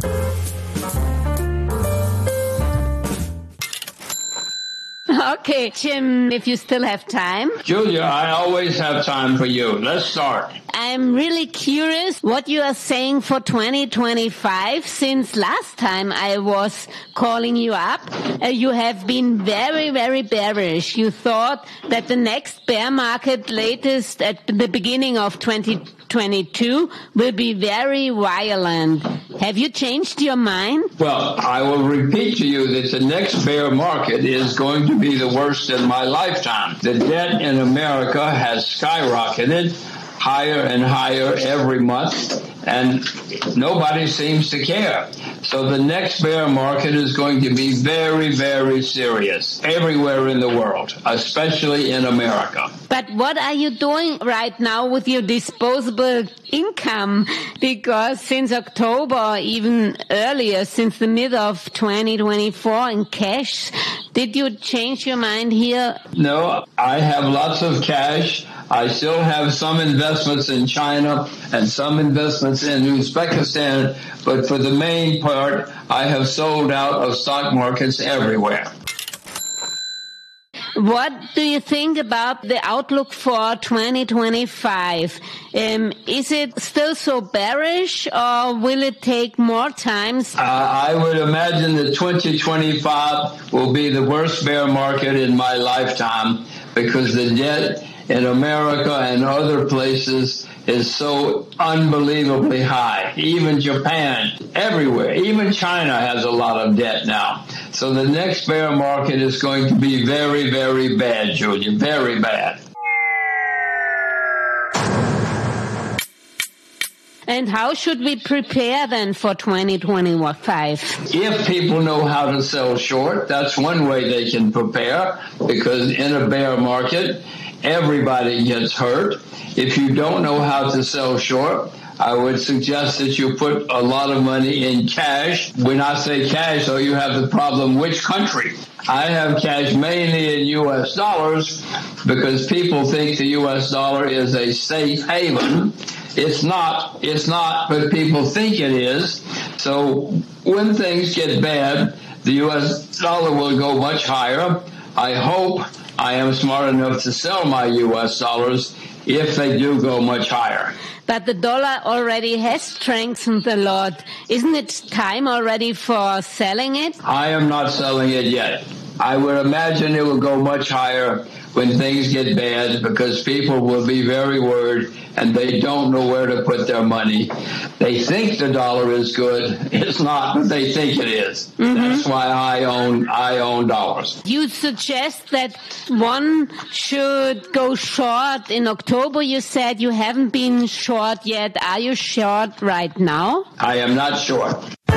Okay, Jim, if you still have time. Julia, I always have time for you. Let's start. I'm really curious what you are saying for twenty twenty-five. Since last time I was calling you up, uh, you have been very, very bearish. You thought that the next bear market latest at the beginning of twenty twenty-two will be very violent. Have you changed your mind? Well, I will repeat to you that the next bear market is going to be the worst in my lifetime. The debt in America has skyrocketed higher and higher every month, and nobody seems to care. So the next bear market is going to be very, very serious everywhere in the world, especially in America. But what are you doing right now with your disposable income? Because since October, even earlier, since the mid of twenty twenty-four in cash, did you change your mind here? No, I have lots of cash. I still have some investments in China and some investments in Uzbekistan, but for the main part, I have sold out of stock markets everywhere. What do you think about the outlook for twenty twenty-five? Um, is it still so bearish, or will it take more time? Uh, I would imagine that twenty twenty-five will be the worst bear market in my lifetime because the debt in America and other places is so unbelievably high. Even Japan, everywhere, even China has a lot of debt now. So the next bear market is going to be very, very bad, Julia, very bad. And how should we prepare then for twenty twenty-five? If people know how to sell short, that's one way they can prepare, because in a bear market, everybody gets hurt. If you don't know how to sell short, I would suggest that you put a lot of money in cash. When I say cash, though, you have the problem, which country? I have cash mainly in U S dollars because people think the U S dollar is a safe haven. It's not. It's not, but people think it is. So when things get bad, the U S dollar will go much higher. I hope I am smart enough to sell my U S dollars if they do go much higher. But the dollar already has strengthened a lot. Isn't it time already for selling it? I am not selling it yet. I would imagine it will go much higher when things get bad because people will be very worried and they don't know where to put their money. They think the dollar is good. It's not, but they think it is. Mm-hmm. That's why I own I own dollars. You suggest that one should go short in October. You said you haven't been short yet. Are you short right now? I am not short.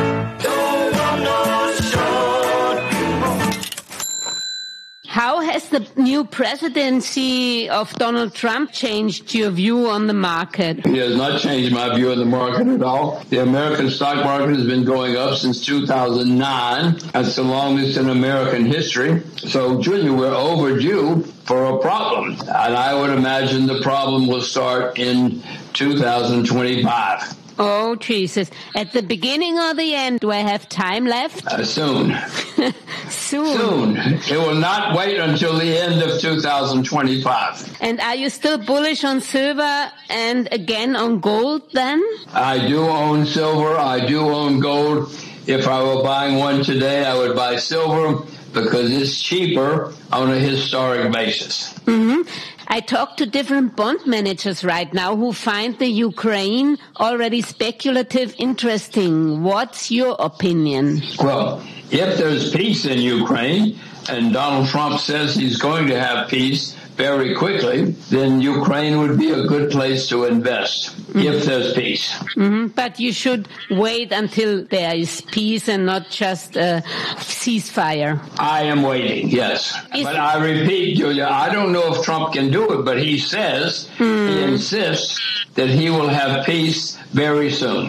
How has the new presidency of Donald Trump changed your view on the market? It has not changed my view of the market at all. The American stock market has been going up since two thousand nine. That's the longest in American history. So, Julia, we're overdue for a problem. And I would imagine the problem will start in two thousand twenty-five. Oh, Jesus. At the beginning or the end? Do I have time left? Uh, soon. Soon. Soon. It will not wait until the end of two thousand twenty-five. And are you still bullish on silver and again on gold then? I do own silver. I do own gold. If I were buying one today, I would buy silver because it's cheaper on a historic basis. Mm-hmm. I talk to different bond managers right now who find the Ukraine already speculative interesting. What's your opinion? Well, if there's peace in Ukraine, and Donald Trump says he's going to have peace very quickly, then Ukraine would be a good place to invest, mm-hmm. if there's peace. Mm-hmm. But you should wait until there is peace and not just a ceasefire. I am waiting, yes. Is but I repeat, Julia, I don't know if Trump can do it, but he says, mm. he insists that he will have peace very soon.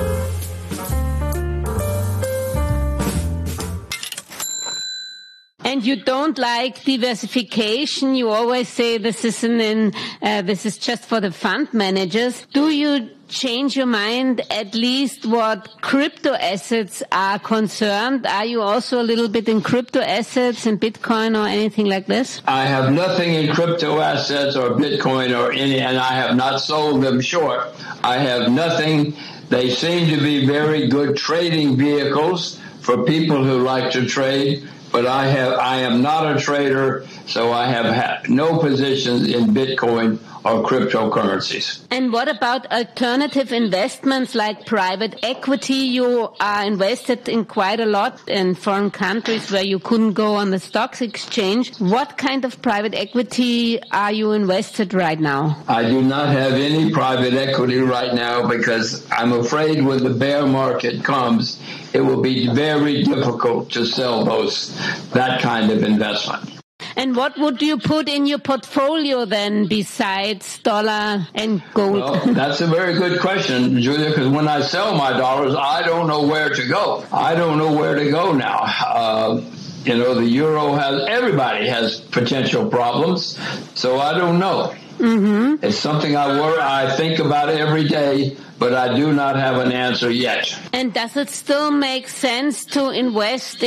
And you don't like diversification. You always say this is an in, uh, this is just for the fund managers. Do you change your mind at least what crypto assets are concerned? Are you also a little bit in crypto assets and Bitcoin or anything like this? I have nothing in crypto assets or Bitcoin or any, and I have not sold them short. I have nothing. They seem to be very good trading vehicles for people who like to trade. But I have, I am not a trader, so I have ha- no positions in Bitcoin or cryptocurrencies. And what about alternative investments like private equity? You are invested in quite a lot in foreign countries where you couldn't go on the stocks exchange. What kind of private equity are you invested right now? I do not have any private equity right now because I'm afraid when the bear market comes, it will be very difficult to sell those, that kind of investment. And what would you put in your portfolio then besides dollar and gold? Well, that's a very good question, Julia, because when I sell my dollars, I don't know where to go. I don't know where to go now. Uh, you know, the euro has, everybody has potential problems, so I don't know. Mm-hmm. It's something I worry, I think about every day, but I do not have an answer yet. And does it still make sense to invest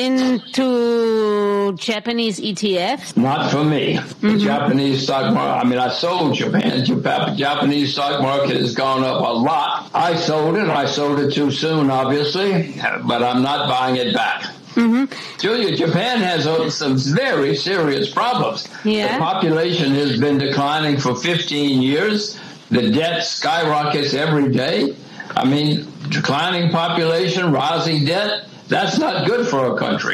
into Japanese E T Fs? Not for me. Mm-hmm. The Japanese stock market, I mean, I sold Japan. The Japanese stock market has gone up a lot. I sold it. I sold it too soon, obviously, but I'm not buying it back. Mm-hmm. Julia, Japan has some very serious problems. Yeah. The population has been declining for fifteen years. The debt skyrockets every day. I mean, declining population, rising debt, that's not good for a country.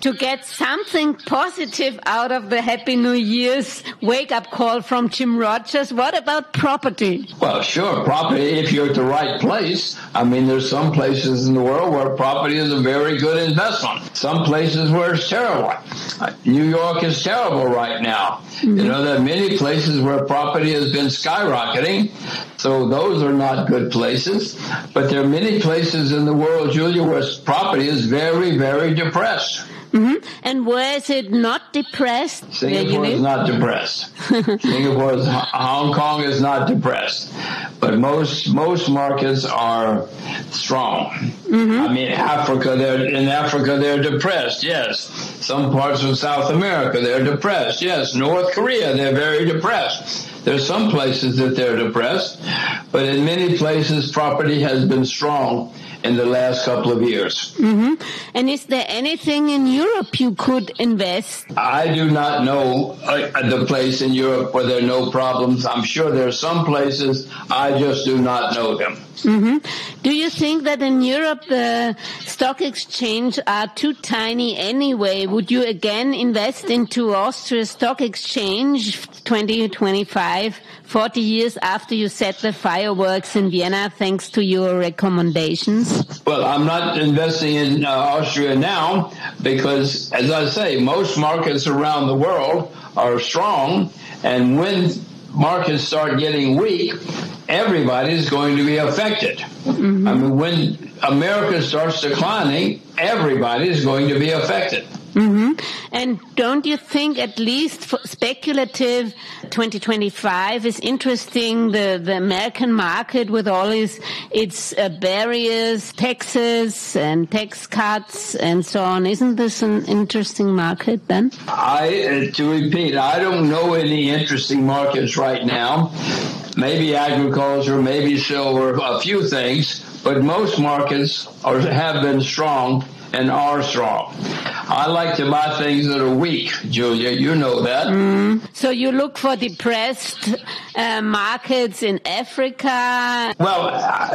to get something positive out of the Happy New Year's wake-up call from Jim Rogers, what about property? Well, sure, property, if you're at the right place. I mean, there's some places in the world where property is a very good investment. Some places where it's terrible. New York is terrible right now. Mm-hmm. You know, there are many places where property has been skyrocketing, so those are not good places. But there are many places in the world, Julia, where property is very, very depressed. Mm-hmm. And where is it not depressed? Singapore is not depressed. Singapore is, Hong Kong is not depressed. But most most markets are strong. Mm-hmm. I mean, Africa, they're in Africa, they're depressed, yes. Some parts of South America, they're depressed, yes. North Korea, they're very depressed. There's some places that they're depressed, but in many places, property has been strong in the last couple of years. Mm-hmm. And is there anything in Europe you could invest? I do not know uh, the place in Europe where there are no problems. I'm sure there are some places, I just do not know them. Mm-hmm. Do you think that in Europe the stock exchange are too tiny anyway? Would you again invest into Austria Stock Exchange twenty twenty-five, forty years after you set the fireworks in Vienna, thanks to your recommendations? Well, I'm not investing in uh, Austria now because, as I say, most markets around the world are strong, and when markets start getting weak, everybody's going to be affected. Mm-hmm. I mean, when America starts declining, everybody's going to be affected. Mm-hmm. And don't you think at least for speculative twenty twenty-five is interesting, the, the American market with all its, its uh, barriers, taxes and tax cuts and so on? Isn't this an interesting market then? I, uh, to repeat, I don't know any interesting markets right now. Maybe agriculture, maybe silver, a few things, but most markets are, have been strong and are strong. I like to buy things that are weak, Julia. You know that. Mm. So you look for depressed uh, markets in Africa? Well,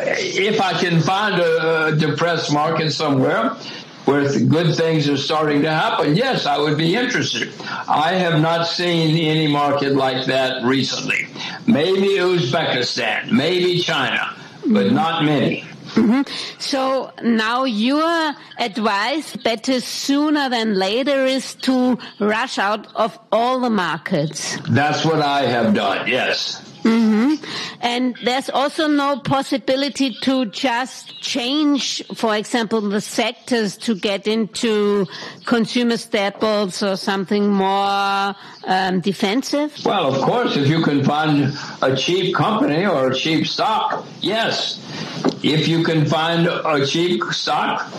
if I can find a, a depressed market somewhere where good things are starting to happen, yes, I would be interested. I have not seen any market like that recently. Maybe Uzbekistan, maybe China, but not many. Mm-hmm. So now your advice, better sooner than later, is to rush out of all the markets. That's what I have done, yes. Mm-hmm. And there's also no possibility to just change, for example, the sectors to get into consumer staples or something more um, defensive? Well, of course, if you can find a cheap company or a cheap stock, yes. If you can find a cheap stock,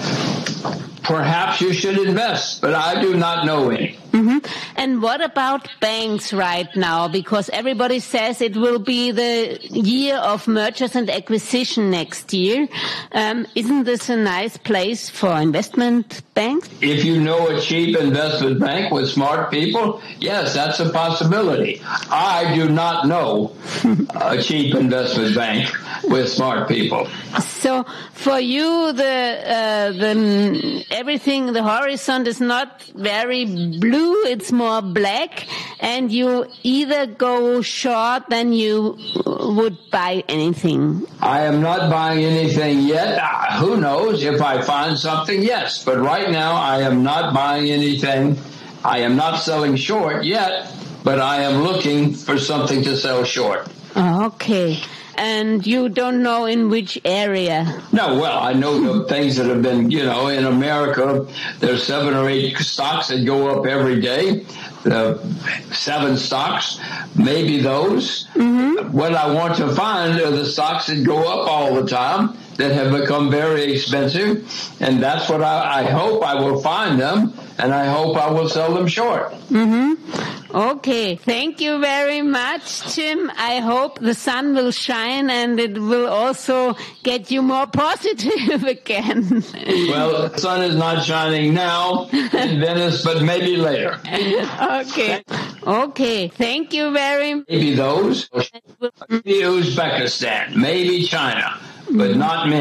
perhaps you should invest, but I do not know any. Mm-hmm. And what about banks right now? Because everybody says it will be the year of mergers and acquisition next year. Um, isn't this a nice place for investment banks? If you know a cheap investment bank with smart people, yes, that's a possibility. I do not know a cheap investment bank with smart people. So for you, the uh, the everything, the horizon is not very blue. It's more black, and you either go short than you would buy anything. I am not buying anything yet. Uh, who knows? If I find something, yes. But right now, I am not buying anything. I am not selling short yet, but I am looking for something to sell short. Okay. And you don't know in which area? No, well, I know the things that have been, you know, in America, there's seven or eight stocks that go up every day. Uh, seven stocks, maybe those. Mm-hmm. What I want to find are the stocks that go up all the time, that have become very expensive, and that's what I, I hope I will find them, and I hope I will sell them short. Mm-hmm. Okay, thank you very much, Jim. I hope the sun will shine and it will also get you more positive again. Well, the sun is not shining now in Venice, but maybe later. Okay. Okay, thank you very much. Maybe those, maybe Uzbekistan, maybe China, but not many.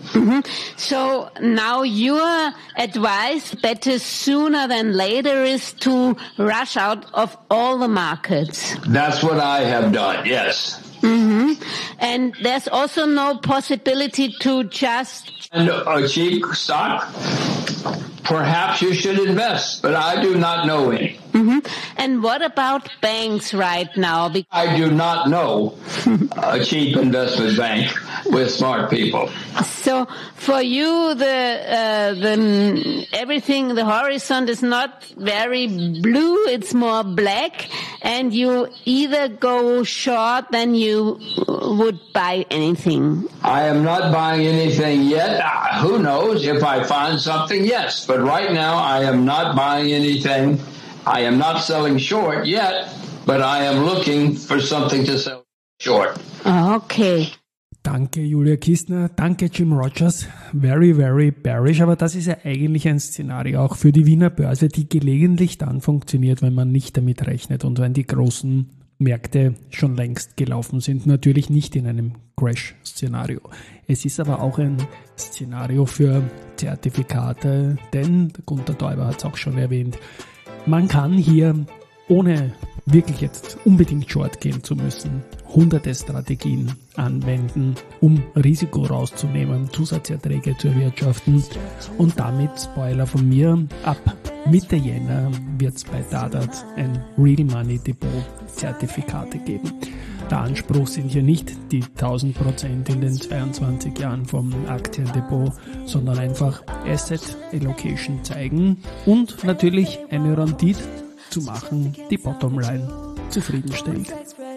Mm-hmm. So now your advice, better sooner than later, is to rush out of all the markets. That's what I have done, yes. Mm-hmm. And there's also no possibility to just... And a cheap stock, perhaps you should invest, but I do not know any. Mm-hmm. And what about banks right now? Because I do not know a cheap investment bank with smart people. So for you, the uh, the everything, the horizon is not very blue; it's more black, and you either go short than you would buy anything. I am not buying anything yet. Uh, who knows if I find something? Yes, but right now I am not buying anything. I am not selling short yet, but I am looking for something to sell short. Okay. Danke, Julia Kistner. Danke, Jim Rogers. Very, very bearish. Aber das ist ja eigentlich ein Szenario auch für die Wiener Börse, die gelegentlich dann funktioniert, wenn man nicht damit rechnet und wenn die großen Märkte schon längst gelaufen sind. Natürlich nicht in einem Crash-Szenario. Es ist aber auch ein Szenario für Zertifikate, denn Gunter Teuber hat es auch schon erwähnt. Man kann hier, ohne wirklich jetzt unbedingt short gehen zu müssen, hunderte Strategien anwenden, um Risiko rauszunehmen, Zusatzerträge zu erwirtschaften und damit, Spoiler von mir, ab Mitte Jänner wird es bei Dadat ein Real Money Depot Zertifikate geben. Der Anspruch sind hier nicht die tausend Prozent in den zweiundzwanzig Jahren vom Aktiendepot, sondern einfach Asset Allocation zeigen und natürlich eine Rendite zu machen, die Bottomline zufriedenstellt.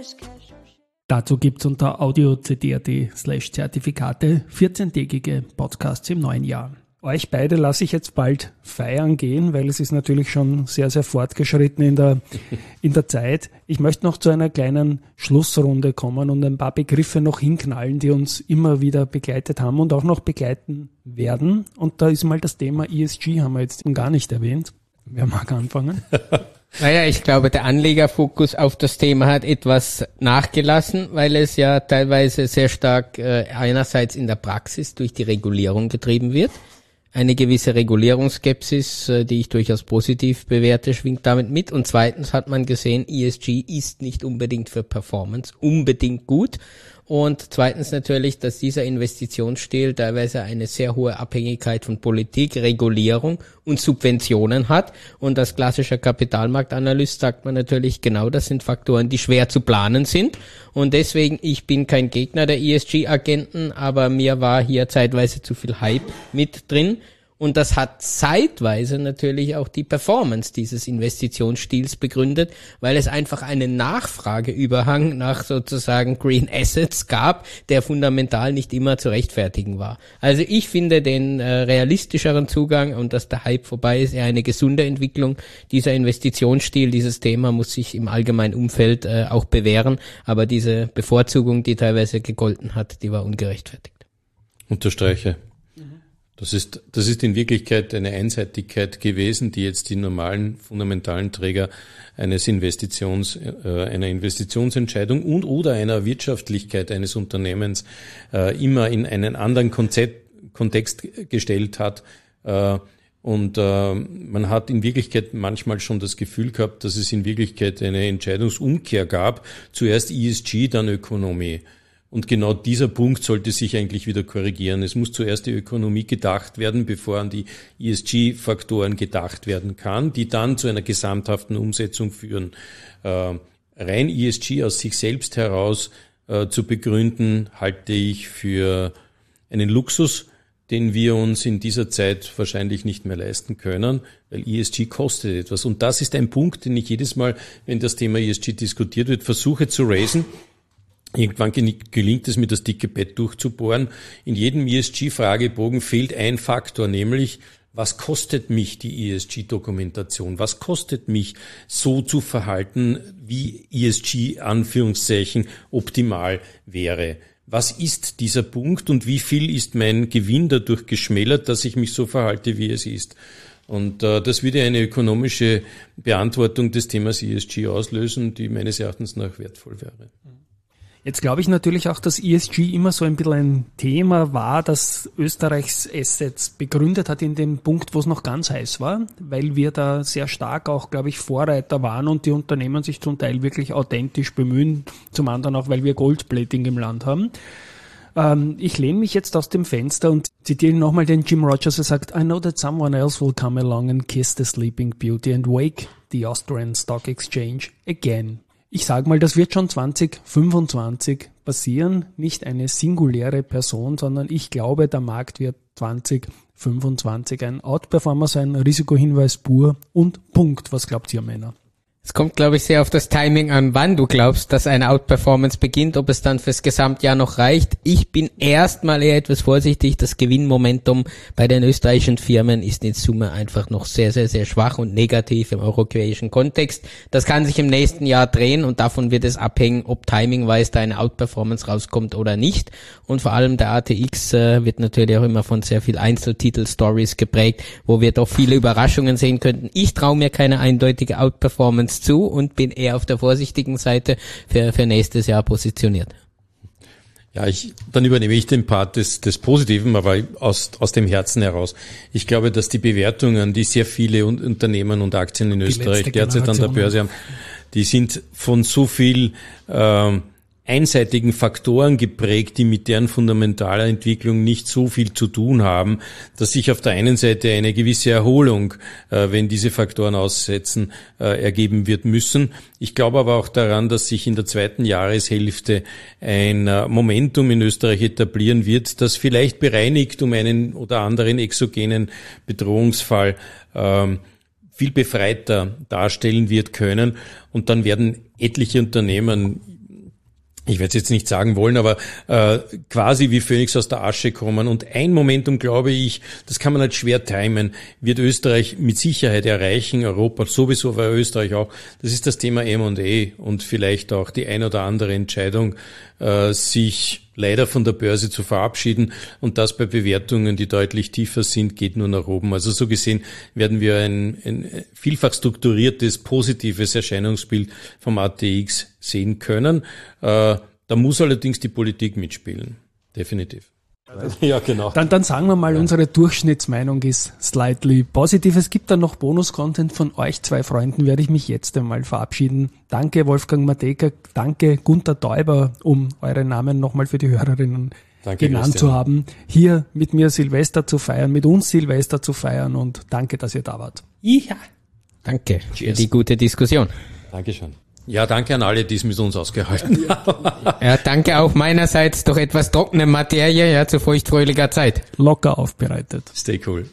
Dazu gibt's unter audio.cd.at slash Zertifikate vierzehntägige Podcasts im neuen Jahr. Euch beide lasse ich jetzt bald feiern gehen, weil es ist natürlich schon sehr, sehr fortgeschritten in der, in der Zeit. Ich möchte noch zu einer kleinen Schlussrunde kommen und ein paar Begriffe noch hinknallen, die uns immer wieder begleitet haben und auch noch begleiten werden. Und da ist mal das Thema E S G, haben wir jetzt gar nicht erwähnt. Wer mag anfangen? Naja, ich glaube, der Anlegerfokus auf das Thema hat etwas nachgelassen, weil es ja teilweise sehr stark äh, einerseits in der Praxis durch die Regulierung getrieben wird. Eine gewisse Regulierungsskepsis, äh, die ich durchaus positiv bewerte, schwingt damit mit. Und zweitens hat man gesehen, E S G ist nicht unbedingt für Performance unbedingt gut. Und zweitens natürlich, dass dieser Investitionsstil teilweise eine sehr hohe Abhängigkeit von Politik, Regulierung und Subventionen hat. Und als klassischer Kapitalmarktanalyst sagt man natürlich, genau das sind Faktoren, die schwer zu planen sind. Und deswegen, ich bin kein Gegner der E S G-Agenten, aber mir war hier zeitweise zu viel Hype mit drin. Und das hat zeitweise natürlich auch die Performance dieses Investitionsstils begründet, weil es einfach einen Nachfrageüberhang nach sozusagen Green Assets gab, der fundamental nicht immer zu rechtfertigen war. Also ich finde den äh, realistischeren Zugang und dass der Hype vorbei ist, eher eine gesunde Entwicklung. Dieser Investitionsstil, dieses Thema muss sich im allgemeinen Umfeld äh, auch bewähren, aber diese Bevorzugung, die teilweise gegolten hat, die war ungerechtfertigt. Unterstreiche. Das ist, das ist in Wirklichkeit eine Einseitigkeit gewesen, die jetzt die normalen fundamentalen Träger eines Investitions, äh, einer Investitionsentscheidung und oder einer Wirtschaftlichkeit eines Unternehmens äh, immer in einen anderen Konzept, Kontext gestellt hat. Äh, und äh, man hat in Wirklichkeit manchmal schon das Gefühl gehabt, dass es in Wirklichkeit eine Entscheidungsumkehr gab. Zuerst E S G, dann Ökonomie. Und genau dieser Punkt sollte sich eigentlich wieder korrigieren. Es muss zuerst die Ökonomie gedacht werden, bevor an die E S G-Faktoren gedacht werden kann, die dann zu einer gesamthaften Umsetzung führen. Äh, rein E S G aus sich selbst heraus äh, zu begründen, halte ich für einen Luxus, den wir uns in dieser Zeit wahrscheinlich nicht mehr leisten können, weil E S G kostet etwas. Und das ist ein Punkt, den ich jedes Mal, wenn das Thema E S G diskutiert wird, versuche zu raisen. Irgendwann gelingt es mir, das dicke Bett durchzubohren. In jedem E S G-Fragebogen fehlt ein Faktor, nämlich, was kostet mich die E S G-Dokumentation? Was kostet mich, so zu verhalten, wie E S G, Anführungszeichen, optimal wäre? Was ist dieser Punkt und wie viel ist mein Gewinn dadurch geschmälert, dass ich mich so verhalte, wie es ist? Und äh, das würde eine ökonomische Beantwortung des Themas E S G auslösen, die meines Erachtens nach wertvoll wäre. Jetzt glaube ich natürlich auch, dass E S G immer so ein bisschen ein Thema war, das Österreichs Assets begründet hat in dem Punkt, wo es noch ganz heiß war, weil wir da sehr stark auch, glaube ich, Vorreiter waren und die Unternehmen sich zum Teil wirklich authentisch bemühen, zum anderen auch, weil wir Goldplating im Land haben. Ähm, ich lehne mich jetzt aus dem Fenster und zitiere nochmal den Jim Rogers, er sagt, I know that someone else will come along and kiss the sleeping beauty and wake the Austrian Stock Exchange again. Ich sage mal, das wird schon zwanzig fünfundzwanzig passieren, nicht eine singuläre Person, sondern ich glaube, der Markt wird zwanzig fünfundzwanzig ein Outperformer sein, Risikohinweis pur und Punkt. Was glaubt ihr, Männer? Es kommt, glaube ich, sehr auf das Timing an, wann du glaubst, dass eine Outperformance beginnt, ob es dann fürs Gesamtjahr noch reicht. Ich bin erstmal eher etwas vorsichtig. Das Gewinnmomentum bei den österreichischen Firmen ist in Summe einfach noch sehr, sehr, sehr schwach und negativ im europäischen Kontext. Das kann sich im nächsten Jahr drehen und davon wird es abhängen, ob timingweise da eine Outperformance rauskommt oder nicht. Und vor allem der A T X äh, wird natürlich auch immer von sehr viel Einzeltitel-Stories geprägt, wo wir doch viele Überraschungen sehen könnten. Ich traue mir keine eindeutige Outperformance zu und bin eher auf der vorsichtigen Seite für, für nächstes Jahr positioniert. Ja, ich, dann übernehme ich den Part des, des Positiven, aber aus, aus dem Herzen heraus. Ich glaube, dass die Bewertungen, die sehr viele Unternehmen und Aktien in Österreich derzeit an der Börse haben, die sind von so viel ähm, einseitigen Faktoren geprägt, die mit deren fundamentaler Entwicklung nicht so viel zu tun haben, dass sich auf der einen Seite eine gewisse Erholung, äh, wenn diese Faktoren aussetzen, äh, ergeben wird müssen. Ich glaube aber auch daran, dass sich in der zweiten Jahreshälfte ein äh, Momentum in Österreich etablieren wird, das vielleicht bereinigt um einen oder anderen exogenen Bedrohungsfall ähm, viel befreiter darstellen wird können. Und dann werden etliche Unternehmen, ich werde es jetzt nicht sagen wollen, aber äh, quasi wie Phönix aus der Asche kommen. Und ein Momentum, glaube ich, das kann man halt schwer timen, wird Österreich mit Sicherheit erreichen, Europa sowieso, aber Österreich auch. Das ist das Thema M und A und vielleicht auch die ein oder andere Entscheidung, äh, sich leider von der Börse zu verabschieden. Und das bei Bewertungen, die deutlich tiefer sind, geht nur nach oben. Also so gesehen werden wir ein, ein vielfach strukturiertes, positives Erscheinungsbild vom A T X sehen können. Äh, da muss allerdings die Politik mitspielen. Definitiv. Ja, genau. Dann, dann sagen wir mal, ja. Unsere Durchschnittsmeinung ist slightly positiv. Es gibt dann noch Bonus-Content von euch zwei Freunden, werde ich mich jetzt einmal verabschieden. Danke Wolfgang Matejka, danke Gunther Täuber, um eure Namen nochmal für die Hörerinnen danke, genannt Christian. Zu haben. Hier mit mir Silvester zu feiern, mit uns Silvester zu feiern und danke, dass ihr da wart. Ja. Danke für die gute Diskussion. Dankeschön. Ja, danke an alle, die es mit uns ausgehalten haben. Ja, danke auch meinerseits. Doch etwas trockene Materie, ja, zu feuchtfröhlicher Zeit. Locker aufbereitet. Stay cool.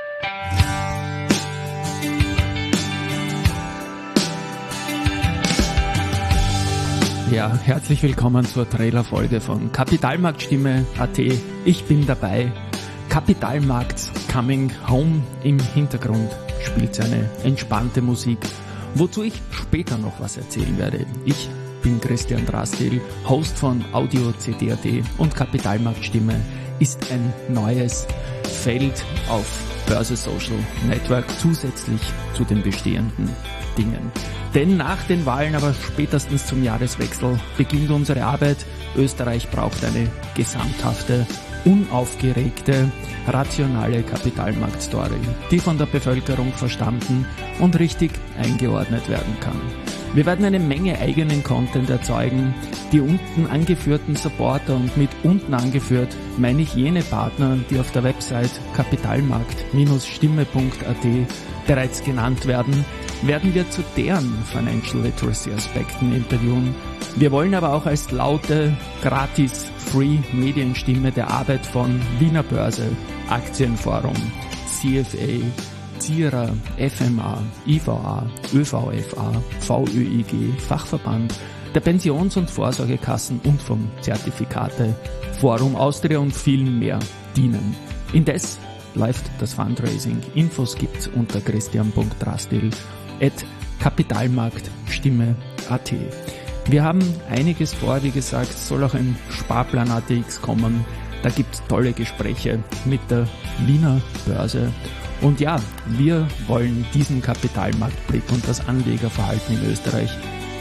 Ja, herzlich willkommen zur Trailerfolge von Kapitalmarktstimme Punkt a t. Ich bin dabei. Kapitalmarkt Coming Home im Hintergrund spielt seine entspannte Musik, wozu ich später noch was erzählen werde. Ich bin Christian Drastil, Host von Audio C D Punkt a t und Kapitalmarktstimme ist ein neues Feld auf Börse Social Network zusätzlich zu den bestehenden Dingen. Denn nach den Wahlen, aber spätestens zum Jahreswechsel, beginnt unsere Arbeit. Österreich braucht eine gesamthafte, unaufgeregte, rationale Kapitalmarktstory, die von der Bevölkerung verstanden und richtig eingeordnet werden kann. Wir werden eine Menge eigenen Content erzeugen. Die unten angeführten Supporter, und mit unten angeführt meine ich jene Partner, die auf der Website kapitalmarkt Stimme Punkt a t bereits genannt werden, werden wir zu deren Financial Literacy Aspekten interviewen. Wir wollen aber auch als laute, gratis, free Medienstimme der Arbeit von Wiener Börse, Aktienforum, C F A, Z I R A, F M A, I V A, Ö V F A, V Ö I G, Fachverband, der Pensions- und Vorsorgekassen und vom Zertifikate, Forum Austria und vielen mehr dienen. Indes läuft das Fundraising. Infos gibt's unter christian punkt drastil at kapitalmarktstimme punkt a t. Wir haben einiges vor, wie gesagt, es soll auch ein Sparplan A T X kommen. Da gibt's tolle Gespräche mit der Wiener Börse. Und ja, wir wollen diesen Kapitalmarktblick und das Anlegerverhalten in Österreich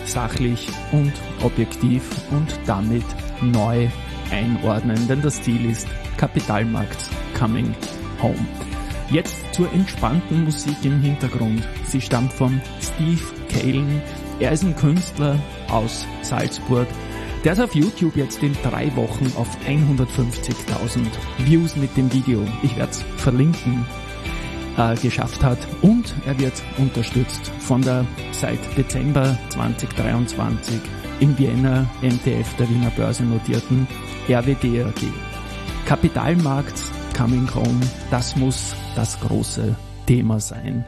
sachlich und objektiv und damit neu einordnen, denn das Ziel ist Kapitalmarkts Coming Home. Jetzt zur entspannten Musik im Hintergrund. Sie stammt von Steve Kalen. Er ist ein Künstler aus Salzburg. Der ist auf YouTube jetzt in drei Wochen auf hundertfünfzigtausend Views mit dem Video. Ich werde es verlinken. Äh, geschafft hat. Und er wird unterstützt von der seit Dezember zweitausenddreiundzwanzig im Vienna M T F der Wiener Börse notierten R W D A G. Kapitalmarkt Coming Home, das muss das große Thema sein.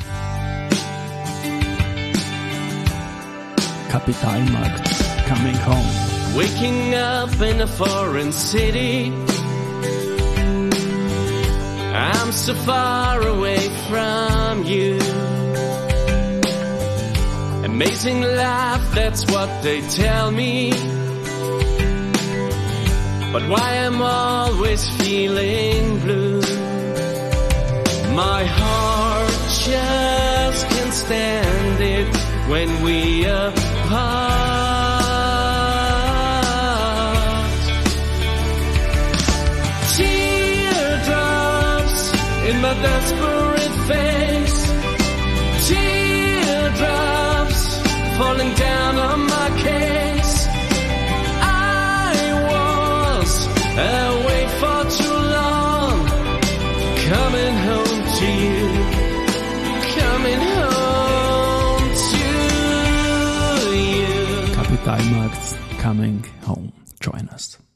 Kapitalmarkt Coming Home. Waking up in a foreign city, I'm so far away from you. Amazing life, that's what they tell me. But why am I always feeling blue? My heart just can't stand it when we apart. In my desperate face, teardrops falling down on my case. I was away for too long, coming home to you, coming home to you. Kapitalmarkt Coming Home. Join us.